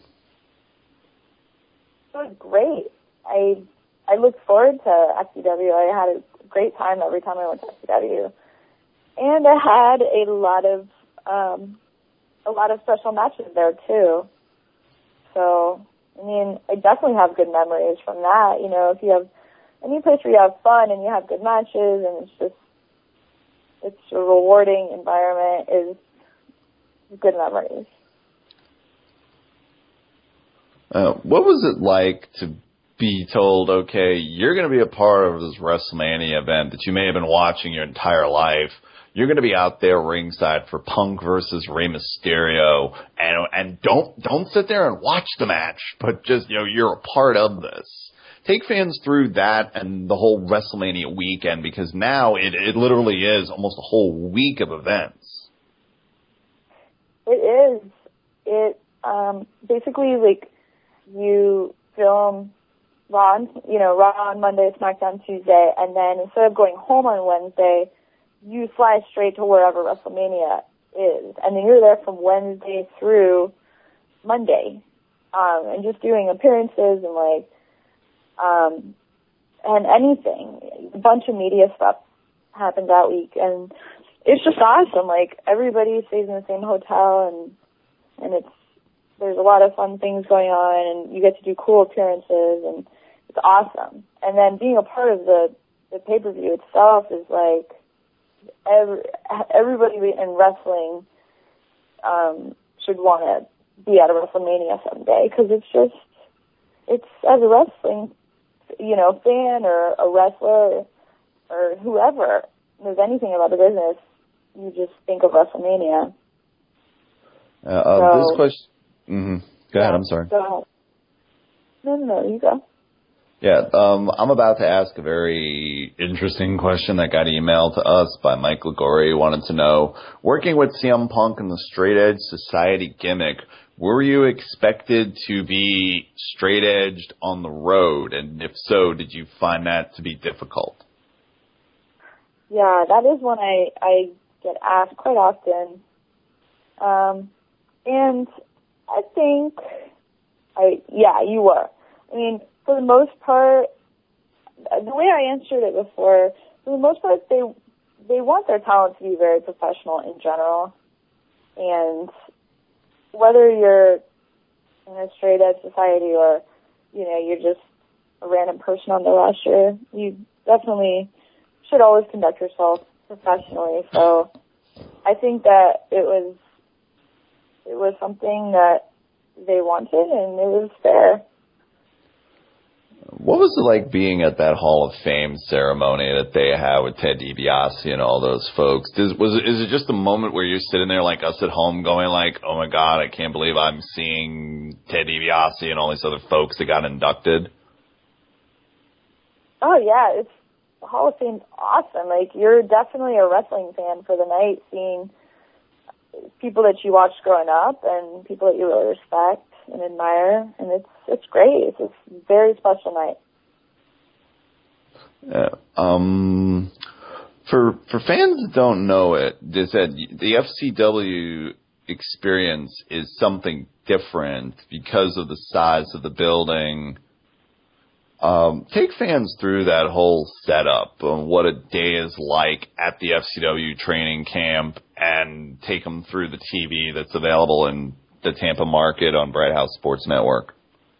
It was great. I I looked forward to F C W. I had a great time every time I went to F C W, and I had a lot of um, a lot of special matches there too. So I mean, I definitely have good memories from that. You know, if you have any place where you have fun and you have good matches, and it's just it's a rewarding environment, is good memories. Uh, what was it like to be told, okay, you're going to be a part of this WrestleMania event that you may have been watching your entire life. You're going to be out there ringside for Punk versus Rey Mysterio, and and don't don't sit there and watch the match, but just, you know, you're a part of this. Take fans through that and the whole WrestleMania weekend, because now it it literally is almost a whole week of events. It is. It um, basically, like, you film Raw on, you know, Raw on Monday, SmackDown Tuesday, and then instead of going home on Wednesday, you fly straight to wherever WrestleMania is, and then you're there from Wednesday through Monday, um, and just doing appearances and like, um, and anything. A bunch of media stuff happens that week, and it's just awesome. Like, everybody stays in the same hotel, and and it's there's a lot of fun things going on, and you get to do cool appearances, and it's awesome. And then being a part of the, the pay-per-view itself is like, every, everybody in wrestling um, should want to be at a WrestleMania someday, because it's just, it's, as a wrestling, you know, fan or a wrestler or, or whoever knows anything about the business, you just think of WrestleMania. Uh, uh, so, this question... Mm-hmm. Go ahead, I'm sorry. Go ahead. No, no, no, you go. Yeah, um, I'm about to ask a very interesting question that got emailed to us by Mike Ligori. He wanted to know, working with C M Punk in the Straight Edge Society gimmick, were you expected to be straight-edged on the road? And if so, did you find that to be difficult? Yeah, that is one I, I get asked quite often. Um, and I think, I yeah, you were. I mean, for the most part, the way I answered it before, for the most part, they they want their talent to be very professional in general. And whether you're in a straight edge society or, you know, you're just a random person on the roster, you definitely should always conduct yourself professionally. So I think that it was it was something that they wanted, and it was fair. What was it like being at that Hall of Fame ceremony that they had with Ted DiBiase and all those folks? Does, was it, is it just a moment where you're sitting there like us at home going like, oh my God, I can't believe I'm seeing Ted DiBiase and all these other folks that got inducted? Oh yeah, it's the Hall of Fame's awesome. Like, you're definitely a wrestling fan for the night, seeing people that you watched growing up and people that you really respect and admire, and it's it's great. It's a very special night. Uh, um, for for fans that don't know it, is that the F C W experience is something different because of the size of the building. Um, take fans through that whole setup on what a day is like at the F C W training camp, and take them through the T V that's available in the Tampa market on Bright House Sports Network.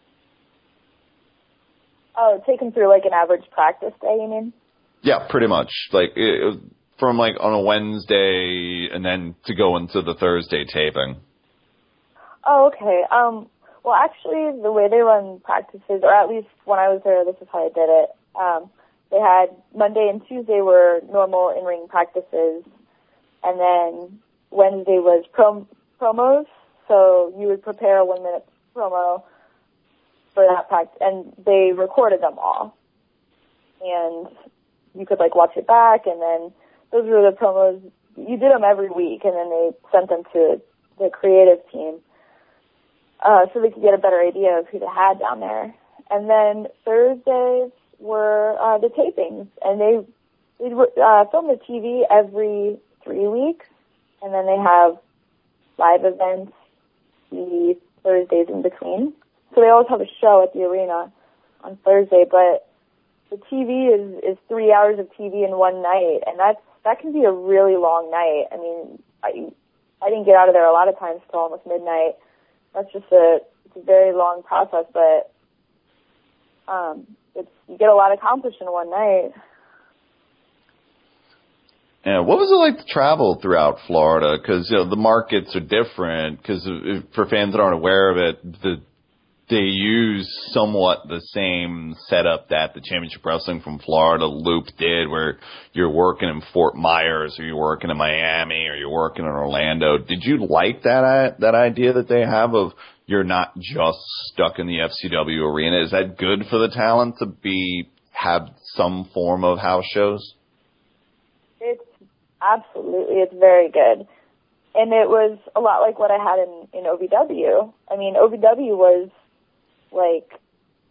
Oh, take them through like an average practice day, you mean? Yeah, pretty much. Like it, from like on a Wednesday and then to go into the Thursday taping. Oh, okay. Um, well, actually, the way they run practices, or at least when I was there, this is how I did it. Um, they had Monday and Tuesday were normal in-ring practices, and then Wednesday was prom- promos. So you would prepare a one-minute promo for that practice, and they recorded them all. And you could, like, watch it back, and then those were the promos. You did them every week, and then they sent them to the creative team uh, so they could get a better idea of who they had down there. And then Thursdays were uh, the tapings, and they they uh, film the T V every three weeks, and then they have live events the Thursdays in between. So they always have a show at the arena on Thursday, but the T V is, is three hours of T V in one night, and that's, that can be a really long night. I mean, I, I didn't get out of there a lot of times till almost midnight. That's just a, it's a very long process, but, um, it's, you get a lot accomplished in one night. Yeah, what was it like to travel throughout Florida? Because, you know, the markets are different. Because for fans that aren't aware of it, the, they use somewhat the same setup that the Championship Wrestling from Florida Loop did, where you're working in Fort Myers, or you're working in Miami, or you're working in Orlando. Did you like that that idea that they have of you're not just stuck in the F C W arena? Is that good for the talent to be have some form of house shows? It's absolutely, it's very good. And it was a lot like what I had in, in O V W. I mean, O V W was like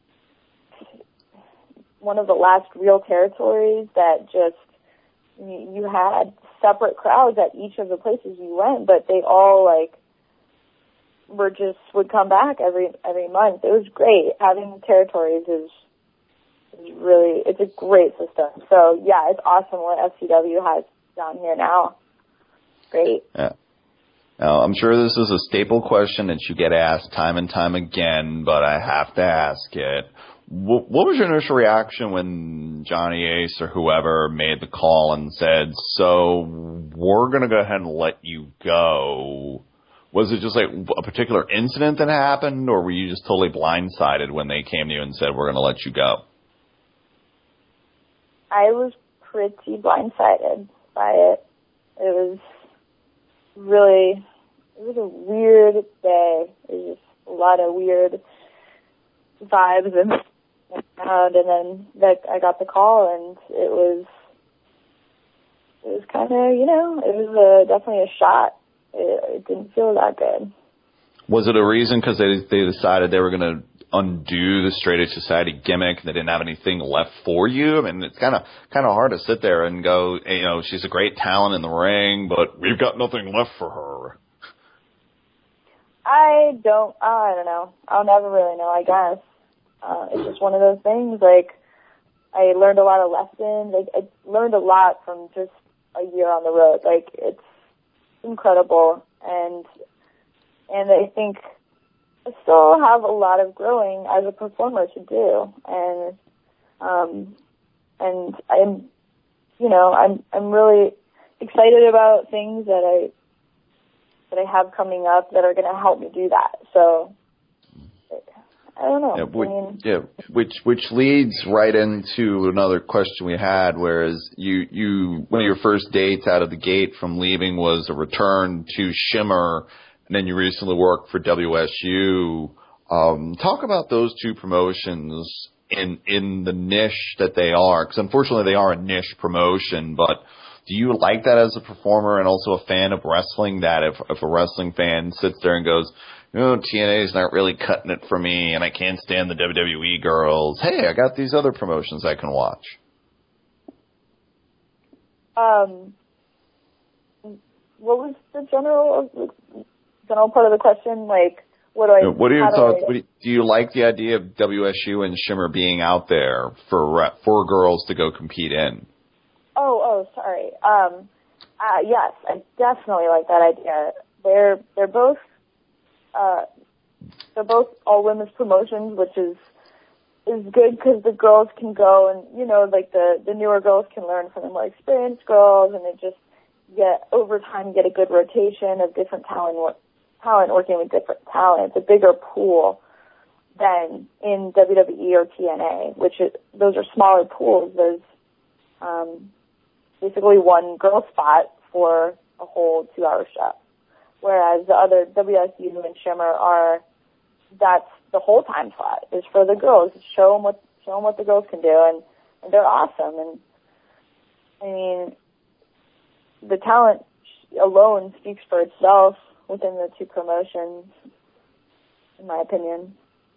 one of the last real territories that just, you had separate crowds at each of the places you went, but they all like were just, would come back every, every month. It was great. Having territories is, is really, it's a great system. So yeah, it's awesome what F C W has down here now. Great. Yeah. Now, I'm sure this is a staple question that you get asked time and time again, but I have to ask it. What was your initial reaction when Johnny Ace or whoever made the call and said, so we're going to go ahead and let you go? Was it just like a particular incident that happened, or were you just totally blindsided when they came to you and said, we're going to let you go? I was pretty blindsided by it. It was really, it was a weird day. It was just a lot of weird vibes and sound, and then that I got the call, and it was, it was kind of, you know, it was a, definitely a shot. It, it didn't feel that good. Was it a reason because they they decided they were going to undo the Straight Edge Society gimmick. They didn't have anything left for you. I mean, it's kind of kind of hard to sit there and go, you know, she's a great talent in the ring, but we've got nothing left for her. I don't, uh, I don't know. I'll never really know, I guess. Uh, it's just one of those things, like, I learned a lot of lessons. Like, I learned a lot from just a year on the road. Like, it's incredible. And, and I think I still have a lot of growing as a performer to do. And, um, and I'm, you know, I'm, I'm really excited about things that I, that I have coming up that are going to help me do that. So, I don't know. Yeah, which, I mean, yeah, which which leads right into another question we had, whereas you, you one of your first dates out of the gate from leaving was a return to Shimmer, and then you recently worked for W S U. Um, talk about those two promotions in in the niche that they are, because unfortunately they are a niche promotion, but do you like that as a performer and also a fan of wrestling, that if, if a wrestling fan sits there and goes, oh, T N A is not really cutting it for me and I can't stand the W W E girls, hey, I got these other promotions I can watch? Um, what was the general general part of the question? Like, what do I... What are your how do thoughts? I- What do, you, do you like the idea of W S U and Shimmer being out there for for girls to go compete in? Oh, oh, sorry. Um, uh, yes, I definitely like that idea. They're they're both uh, they're both all women's promotions, which is is good because the girls can go and, you know, like the the newer girls can learn from the more experienced girls, and they just get over time get a good rotation of different talent talent working with different talent. It's a bigger pool than in W W E or T N A, which is those are smaller pools. There's um, basically one girl spot for a whole two-hour show. Whereas the other W S U and Shimmer are, that's the whole time slot is for the girls. Show them what, show them what the girls can do, and, and they're awesome. And I mean, the talent alone speaks for itself within the two promotions, in my opinion.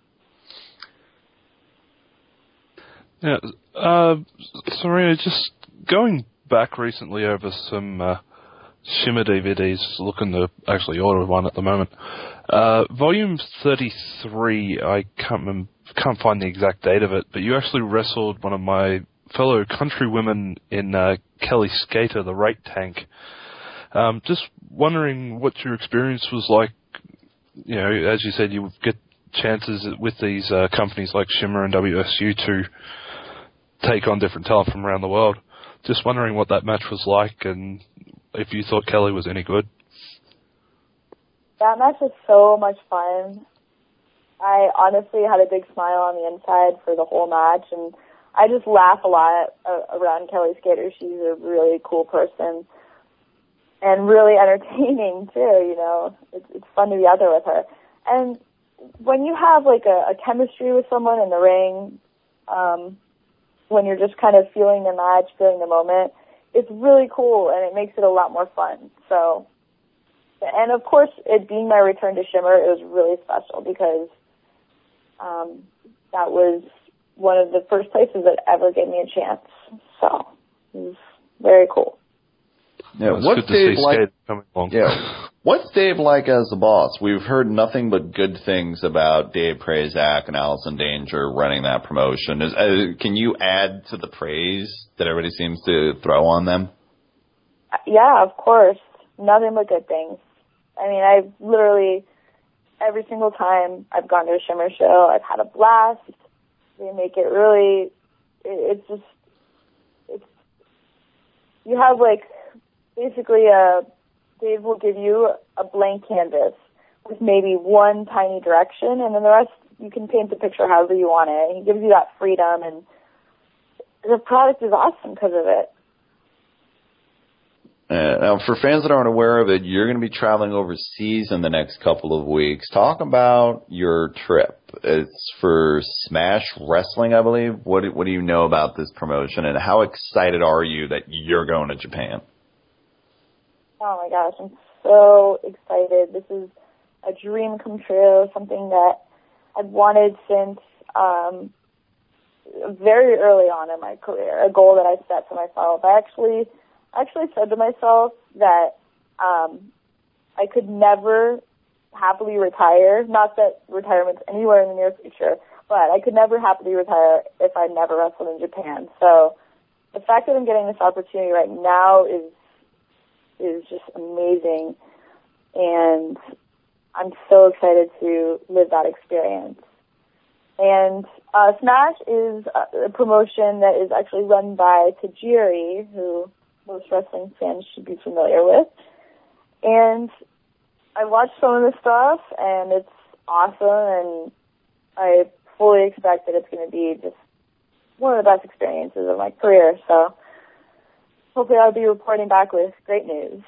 Yeah, uh, Serena, just going back recently over some uh, Shimmer D V Ds, looking to actually order one at the moment. Uh, volume thirty-three, I can't remember, can't find the exact date of it, but you actually wrestled one of my fellow countrywomen in uh, Kelly Skater, the Rate Tank. Um, just wondering what your experience was like. You know, as you said, you would get chances with these uh, companies like Shimmer and W S U to take on different talent from around the world. Just wondering what that match was like and if you thought Kelly was any good. That match was so much fun. I honestly had a big smile on the inside for the whole match, and I just laugh a lot uh, around Kelly Skater. She's a really cool person and really entertaining too, you know. It's, it's fun to be out there with her. And when you have like a, a chemistry with someone in the ring, um, when you're just kind of feeling the match, feeling the moment, it's really cool and it makes it a lot more fun. So, and of course, it being my return to Shimmer, it was really special because um, that was one of the first places that ever gave me a chance. So, it was very cool. Yeah, It's what's good to Dave see like? Skate coming along. Yeah, what's Dave like as the boss? We've heard nothing but good things about Dave Prazak and Allison Danger running that promotion. Is, uh, can you add to the praise that everybody seems to throw on them? Yeah, of course. Nothing but good things. I mean, I've literally, every single time I've gone to a Shimmer show, I've had a blast. They make it really, it, it's just, it's, you have like, basically a, Dave will give you a blank canvas with maybe one tiny direction, and then the rest you can paint the picture however you want it. He gives you that freedom, and the product is awesome because of it. Uh, now, for fans that aren't aware of it, you're going to be traveling overseas in the next couple of weeks. Talk about your trip. It's for Smash Wrestling, I believe. What, what do you know about this promotion, and how excited are you that you're going to Japan? Oh my gosh, I'm so excited. This is a dream come true, something that I've wanted since um, very early on in my career, a goal that I set for myself. I actually actually said to myself that um, I could never happily retire, not that retirement's anywhere in the near future, but I could never happily retire if I never wrestled in Japan. So the fact that I'm getting this opportunity right now is is just amazing, and I'm so excited to live that experience. And uh, Smash is a promotion that is actually run by Tajiri, who most wrestling fans should be familiar with. And I watched some of the stuff, and it's awesome, and I fully expect that it's going to be just one of the best experiences of my career. So hopefully I'll be reporting back with great news.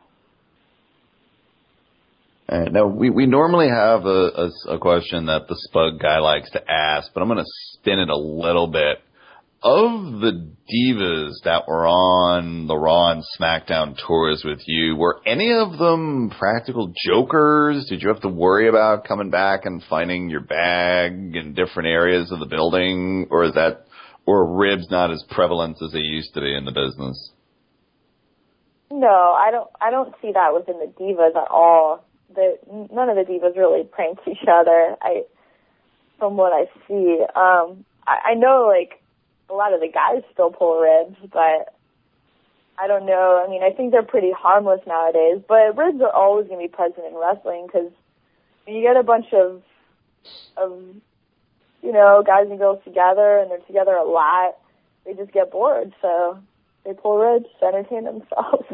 All right, now, we, we normally have a, a, a question that the Spug guy likes to ask, but I'm going to spin it a little bit. Of the divas that were on the Raw and SmackDown tours with you, were any of them practical jokers? Did you have to worry about coming back and finding your bag in different areas of the building? Or is that, or are ribs not as prevalent as they used to be in the business? No, I don't, I don't see that within the divas at all. The, none of the divas really pranked each other, I, from what I see. Um, I, I know, like, a lot of the guys still pull ribs, but I don't know. I mean, I think they're pretty harmless nowadays, but ribs are always going to be present in wrestling because you get a bunch of, of, you know, guys and girls together, and they're together a lot. They just get bored, so they pull ribs to entertain themselves.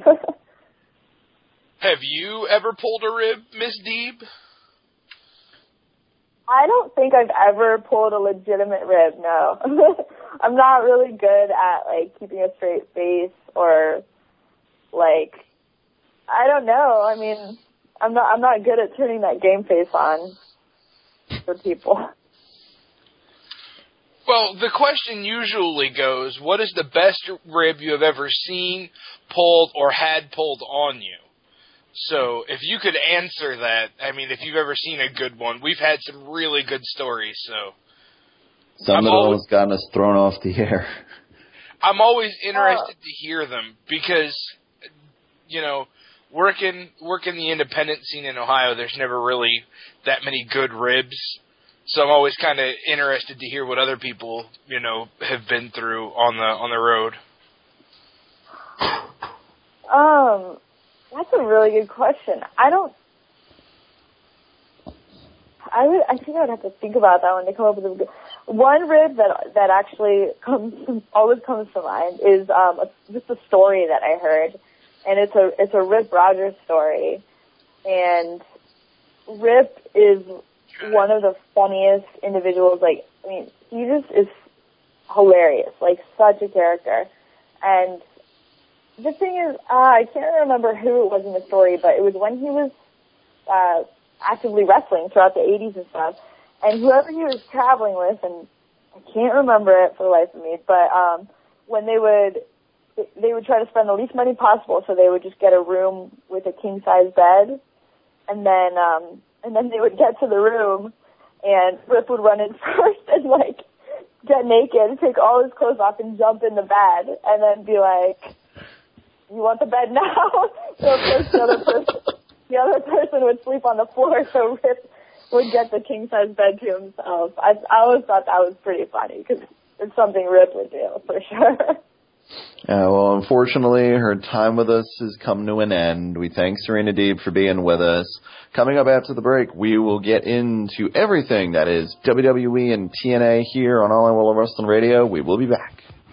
Have you ever pulled a rib, Miss Deeb? I don't think I've ever pulled a legitimate rib, no. I'm not really good at, like, keeping a straight face or, like, I don't know. I mean, I'm not, I'm not good at turning that game face on for people. Well, the question usually goes, what is the best rib you have ever seen, pulled, or had pulled on you? So if you could answer that, I mean, if you've ever seen a good one, we've had some really good stories, so. Some I'm that always, almost gotten us thrown off the air. I'm always interested to hear them because, you know, working working the independent scene in Ohio, there's never really that many good ribs. So I'm always kind of interested to hear what other people, you know, have been through on the on the road. Um, that's a really good question. I don't. I would. I think I would have to think about that one to come up with a good. One rib that that actually comes always comes to mind is um a, just a story that I heard, and it's a it's a Rip Rogers story, and Rip is one of the funniest individuals. Like, I mean, he just is hilarious, like such a character. And the thing is, uh, I can't remember who it was in the story, but it was when he was uh, actively wrestling throughout the eighties and stuff. And whoever he was traveling with, and I can't remember it for the life of me, but um, when they would they would try to spend the least money possible, so they would just get a room with a king size bed, and then um, and then they would get to the room, and Rip would run in first and like get naked, take all his clothes off, and jump in the bed, and then be like, "You want the bed now?" So of course the other person the other person would sleep on the floor, so Rip would get the king size bed to himself. I I always thought that was pretty funny because it's something Rip would do for sure. Yeah, well, unfortunately, her time with us has come to an end. We thank Serena Deeb for being with us. Coming up after the break, we will get into everything that is W W E and T N A here on All I Will Wrestling Radio. We will be back.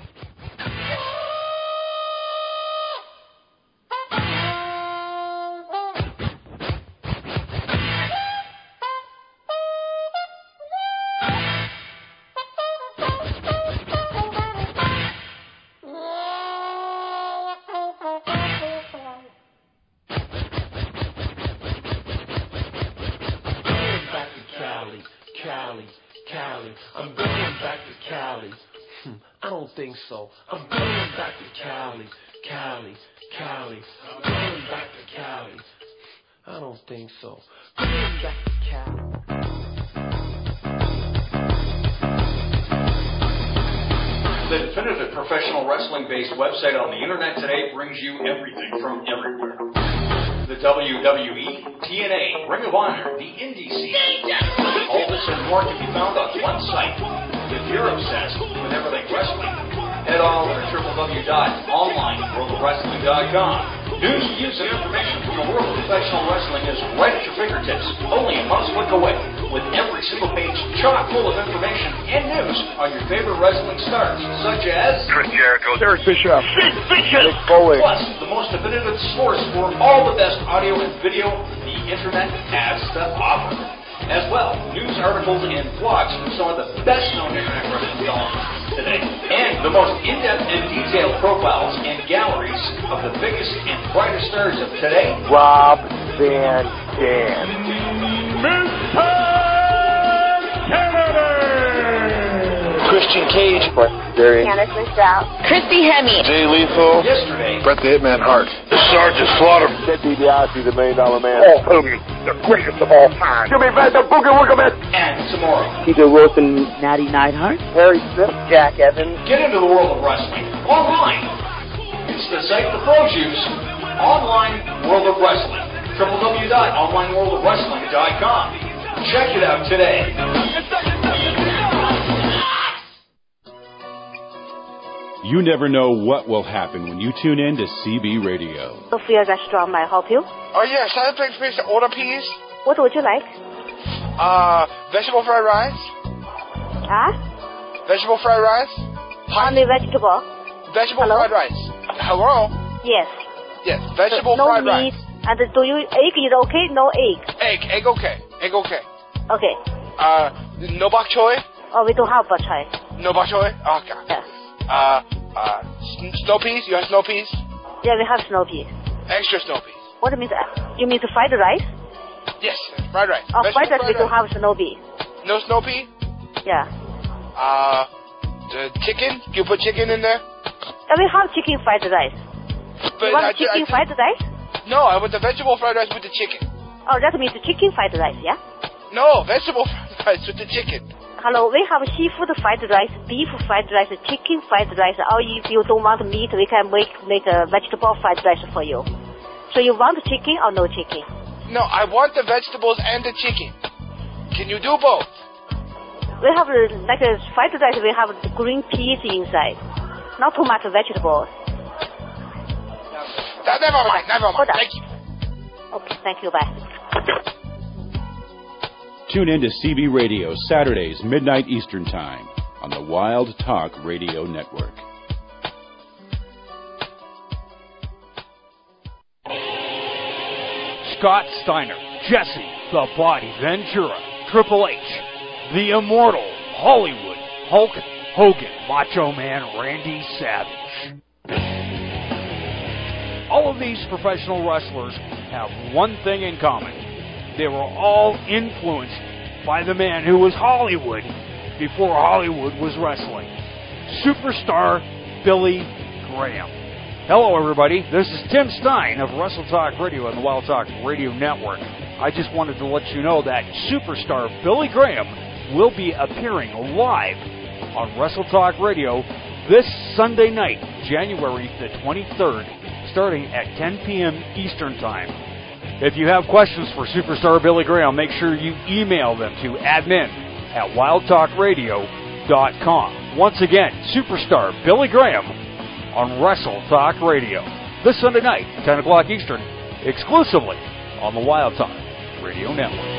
So I'm going back to Cali, Cali, Cali. I'm going back to Cali. I don't think so. Going back to Cali. the definitive professional wrestling-based website on the internet today brings you everything from everywhere. The W W E, T N A, Ring of Honor, the Indie scene. All this and more can be found on one site. If you're obsessed with everything wrestling, head on over to w w w dot online world of wrestling dot com. News, views, and information from the world of professional wrestling is right at your fingertips, only a mouse click away, with every single page chock full of information and news on your favorite wrestling stars, such as Chris Jericho, Eric Bischoff, Sid Vicious, plus the most definitive source for all the best audio and video the internet has to offer. As well, news articles and blogs from some of the best-known internet wrestling columnists today, and the most in-depth and detailed profiles and galleries of the biggest and brightest stars of today. Rob Van Dam, Mister Kennedy, Christian Cage, Brett Darian, Candice Michelle, Christy Hemme, Jay Lethal, Yesterday, Bret the Hitman Hart, the Sergeant Slaughter, Ted DiBiase, the Million Dollar Man, Hulk Hogan, the greatest of all time, Jimmy Van the Boogie Woogerman, and tomorrow. Peter Wilson, Natty Neidhart, Harry Smith, Jack Evans. Get into the world of wrestling online. It's the site the pros use. Online World of Wrestling. w w w dot online world of wrestling dot com. Check it out today. You never know what will happen when you tune in to C B Radio. Sophia Restaurant, may I help you? Oh, yes, I would like to place an order, please. What would you like? Uh, vegetable fried rice. Huh? Vegetable fried rice. Only vegetable. Vegetable Hello? fried rice. Hello? Yes. Yes, vegetable no fried meat. rice. And do you egg is okay? No egg. Egg, egg okay. Egg okay. Okay. Uh, no bok choy? Oh, we don't have bok choy. No bok choy? Oh, God. Yes. Uh, uh, s- snow peas? You have snow peas? Yeah, we have snow peas. Extra snow peas. What do you mean? You mean to fried rice? Yes, fried rice. Oh, Vegetable fried rice we don't have snow pea. No snow pea? Yeah. Uh, the chicken? You put chicken in there? Yeah, we have chicken fried rice. But you want I, chicken I, fried rice? No, I want the vegetable fried rice with the chicken. Oh, that means chicken fried rice, yeah? No, vegetable fried rice with the chicken. Hello, we have seafood fried rice, beef fried rice, chicken fried rice. Or if you don't want meat, we can make make a vegetable fried rice for you. So you want chicken or no chicken? No, I want the vegetables and the chicken. Can you do both? We have uh, like a fried rice. We have the green peas inside, not too much vegetables. No, never mind, never mind. Thank you. Okay, thank you. Bye. Tune in to C B Radio Saturdays, midnight Eastern Time on the Wild Talk Radio Network. Scott Steiner, Jesse, The Body Ventura, Triple H, The Immortal, Hollywood, Hulk Hogan, Macho Man Randy Savage. All of these professional wrestlers have one thing in common. They were all influenced by the man who was Hollywood before Hollywood was wrestling. Superstar Billy Graham. Hello, everybody. This is Tim Stein of Wrestle Talk Radio and the Wild Talk Radio Network. I just wanted to let you know that superstar Billy Graham will be appearing live on Wrestle Talk Radio this Sunday night, January the twenty-third, starting at ten p.m. Eastern Time. If you have questions for superstar Billy Graham, make sure you email them to admin at wild talk radio dot com. Once again, superstar Billy Graham on Wrestle Talk Radio this Sunday night, ten o'clock Eastern, exclusively on the Wild Talk Radio Network.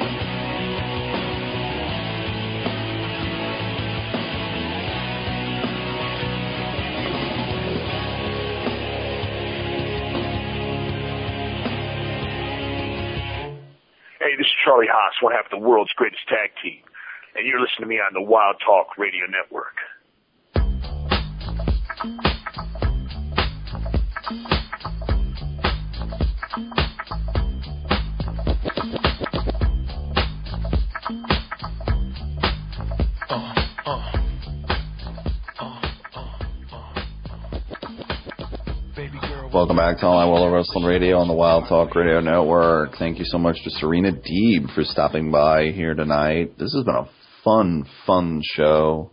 Hey, this is Charlie Haas, one half of the world's greatest tag team, and you're listening to me on the Wild Talk Radio Network. Welcome back to All I Will Wrestling Radio on the Wild Talk Radio Network. Thank you so much to Serena Deeb for stopping by here tonight. This has been a fun, fun show.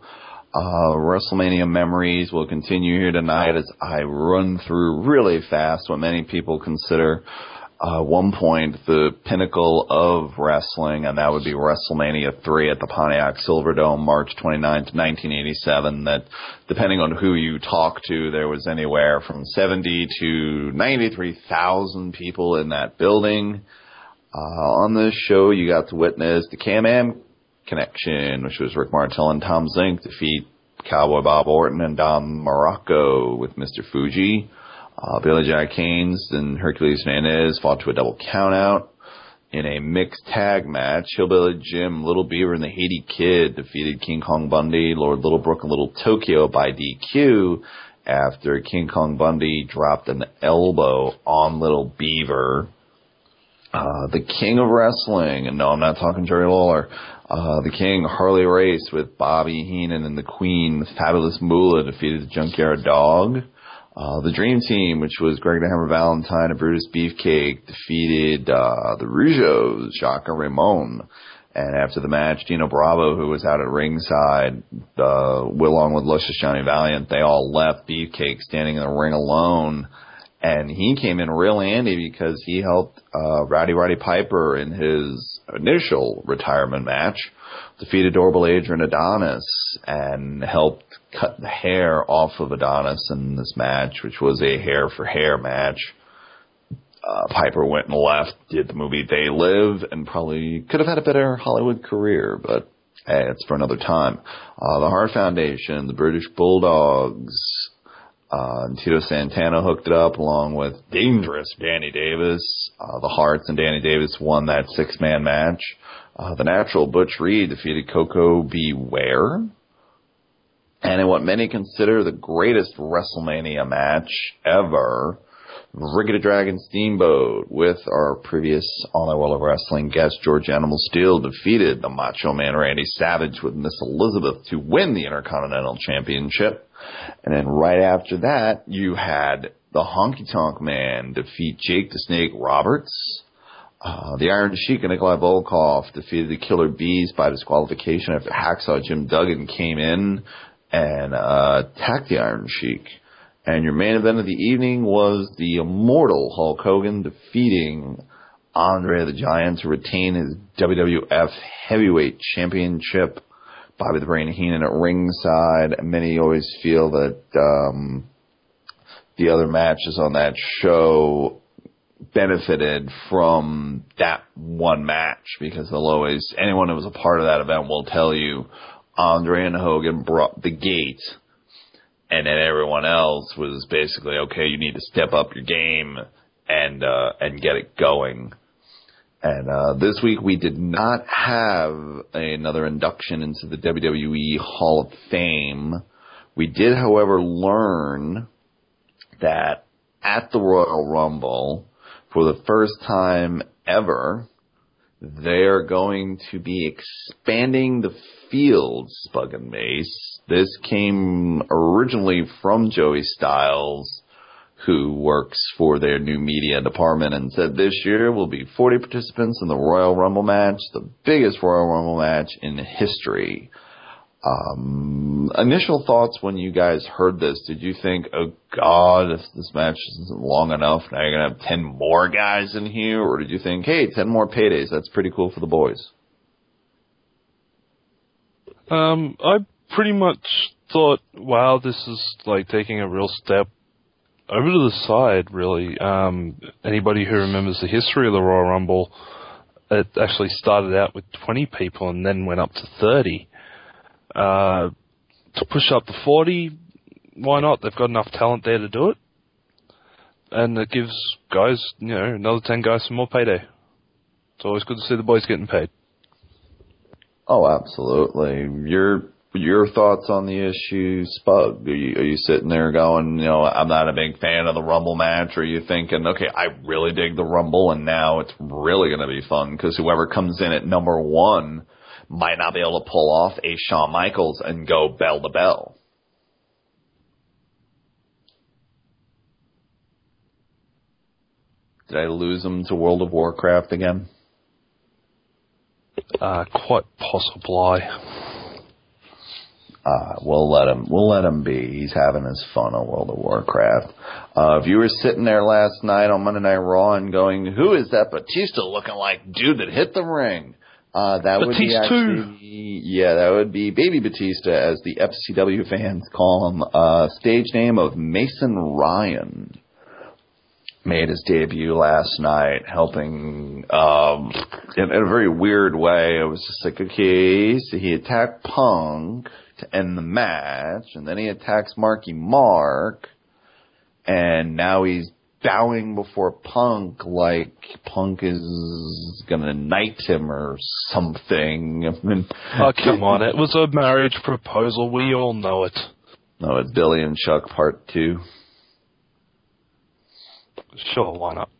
Uh, WrestleMania memories will continue here tonight as I run through really fast what many people consider uh, one point the pinnacle of wrestling, and that would be WrestleMania three at the Pontiac Silverdome, March twenty-ninth, nineteen eighty-seven, that depending on who you talk to, there was anywhere from seventy to ninety-three thousand people in that building. Uh, on this show, you got to witness the Can-Am Connection, which was Rick Martel and Tom Zink, defeat Cowboy Bob Orton and Don Morocco with Mister Fuji. Uh, Billy Jack Haynes and Hercules Hernandez fought to a double countout. In a mixed tag match, Hillbilly Jim, Little Beaver, and the Haiti Kid defeated King Kong Bundy, Lord Littlebrook, and Little Tokyo by D Q after King Kong Bundy dropped an elbow on Little Beaver. Uh, the King of Wrestling, and no, I'm not talking Jerry Lawler, uh, the King, Harley Race, with Bobby Heenan and the Queen, Fabulous Moolah, defeated the Junkyard Dog. Uh, the Dream Team, which was Greg the Hammer Valentine and Brutus Beefcake, defeated uh, the Rougeaus, Jacques and Ramon. And after the match, Dino Bravo, who was out at ringside, uh, along with Luscious Johnny Valiant, they all left Beefcake standing in the ring alone. And he came in real handy because he helped uh, Rowdy Roddy Piper in his initial retirement match, defeated Adorable Adrian Adonis, and helped cut the hair off of Adonis in this match, which was a hair-for-hair match. Uh, Piper went and left, did the movie They Live, and probably could have had a better Hollywood career, but hey, it's for another time. Uh, the Hart Foundation, the British Bulldogs, Uh, and Tito Santana hooked it up along with Dangerous Danny Davis. Uh, the Hearts and Danny Davis won that six-man match. Uh, the Natural Butch Reed defeated Coco Beware. And in what many consider the greatest WrestleMania match ever, Ricky the Dragon Steamboat, with our previous All Night World of Wrestling guest George Animal Steel, defeated the Macho Man Randy Savage with Miss Elizabeth to win the Intercontinental Championship. And then right after that, you had the Honky Tonk Man defeat Jake the Snake Roberts. Uh, the Iron Sheik and Nikolai Volkov defeated the Killer Bees by disqualification after Hacksaw Jim Duggan came in and uh, attacked the Iron Sheik. And your main event of the evening was the immortal Hulk Hogan defeating Andre the Giant to retain his W W F Heavyweight Championship. Bobby the Brain Heenan at ringside. Many always feel that um, the other matches on that show benefited from that one match because they'll always, anyone who was a part of that event will tell you Andre and Hogan brought the gate, and then everyone else was basically, okay, you need to step up your game and uh, and get it going. And uh, this week we did not have another induction into the W W E Hall of Fame. We did, however, learn that at the Royal Rumble, for the first time ever, they're going to be expanding the field, Spug and Mace. This came originally from Joey Styles, who works for their new media department, and said this year will be forty participants in the Royal Rumble match, the biggest Royal Rumble match in history. Um, initial thoughts when you guys heard this, did you think, oh God, if this match isn't long enough, now you're going to have ten more guys in here? Or did you think, hey, ten more paydays, that's pretty cool for the boys? Um, I pretty much thought, wow, this is like taking a real step over to the side, really. Um, anybody who remembers the history of the Royal Rumble, it actually started out with twenty people and then went up to thirty. Uh, to push up to forty, why not? They've got enough talent there to do it. And it gives guys, you know, another ten guys some more payday. It's always good to see the boys getting paid. Oh, absolutely. Your your thoughts on the issue, Spug? Are you, are you sitting there going, you know, I'm not a big fan of the Rumble match? Or are you thinking, okay, I really dig the Rumble, and now it's really going to be fun because whoever comes in at number one might not be able to pull off a Shawn Michaels and go bell to bell? Did I lose him to World of Warcraft again? Uh, quite possibly. Uh, we'll let him. We'll let him be. He's having his fun on World of Warcraft. Uh, if you were sitting there last night on Monday Night Raw and going, "Who is that Batista looking like dude that hit the ring?" Uh, that would be actually, yeah, that would be Baby Batista, as the F C W fans call him. Uh, stage name of Mason Ryan. Made his debut last night, helping um, in, in a very weird way. It was just like, okay, so he attacked Punk to end the match, and then he attacks Marky Mark, and now he's bowing before Punk like Punk is gonna knight him or something. I mean, oh, come on, it was a marriage proposal. We all know it. No, it's Billy and Chuck Part Two. Sure, why not?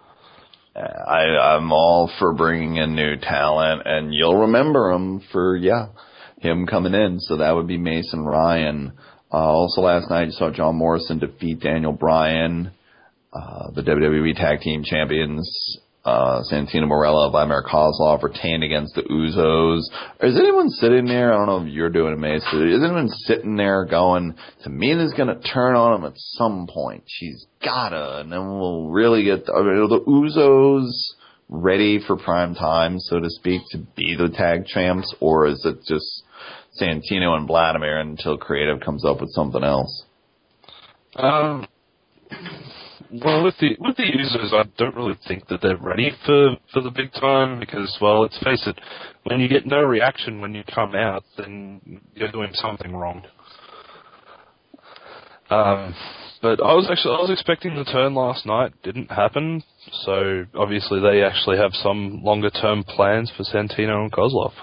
I, I'm all for bringing in new talent, and you'll remember him for, yeah, him coming in. So that would be Mason Ryan. Uh, also last night you saw John Morrison defeat Daniel Bryan, uh, the W W E Tag Team Champions. Uh, Santino Marella, Vladimir Kozlov retained against the Usos. Is anyone sitting there? I don't know if you're doing it, Mace. Is anyone sitting there going, Tamina's going to turn on him at some point? She's gotta, and then we'll really get the, are the Usos ready for prime time, so to speak, to be the tag champs, or is it just Santino and Vladimir until creative comes up with something else? Um. Well, with the with the Usos, I don't really think that they're ready for, for the big time because, well, let's face it, when you get no reaction when you come out, then you're doing something wrong. Um, but I was actually I was expecting the turn last night. Didn't happen, so obviously they actually have some longer term plans for Santino and Kozlov.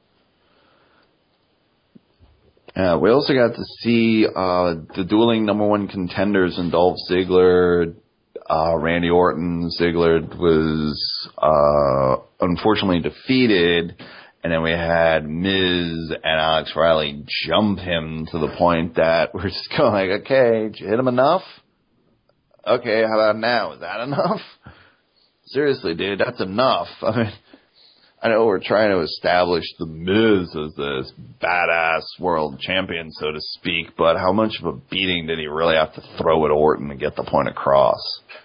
Yeah, we also got to see uh, the dueling number one contenders in Dolph Ziggler, uh, Randy Orton. Ziggler was uh, unfortunately defeated, and then we had Miz and Alex Riley jump him to the point that we're just going like, okay, did you hit him enough? Okay, how about now? Is that enough? Seriously, dude, that's enough. I mean, I know we're trying to establish the Miz as this badass world champion, so to speak, but how much of a beating did he really have to throw at Orton to get the point across?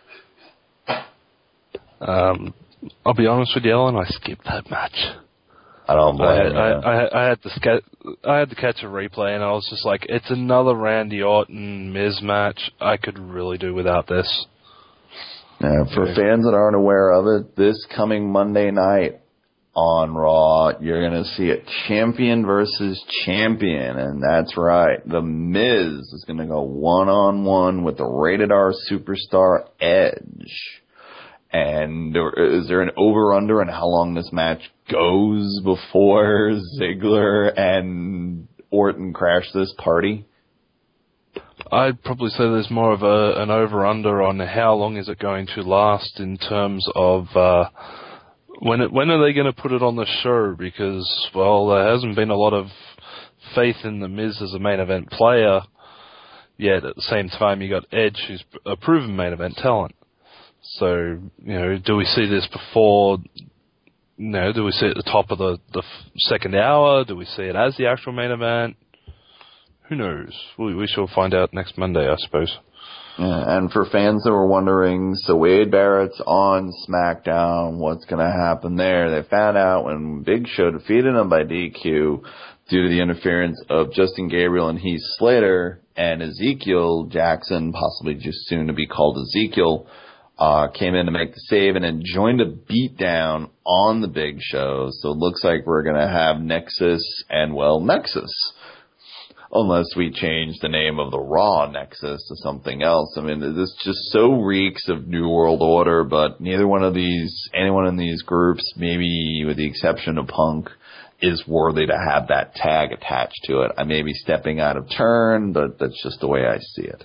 Um, I'll be honest with you, Ellen, I skipped that match. I don't blame I, you. I, I, I had to sca- I had to catch a replay, and I was just like, it's another Randy Orton Miz match. I could really do without this. Yeah, for fans that aren't aware of it, this coming Monday night on Raw, you're going to see a champion versus champion, and that's right. The Miz is going to go one-on-one with the Rated R superstar Edge. And is there an over-under on how long this match goes before Ziggler and Orton crash this party? I'd probably say there's more of a, an over-under on how long is it going to last in terms of uh, when it, when are they going to put it on the show? Because, well, there hasn't been a lot of faith in The Miz as a main event player, yet at the same time you got Edge, who's a proven main event talent. So, you know, do we see this before, you know, do we see it at the top of the, the second hour? Do we see it as the actual main event? Who knows? We, we shall find out next Monday, I suppose. Yeah, and for fans that were wondering, so Wade Barrett's on SmackDown, what's going to happen there? They found out when Big Show defeated him by D Q due to the interference of Justin Gabriel and Heath Slater, and Ezekiel Jackson, possibly just soon to be called Ezekiel, uh, came in to make the save and then joined a beatdown on the Big Show. So it looks like we're going to have Nexus and, well, Nexus. Unless we change the name of the Raw Nexus to something else. I mean, this just so reeks of New World Order, but neither one of these, anyone in these groups, maybe with the exception of Punk, is worthy to have that tag attached to it. I may be stepping out of turn, but that's just the way I see it.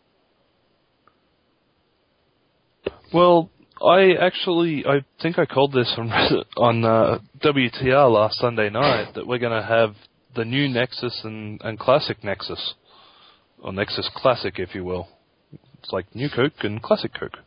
Well, I actually, I think I called this on, on uh, W T R last Sunday night, that we're going to have the new Nexus and, and Classic Nexus. Or Nexus Classic, if you will. It's like New Coke and Classic Coke.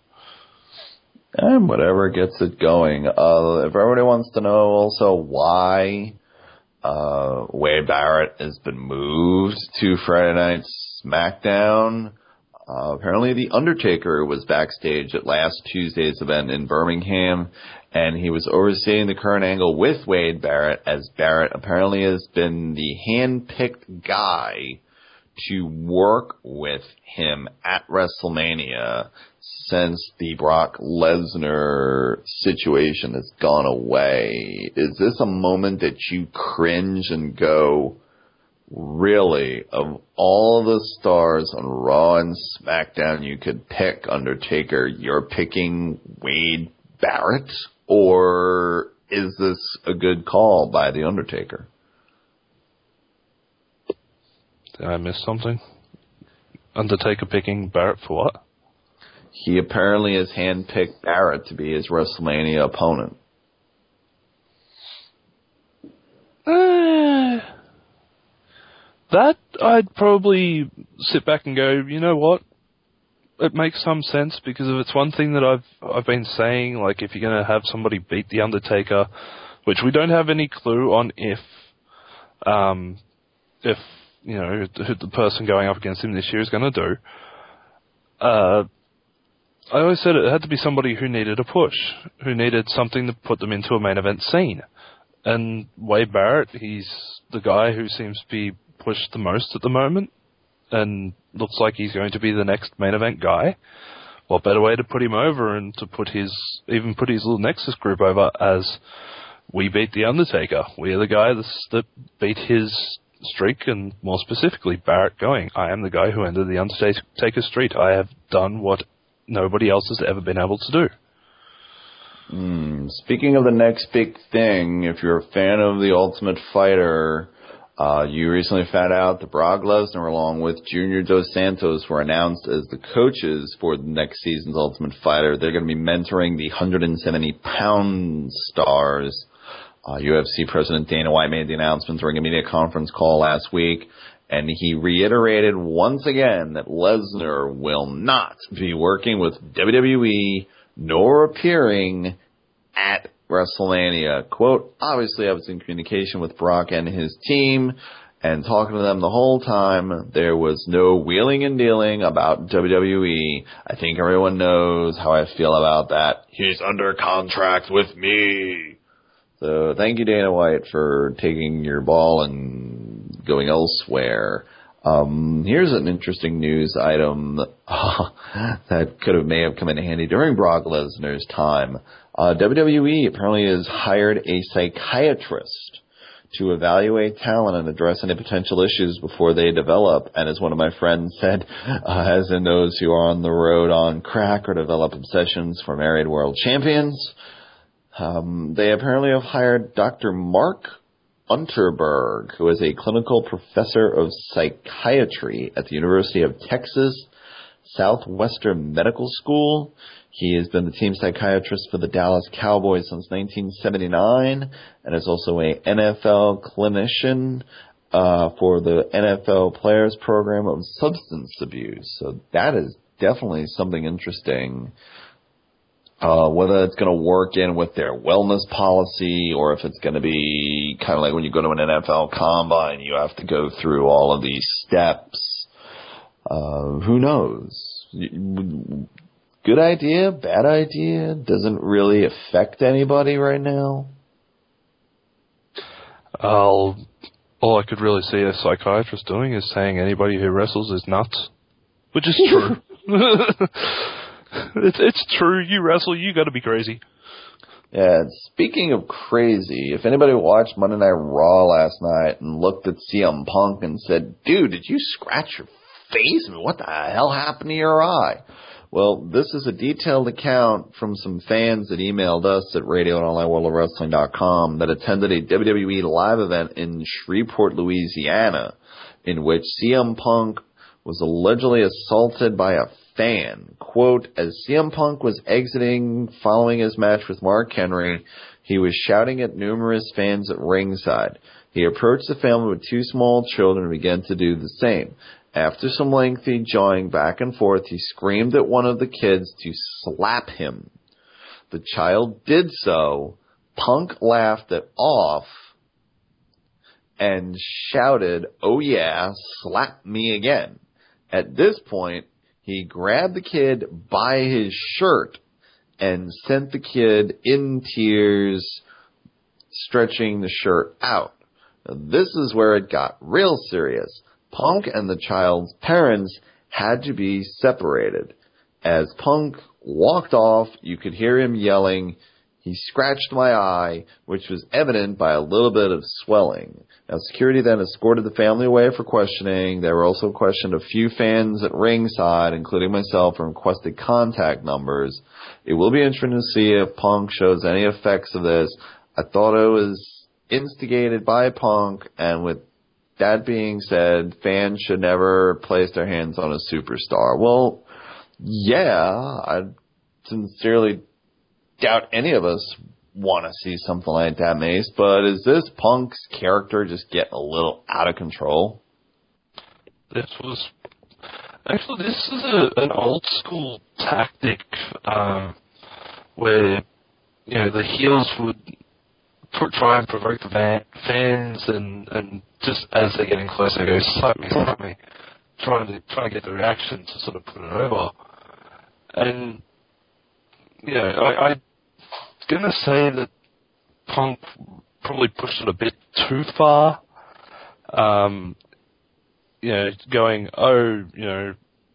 And whatever gets it going. Uh, if everybody wants to know also why Uh, Wade Barrett has been moved to Friday Night SmackDown. Uh, apparently The Undertaker was backstage at last Tuesday's event in Birmingham, and he was overseeing the current angle with Wade Barrett, as Barrett apparently has been the hand-picked guy to work with him at WrestleMania since the Brock Lesnar situation has gone away. Is this a moment that you cringe and go, really, of all the stars on Raw and SmackDown you could pick, Undertaker, you're picking Wade Barrett? Or is this a good call by The Undertaker? Did I miss something? Undertaker picking Barrett for what? He apparently has handpicked Barrett to be his WrestleMania opponent. Uh, that, I'd probably sit back and go, you know what? It makes some sense, because if it's one thing that I've I've been saying, like if you're going to have somebody beat The Undertaker, which we don't have any clue on if, um, if, you know, who the person going up against him this year is going to do, uh, I always said it had to be somebody who needed a push, who needed something to put them into a main event scene. And Wade Barrett, he's the guy who seems to be pushed the most at the moment, and looks like he's going to be the next main event guy. What better way to put him over and to put his, even put his little Nexus group over as, we beat The Undertaker. We are the guy that's, that beat his streak, and more specifically, Barrett going, I am the guy who ended The Undertaker streak. I have done what nobody else has ever been able to do. Mm, speaking of the next big thing, if you're a fan of The Ultimate Fighter, uh, you recently found out that Brock Lesnar along with Junior Dos Santos were announced as the coaches for the next season's Ultimate Fighter. They're going to be mentoring the one hundred seventy pound stars. Uh, U F C President Dana White made the announcement during a media conference call last week, and he reiterated once again that Lesnar will not be working with W W E nor appearing at WrestleMania. Quote, obviously I was in communication with Brock and his team and talking to them the whole time. There was no wheeling and dealing about W W E. I think everyone knows how I feel about that. He's under contract with me. So thank you, Dana White, for taking your ball and going elsewhere. Um, here's an interesting news item uh, that could have may have come in handy during Brock Lesnar's time. Uh, W W E apparently has hired a psychiatrist to evaluate talent and address any potential issues before they develop. And as one of my friends said, uh, as in those who are on the road on crack or develop obsessions for married world champions, um, they apparently have hired Doctor Mark Unterberg, who is a clinical professor of psychiatry at the University of Texas Southwestern Medical School. He has been the team psychiatrist for the Dallas Cowboys since nineteen seventy-nine and is also a N F L clinician uh, for the N F L Players Program of Substance Abuse. So that is definitely something interesting. Uh, whether it's going to work in with their wellness policy or if it's going to be kind of like when you go to an N F L combine, you have to go through all of these steps. Uh, who knows? Good idea, bad idea, doesn't really affect anybody right now. I'll, all I could really see a psychiatrist doing is saying anybody who wrestles is nuts, which is true. It's it's true. You wrestle, you got to be crazy. Yeah. Speaking of crazy, if anybody watched Monday Night Raw last night and looked at C M Punk and said, "Dude, did you scratch your face? I mean, what the hell happened to your eye?" Well, this is a detailed account from some fans that emailed us at radio and online world of wrestling dot com that attended a W W E live event in Shreveport, Louisiana, in which C M Punk was allegedly assaulted by a fan. Quote, as C M Punk was exiting following his match with Mark Henry, he was shouting at numerous fans at ringside. He approached the family with two small children and began to do the same. After some lengthy jawing back and forth, he screamed at one of the kids to slap him. The child did so. Punk laughed it off and shouted, "Oh yeah, slap me again." At this point, he grabbed the kid by his shirt and sent the kid in tears, stretching the shirt out. Now, this is where it got real serious. Punk and the child's parents had to be separated. As Punk walked off, you could hear him yelling, "He scratched my eye," which was evident by a little bit of swelling. Now, security then escorted the family away for questioning. They were also questioned a few fans at ringside, including myself, and requested contact numbers. It will be interesting to see if Punk shows any effects of this. I thought it was instigated by Punk, and with that being said, fans should never place their hands on a superstar. Well, yeah, I sincerely doubt any of us want to see something like that, Mace, but is this Punk's character just getting a little out of control? This was... Actually, this is a, an old-school tactic um, where, you know, the heels would pr- try and provoke the van- fans and, and just as they're getting closer, go, slap me, slap me, trying to, trying to get the reaction to sort of put it over. And, you know, I... I going to say that Punk probably pushed it a bit too far. Um, you know, going, oh, you know,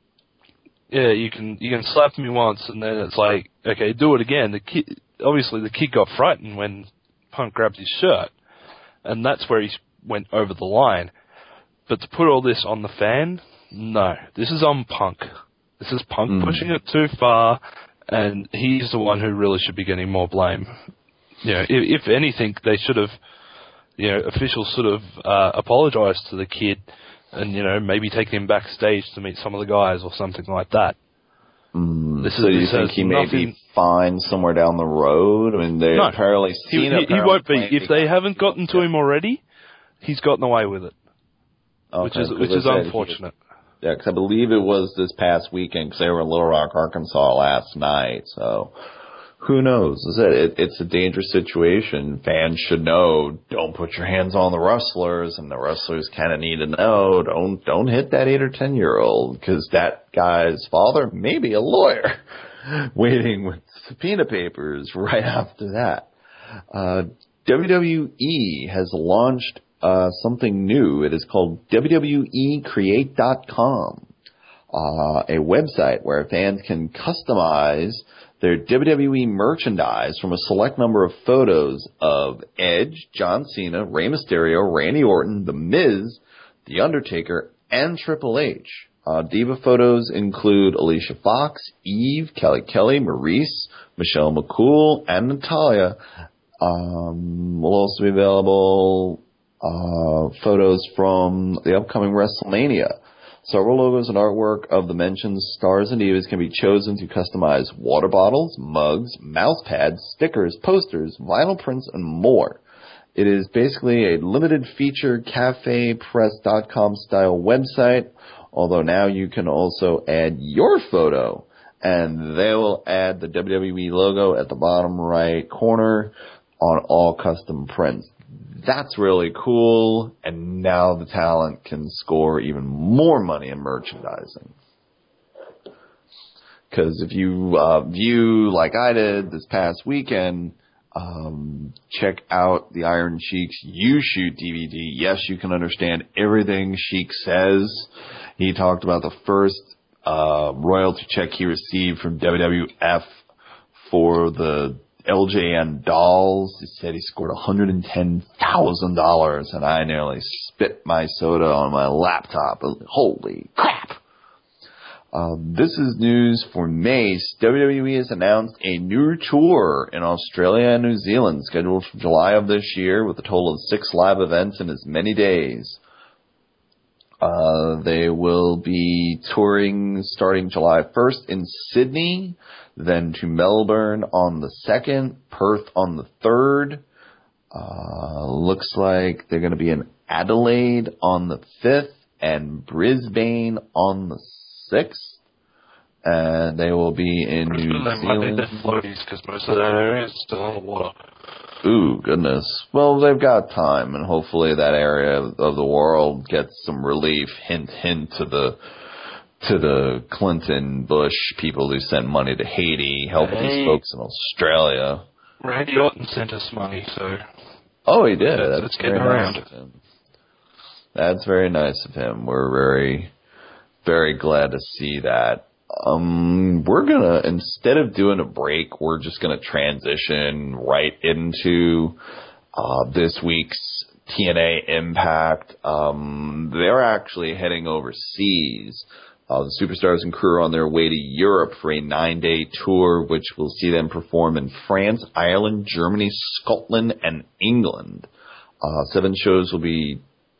yeah, you can you can slap me once, and then it's like, okay, do it again. The kid, obviously, the kid got frightened when Punk grabbed his shirt, and that's where he went over the line. But to put all this on the fan, no, this is on Punk. This is Punk mm. pushing it too far. And he's the one who really should be getting more blame. You know, if, if anything, they should have, you know, officials sort of uh, apologised to the kid and, you know, maybe taken him backstage to meet some of the guys or something like that. Mm, this so is, you think he may be fine somewhere down the road? I mean, they've no, apparently seen he, it. He, he won't be. If they haven't gotten to him already, he's gotten away with it, okay, which is which is unfortunate. Yeah, because I believe it was this past weekend because they were in Little Rock, Arkansas last night. So who knows? Is it, it? It's a dangerous situation. Fans should know, don't put your hands on the wrestlers, and the wrestlers kind of need to know, don't don't hit that eight or ten year old because that guy's father may be a lawyer waiting with subpoena papers right after that. Uh, W W E has launched Uh, something new. It is called W W E create dot com, uh, a website where fans can customize their W W E merchandise from a select number of photos of Edge, John Cena, Rey Mysterio, Randy Orton, The Miz, The Undertaker, and Triple H. Uh, Diva photos include Alicia Fox, Eve, Kelly Kelly, Maurice, Michelle McCool, and Natalia. Um, will also be available Uh, photos from the upcoming WrestleMania. Several logos and artwork of the mentioned stars and divas can be chosen to customize water bottles, mugs, mouse pads, stickers, posters, vinyl prints, and more. It is basically a limited feature cafe press dot com style website, although now you can also add your photo, and they will add the W W E logo at the bottom right corner on all custom prints. That's really cool, and now the talent can score even more money in merchandising. Because if you uh, view, like I did this past weekend, um, check out the Iron Sheik's You Shoot D V D. Yes, you can understand everything Sheik says. He talked about the first uh, royalty check he received from W W F for the L J N dolls. He said he scored one hundred ten thousand dollars, and I nearly spit my soda on my laptop. Holy crap! Uh, this is news for Mace. W W E has announced a new tour in Australia and New Zealand, scheduled for July of this year, with a total of six live events in as many days. Uh, they will be touring starting July first in Sydney, then to Melbourne on the second, Perth on the third. Uh, looks like they're going to be in Adelaide on the fifth and Brisbane on the sixth. and they will be in New They might Zealand. need their floaties because most of that area is still on the water. Ooh, goodness. Well, they've got time, and hopefully that area of the world gets some relief. Hint, hint to the to the Clinton, Bush people who sent money to Haiti, help Hey. these folks in Australia. Randy Orton sent us money, so... Oh, he did. That's, That's that's very getting around. nice of him. That's very nice of him. We're very, very glad to see that. Um, we're gonna, instead of doing a break, we're just gonna transition right into, uh, this week's T N A Impact. Um, they're actually heading overseas. Uh, the superstars and crew are on their way to Europe for a nine-day tour, which will see them perform in France, Ireland, Germany, Scotland, and England. Uh, seven shows will be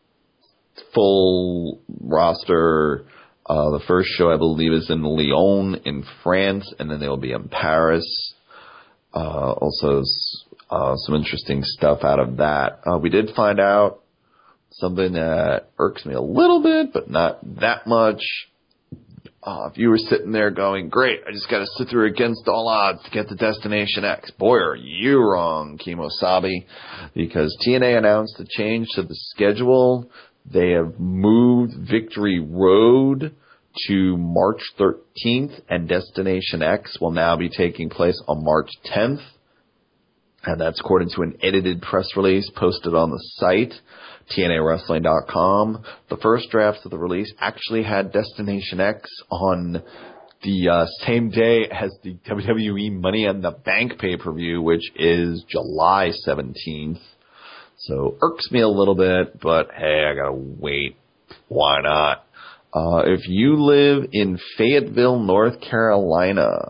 full roster. Uh, the first show, I believe, is in Lyon in France, and then they will be in Paris. Uh, also, uh, some interesting stuff out of that. Uh, we did find out something that irks me a little bit, but not that much. Uh, if you were sitting there going, great, I just got to sit through against all odds to get to Destination X. Boy, are you wrong, Kimosabi, because T N A announced a change to the schedule. They have moved Victory Road to March thirteenth, and Destination X will now be taking place on March tenth. And that's according to an edited press release posted on the site, T N A Wrestling dot com. The first draft of the release actually had Destination X on the uh, same day as the W W E Money in the Bank pay-per-view, which is July seventeenth. So irks me a little bit, but hey, I gotta wait. Why not? Uh, if you live in Fayetteville, North Carolina,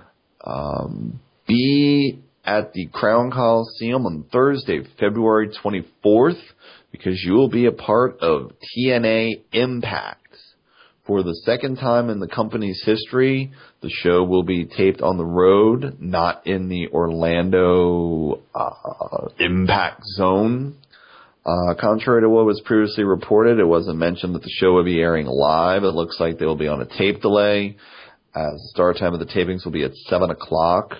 um, be at the Crown Coliseum on Thursday, February twenty-fourth, because you will be a part of T N A Impact. For the second time in the company's history, the show will be taped on the road, not in the Orlando uh, Impact Zone. Uh, contrary to what was previously reported, it wasn't mentioned that the show would be airing live. It looks like they will be on a tape delay, as the start time of the tapings will be at seven o'clock.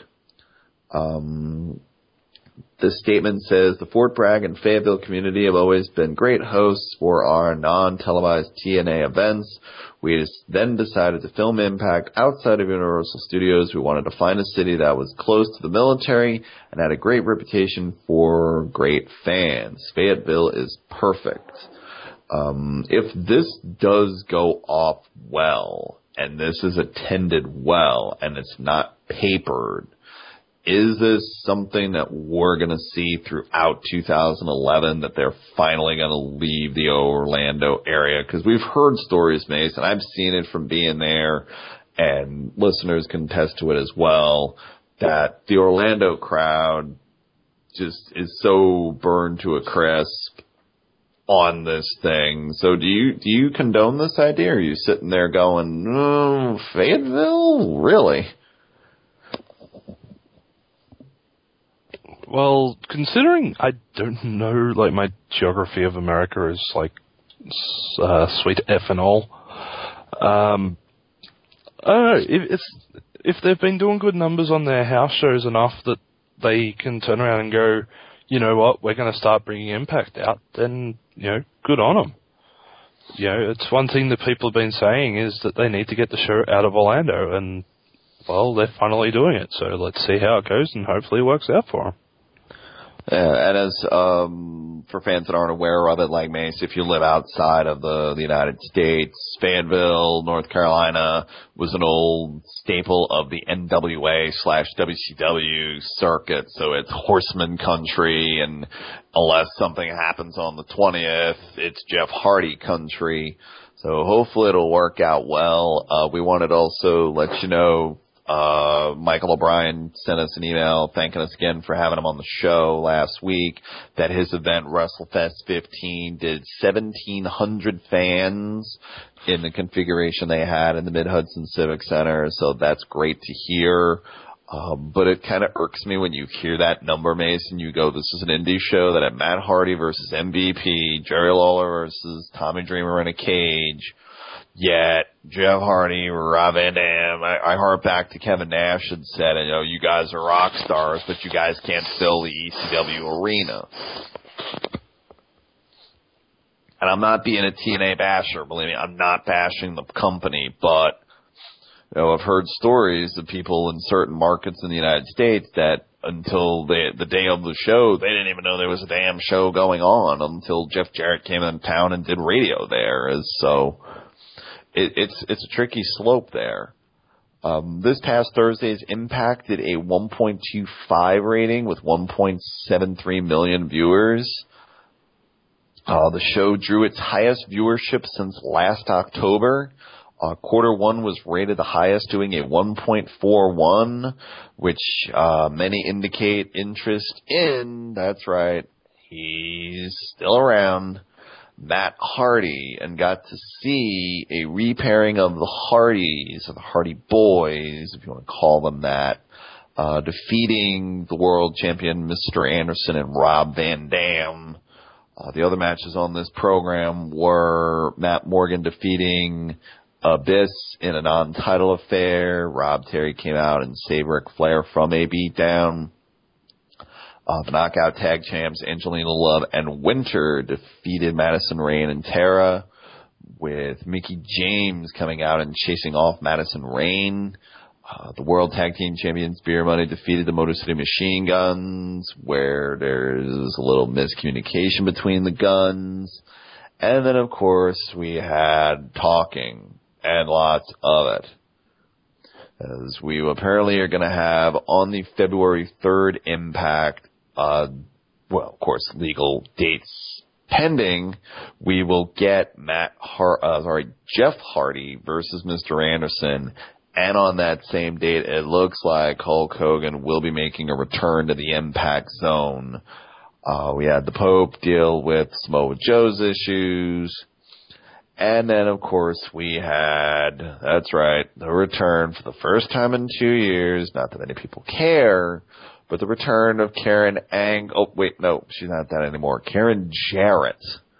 Um, this statement says, the Fort Bragg and Fayetteville community have always been great hosts for our non-televised T N A events. We then decided to film Impact outside of Universal Studios. We wanted to find a city that was close to the military and had a great reputation for great fans. Fayetteville is perfect. Um, if this does go off well, and this is attended well, and it's not papered, is this something that we're going to see throughout two thousand eleven, that they're finally going to leave the Orlando area? Because we've heard stories, Mace, and I've seen it from being there, and listeners can attest to it as well, that the Orlando crowd just is so burned to a crisp on this thing. So do you do you condone this idea? Or are you sitting there going, no, Fayetteville? Really? Well, considering I don't know, like, my geography of America is, like, uh, sweet F and all. Um, I don't know, if, if, if they've been doing good numbers on their house shows enough that they can turn around and go, you know what, we're going to start bringing Impact out, then, you know, good on them. You know, it's one thing that people have been saying is that they need to get the show out of Orlando, and, well, they're finally doing it, so let's see how it goes, and hopefully it works out for them. Yeah, and as um, for fans that aren't aware of it, like Mace, if you live outside of the, the United States, Fayetteville, North Carolina was an old staple of the N W A slash W C W circuit, so it's horseman country, and unless something happens on the twentieth, it's Jeff Hardy country. So hopefully it'll work out well. Uh, we wanted to also let you know, Uh, Michael O'Brien sent us an email thanking us again for having him on the show last week, that his event WrestleFest fifteen did seventeen hundred fans in the configuration they had in the Mid-Hudson Civic Center, so that's great to hear. Um, but it kind of irks me when you hear that number, Mace, and you go, this is an indie show that had Matt Hardy versus M V P, Jerry Lawler versus Tommy Dreamer in a cage, Yet Jeff Hardy, Rob Van Dam, I, I harp back to Kevin Nash had said, you know, you guys are rock stars, but you guys can't fill the E C W arena. And I'm not being a T N A basher, believe me, I'm not bashing the company, but, you know, I've heard stories of people in certain markets in the United States that until the, the day of the show, they didn't even know there was a damn show going on until Jeff Jarrett came in town and did radio there. As so, it, it's it's a tricky slope there. Um, this past Thursday's Impact did a one point two five rating with one point seven three million viewers. Uh, the show drew its highest viewership since last October. Uh, quarter one was rated the highest, doing a one point four one, which uh, many indicate interest in. That's right, he's still around. Matt Hardy, and got to see a repairing of the Hardys, or the Hardy Boys, if you want to call them that, uh, defeating the world champion Mister Anderson and Rob Van Dam. Uh, the other matches on this program were Matt Morgan defeating Abyss in a non-title affair. Rob Terry came out and saved Ric Flair from a beatdown. Uh, the Knockout Tag Champs Angelina Love and Winter defeated Madison Rayne and Tara, with Mickie James coming out and chasing off Madison Rayne. Uh, the World Tag Team Champions Beer Money defeated the Motor City Machine Guns, where there's a little miscommunication between the guns. And then, of course, we had talking, and lots of it. As we apparently are going to have on the February third Impact, uh, well, of course, legal dates pending, we will get Matt Har- uh, sorry, Jeff Hardy versus Mister Anderson. And on that same date, it looks like Hulk Hogan will be making a return to the Impact Zone. Uh, we had the Pope deal with Samoa Joe's issues. And then, of course, we had, that's right, the return for the first time in two years, not that many people care, but the return of Karen Ang, oh, wait, no, she's not that anymore, Karen Jarrett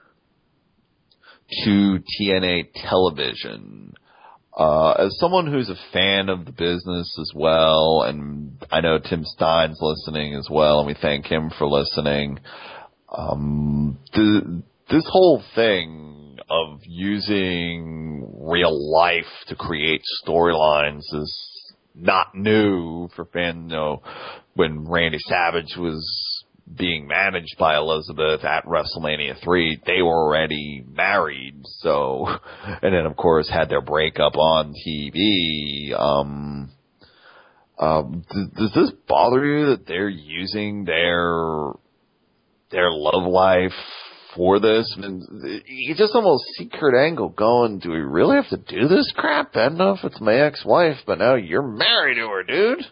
to T N A television. Uh, as someone who's a fan of the business as well, and I know Tim Stein's listening as well, and we thank him for listening, um, the, this whole thing of using real life to create storylines is not new for fans. You know, when Randy Savage was being managed by Elizabeth at WrestleMania three, they were already married. So, and then of course had their breakup on T V. Um, um, th- does this bother you that they're using their their love life for this? I mean, you just almost see Kurt Angle going, do we really have to do this crap? Bad enough it's my ex-wife, but now you're married to her, dude.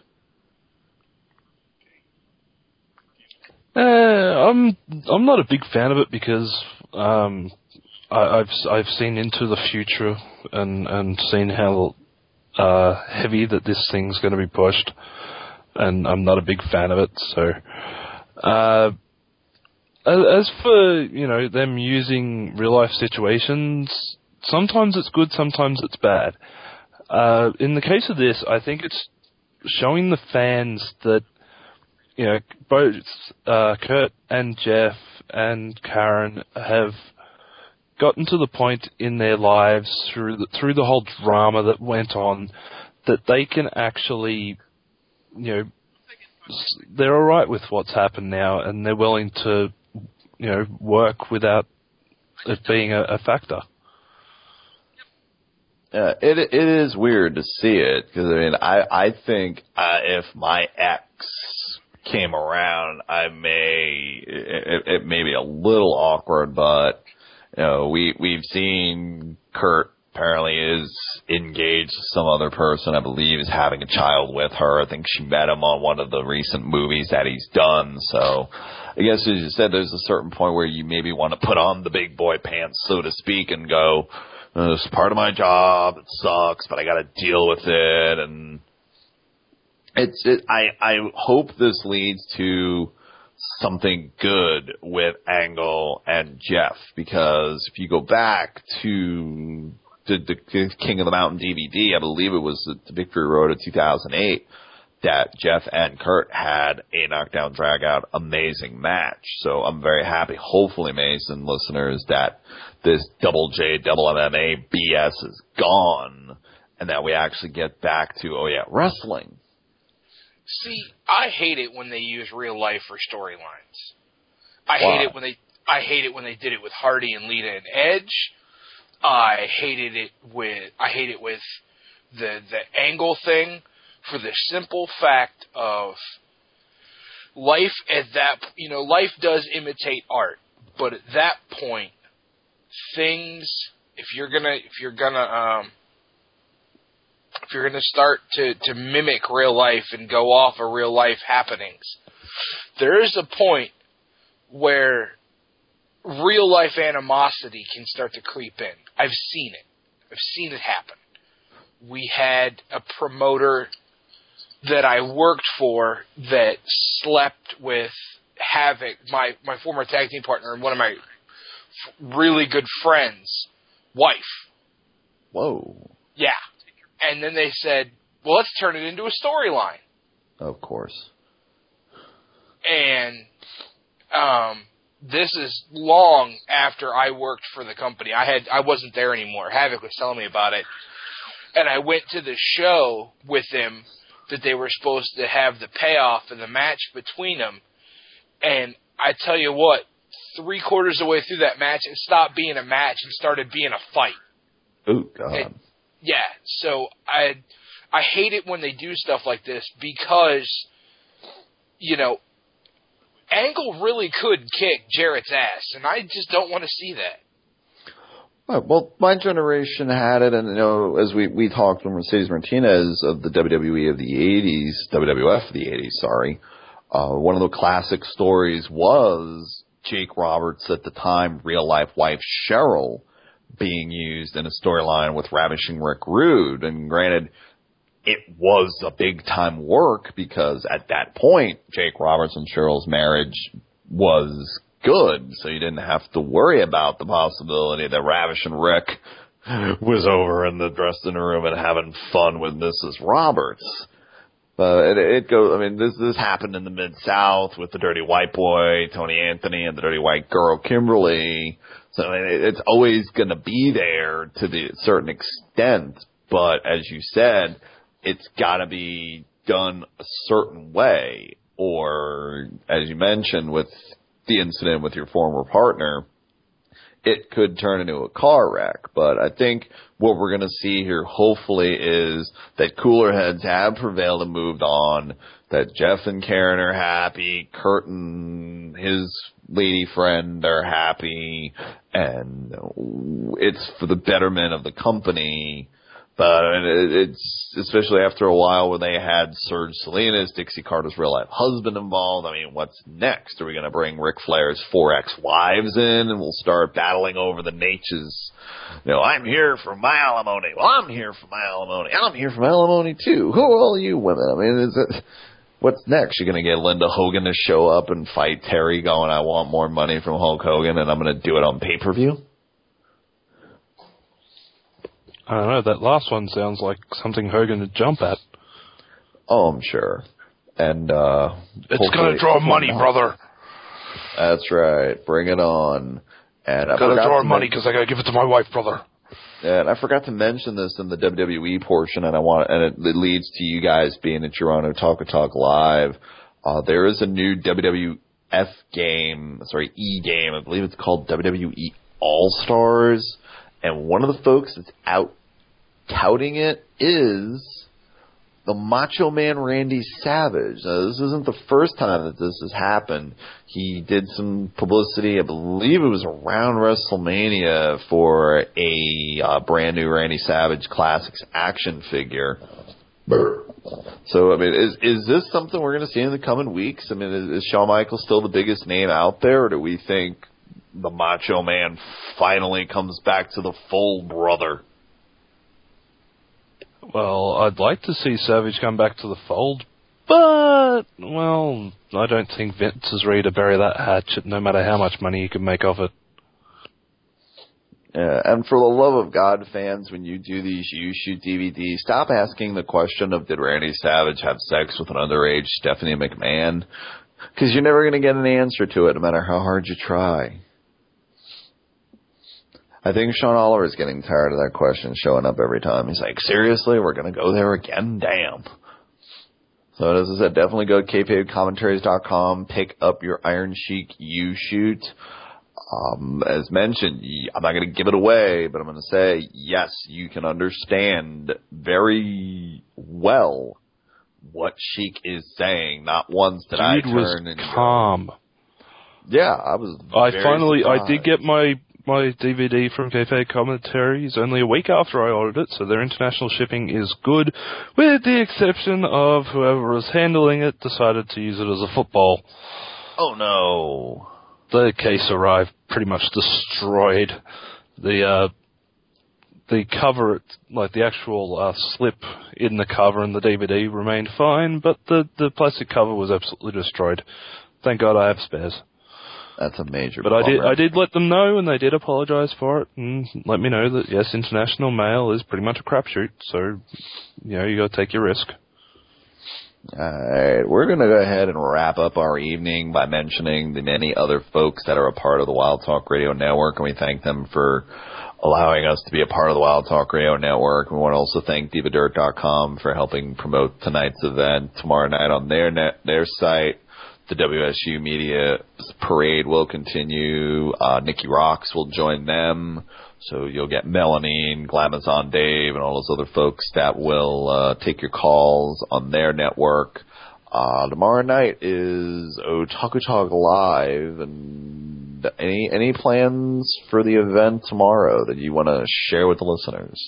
Uh, I'm I'm not a big fan of it because um, I, I've I've seen into the future and and seen how uh, heavy that this thing's going to be pushed, and I'm not a big fan of it. So. Uh, As for, you know, them using real-life situations, sometimes it's good, sometimes it's bad. Uh, in the case of this, I think it's showing the fans that, you know, both uh, Kurt and Jeff and Karen have gotten to the point in their lives through the, through the whole drama that went on that they can actually, you know, they're all right with what's happened now, and they're willing to, you know, work without it being a, a factor. Uh, it it is weird to see it because I mean I I think uh, if my ex came around, I may it, it may be a little awkward, but you know we we've seen Kurt apparently is engaged to some other person. I believe is having a child with her. I think she met him on one of the recent movies that he's done. So I guess as you said, there's a certain point where you maybe want to put on the big boy pants, so to speak, and go, this is part of my job. It sucks, but I got to deal with it. And it's, it, I, I hope this leads to something good with Angle and Jeff, because if you go back to did the King of the Mountain D V D. I believe it was the Victory Road of two thousand eight that Jeff and Kurt had a knockdown drag-out amazing match. So I'm very happy, hopefully, Mason listeners, that this double J, double M M A B S is gone and that we actually get back to, oh yeah, wrestling. See, I hate it when they use real life for storylines. I Why? hate it when they I hate it when they did it with Hardy and Lita and Edge. I hated it with I hate it with the the angle thing, for the simple fact of life at that, you know, life does imitate art, but at that point, things, if you're gonna, if you're gonna, um, if you're gonna start to, to mimic real life and go off of real life happenings, there is a point where real life animosity can start to creep in. I've seen it. I've seen it happen. We had a promoter that I worked for that slept with Havoc, my, my former tag team partner and one of my f- really good friends' wife. Whoa. Yeah. And then they said, well, let's turn it into a storyline. Of course. And um, this is long after I worked for the company. I had I wasn't there anymore. Havoc was telling me about it. And I went to the show with him that they were supposed to have the payoff of the match between them. And I tell you what, three quarters of the way through that match, it stopped being a match and started being a fight. Oh, God. And, yeah, so I I hate it when they do stuff like this because, you know, Angle really could kick Jarrett's ass, and I just don't want to see that. Right, well, my generation had it, and you know, as we, we talked with Mercedes Martinez of the W W E of the eighties, W W F of the eighties, sorry, uh, one of the classic stories was Jake Roberts' at the time real-life wife Cheryl being used in a storyline with Ravishing Rick Rude. And granted, it was a big-time work because at that point, Jake Roberts and Cheryl's marriage was good, so you didn't have to worry about the possibility that Ravishing Rick was over in the dressing room and having fun with Missus Roberts. But it, it goes, I mean, this, this happened in the Mid-South with the Dirty White Boy, Tony Anthony, and the Dirty White Girl, Kimberly. So I mean, it, it's always going to be there to the certain extent, but as you said, it's got to be done a certain way, or as you mentioned with the incident with your former partner, it could turn into a car wreck. But I think what we're going to see here, hopefully, is that cooler heads have prevailed and moved on, that Jeff and Karen are happy, Kurt and his lady friend are happy, and it's for the betterment of the company. But I mean, it's, especially after a while when they had Serge Salinas, Dixie Carter's real-life husband involved, I mean, what's next? Are we going to bring Ric Flair's four ex-wives in and we'll start battling over the Natchez? You know, I'm here for my alimony. Well, I'm here for my alimony. I'm here for my alimony, too. Who are all you women? I mean, is it, what's next? You're going to get Linda Hogan to show up and fight Terry going, I want more money from Hulk Hogan, and I'm going to do it on pay-per-view? I don't know, that last one sounds like something Hogan would jump at. Oh, I'm sure. And, uh... It's gonna draw money, brother. That's right. Bring it on. And I gotta forgot draw to money men- because I gotta give it to my wife, brother. And I forgot to mention this in the W W E portion, and I want, and it, it leads to you guys being that you're on Otaku Talk Live. Uh, there is a new W W F game, sorry, E game. I believe it's called W W E All-Stars. And one of the folks that's out touting it is the Macho Man Randy Savage. Now, this isn't the first time that this has happened. He did some publicity, I believe it was around WrestleMania, for a uh, brand new Randy Savage Classics action figure. So, I mean, is is this something we're going to see in the coming weeks? I mean, is, is Shawn Michaels still the biggest name out there, or do we think the Macho Man finally comes back to the fold, brother? Well, I'd like to see Savage come back to the fold, but, well, I don't think Vince is ready to bury that hatchet, no matter how much money he can make off it. Yeah, and for the love of God, fans, when you do these You Shoot D V Ds, stop asking the question of did Randy Savage have sex with an underage Stephanie McMahon? Because you're never going to get an answer to it, no matter how hard you try. I think Sean Oliver is getting tired of that question showing up every time. He's like, seriously, we're going to go there again? Damn. So as I said, definitely go to kayfabe commentaries dot com, pick up your Iron Sheik You Shoot. Um, as mentioned, I'm not going to give it away, but I'm going to say, yes, you can understand very well what Sheik is saying. Not once did Dude I turn was and calm. Go, yeah, I was I very finally, surprised. I did get my, my D V D from Kayfabe Commentaries only a week after I ordered it, so their international shipping is good, with the exception of whoever was handling it decided to use it as a football. Oh, no. The case arrived pretty much destroyed. The uh, the cover, like the actual uh, slip in the cover and the D V D remained fine, but the, the plastic cover was absolutely destroyed. Thank God I have spares. That's a major But bummer. I did I did let them know, and they did apologise for it, and let me know that, yes, international mail is pretty much a crapshoot, so, you know, you got to take your risk. Alright, we're going to go ahead and wrap up our evening by mentioning the many other folks that are a part of the Wild Talk Radio Network, and we thank them for allowing us to be a part of the Wild Talk Radio Network. We want to also thank diva dirt dot com for helping promote tonight's event tomorrow night on their net, their site. The W S U Media Parade will continue. Uh, Nikki Rocks will join them. So you'll get Melanie and Glamazon Dave and all those other folks that will uh, take your calls on their network. Uh, tomorrow night is Otaku Talk Live. And any any plans for the event tomorrow that you want to share with the listeners?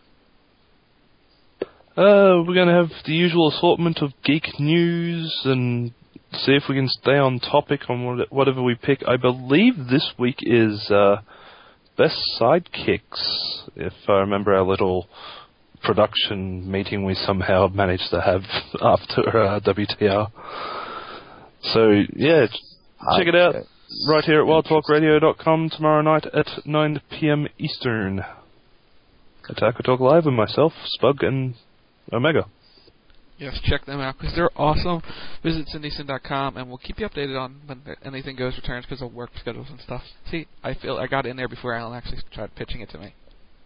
Uh, we're going to have the usual assortment of geek news and see if we can stay on topic on whatever we pick. I believe this week is uh, Best Sidekicks, if I remember our little production meeting we somehow managed to have after uh, W T R. So, yeah, check it out right here at wild talk radio dot com tomorrow night at nine p.m. Eastern. Otaku Talk Live with myself, Spug, and Omega. Yes, check them out because they're awesome. Visit cindy sin dot com and we'll keep you updated on when anything goes returns because of work schedules and stuff. See, I feel I got in there before Alan actually tried pitching it to me.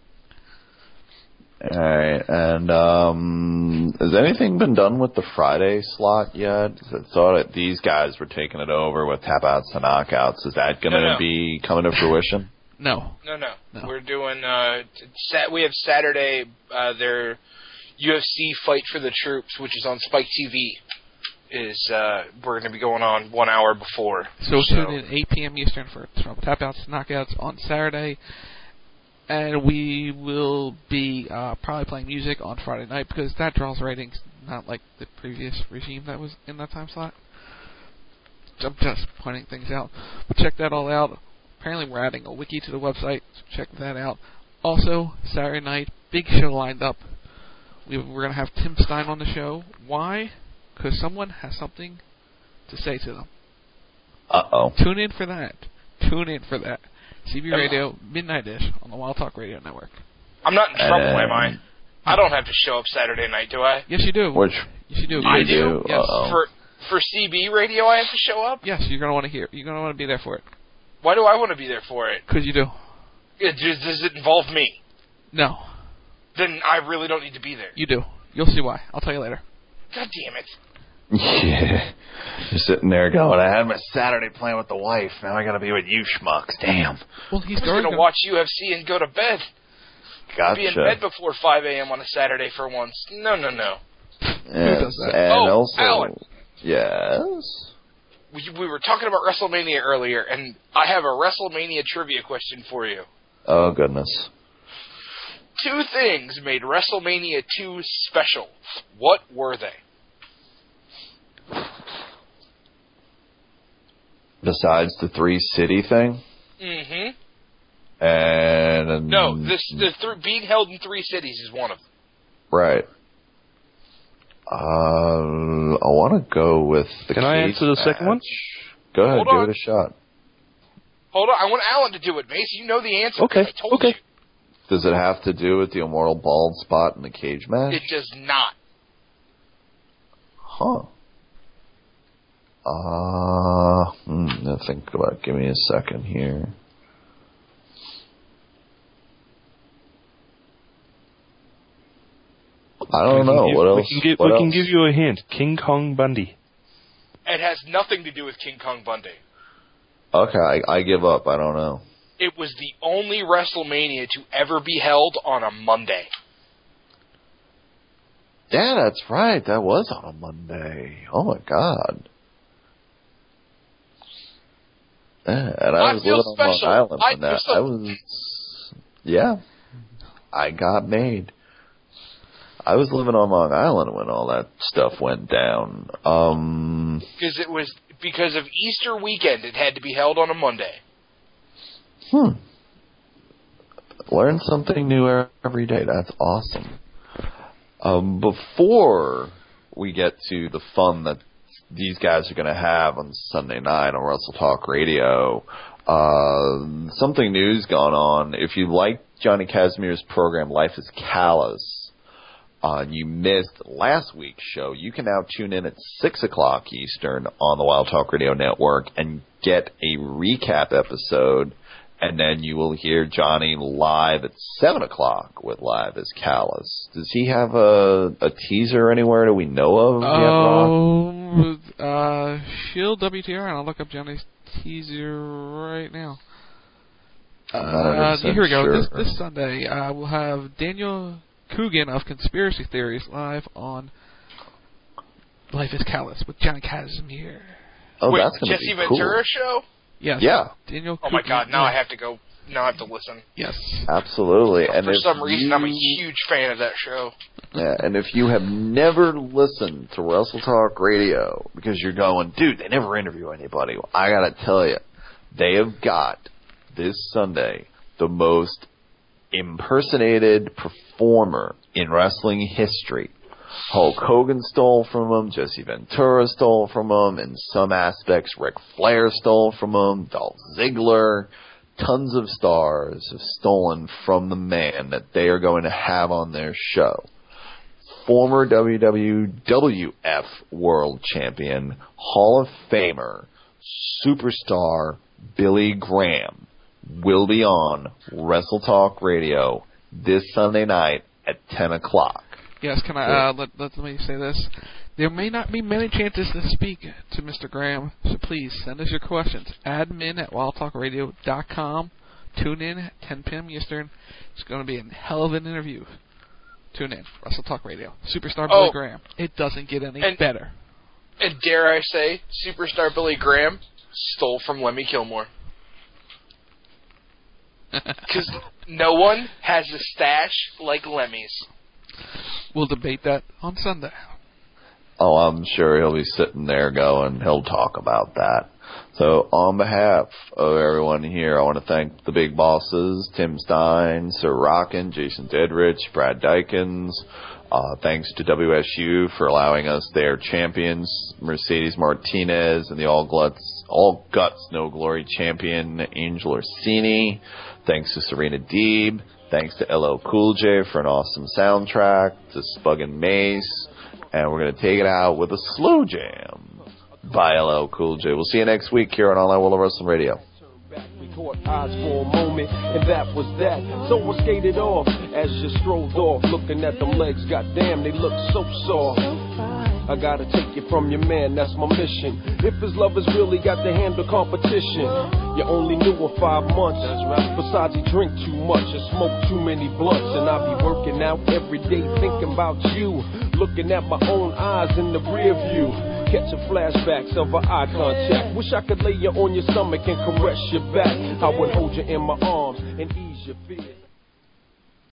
Alright, and um, has anything been done with the Friday slot yet? I thought that these guys were taking it over with tap outs and knockouts. Is that going to No, no. be coming to fruition? No. No, no, no. We're doing, uh, sat, we have Saturday, uh, their U F C Fight for the Troops, which is on Spike T V, is, uh, we're going to be going on one hour before. So, so. tune in eight p.m. Eastern for tap outs and knockouts on Saturday. And we will be uh, probably playing music on Friday night because that draws ratings, not like the previous regime that was in that time slot. I'm just pointing things out. But check that all out. Apparently we're adding a wiki to the website, so check that out. Also, Saturday night, big show lined up. We, we're going to have Tim Stein on the show. Why? Because someone has something to say to them. Uh-oh. Tune in for that. Tune in for that. C B Radio, Midnight-ish, on the Wild Talk Radio Network. I'm not in trouble, Um, am I? I don't have to show up Saturday night, do I? Yes, you do. Which yes, you do. I you do? do? Yes. Uh-oh. For for C B Radio, I have to show up? Yes, you're going to want to hear. You're going to want to be there for it. Why do I want to be there for it? Because you do. Yeah, does, does it involve me? No. Then I really don't need to be there. You do. You'll see why. I'll tell you later. God damn it. Yeah. You're sitting there going, I had my Saturday plan with the wife, now I gotta be with you schmucks, damn. Well, he's I'm just going to watch U F C and go to bed. Gotcha. Be in bed before five a.m. on a Saturday for once. No, no, no. Yes, and oh, also, Alan. Yes? We, we were talking about WrestleMania earlier, and I have a WrestleMania trivia question for you. Oh, goodness. Two things made WrestleMania two special. What were they? Besides the three-city thing? Mm-hmm. And... No, this the th- being held in three cities is one of them. Right. Uh, I want to go with the Can I cage answer the second one? match. Go ahead, Hold give on. it a shot. Hold on, I want Alan to do it, Mace. You know the answer. Okay, I told okay. you. Does it have to do with the immoral bald spot in the cage match? It does not. Huh. Uh, hmm, let's think about it. Give me a second here. I don't know. Give, what else? We can, give, what we else? can give you a hint. King Kong Bundy. It has nothing to do with King Kong Bundy. Okay, I, I give up. I don't know. It was the only WrestleMania to ever be held on a Monday. Yeah, that's right. That was on a Monday. Oh, my God. Yeah, and I, I was feel living special. on Long Island I when that. feel so- I was, yeah, I got made. I was living on Long Island when all that stuff went down. Um, because it was because of Easter weekend. It had to be held on a Monday. Hmm. Learn something new every day. That's awesome. Um, before we get to the fun that these guys are going to have on Sunday night on Wrestle Talk Radio, uh, something new's gone on. If you like Johnny Casimir's program, Life is Callous, uh, and you missed last week's show, you can now tune in at six o'clock Eastern on the Wild Talk Radio Network and get a recap episode. And then you will hear Johnny live at seven o'clock with Live is Callous. Does he have a, a teaser anywhere that we know of? Oh, uh, Shield W T R, and I'll look up Johnny's teaser right now. Uh, here we go. Sure. This, this Sunday, uh, we'll have Daniel Coogan of Conspiracy Theories live on Life is Callous with Johnny Casimir. Oh, Wait, that's going to Jesse be cool. Ventura show? Yes. Yeah. Daniel Oh my Coogan. God! Now I have to go. Now I have to listen. Yes. Absolutely. And For if some reason, you, I'm a huge fan of that show. Yeah, and if you have never listened to Wrestle Talk Radio because you're going, dude, they never interview anybody. Well, I got to tell you, they have got this Sunday the most impersonated performer in wrestling history. Hulk Hogan stole from him, Jesse Ventura stole from him, in some aspects Ric Flair stole from him, Dolph Ziggler. Tons of stars have stolen from the man that they are going to have on their show. Former W W F World Champion, Hall of Famer, superstar Billy Graham will be on Wrestle Talk Radio this Sunday night at ten o'clock. Yes, can I, uh, let, let me say this. There may not be many chances to speak to Mister Graham, so please send us your questions. Admin at wild talk radio dot com. Tune in at ten p.m. Eastern. It's going to be a hell of an interview. Tune in. Wrestle Talk Radio. Superstar Billy Oh. Graham. It doesn't get any And- better. And dare I say, superstar Billy Graham stole from Lemmy Kilmore. Because no one has a stash like Lemmy's. We'll debate that on Sunday. Oh, I'm sure he'll be sitting there going, he'll talk about that. So on behalf of everyone here, I want to thank the big bosses, Tim Stein, Sir Rockin, Jason Dedrich, Brad Dykins. Uh, thanks to W S U for allowing us their champions, Mercedes Martinez, and the All Guts, All Guts No Glory champion, Angel Orsini. Thanks to Serena Deeb. Thanks to L L Cool J for an awesome soundtrack, to Spug and Mace. And we're going to take it out with a slow jam by L L Cool J. We'll see you next week here on Online World of Wrestling Radio. We caught eyes for a moment, and that was that. So I skated off as you strolled off, looking at them legs. Goddamn, they look so soft. I gotta take you from your man, that's my mission. If his love has really got to handle competition, you only knew her five months. Besides, he drink too much and smoke too many blunts. And I be working out every day thinking about you, looking at my own eyes in the rear view, catching flashbacks of our eye contact. Wish I could lay you on your stomach and caress your back. I would hold you in my arms and ease your fears.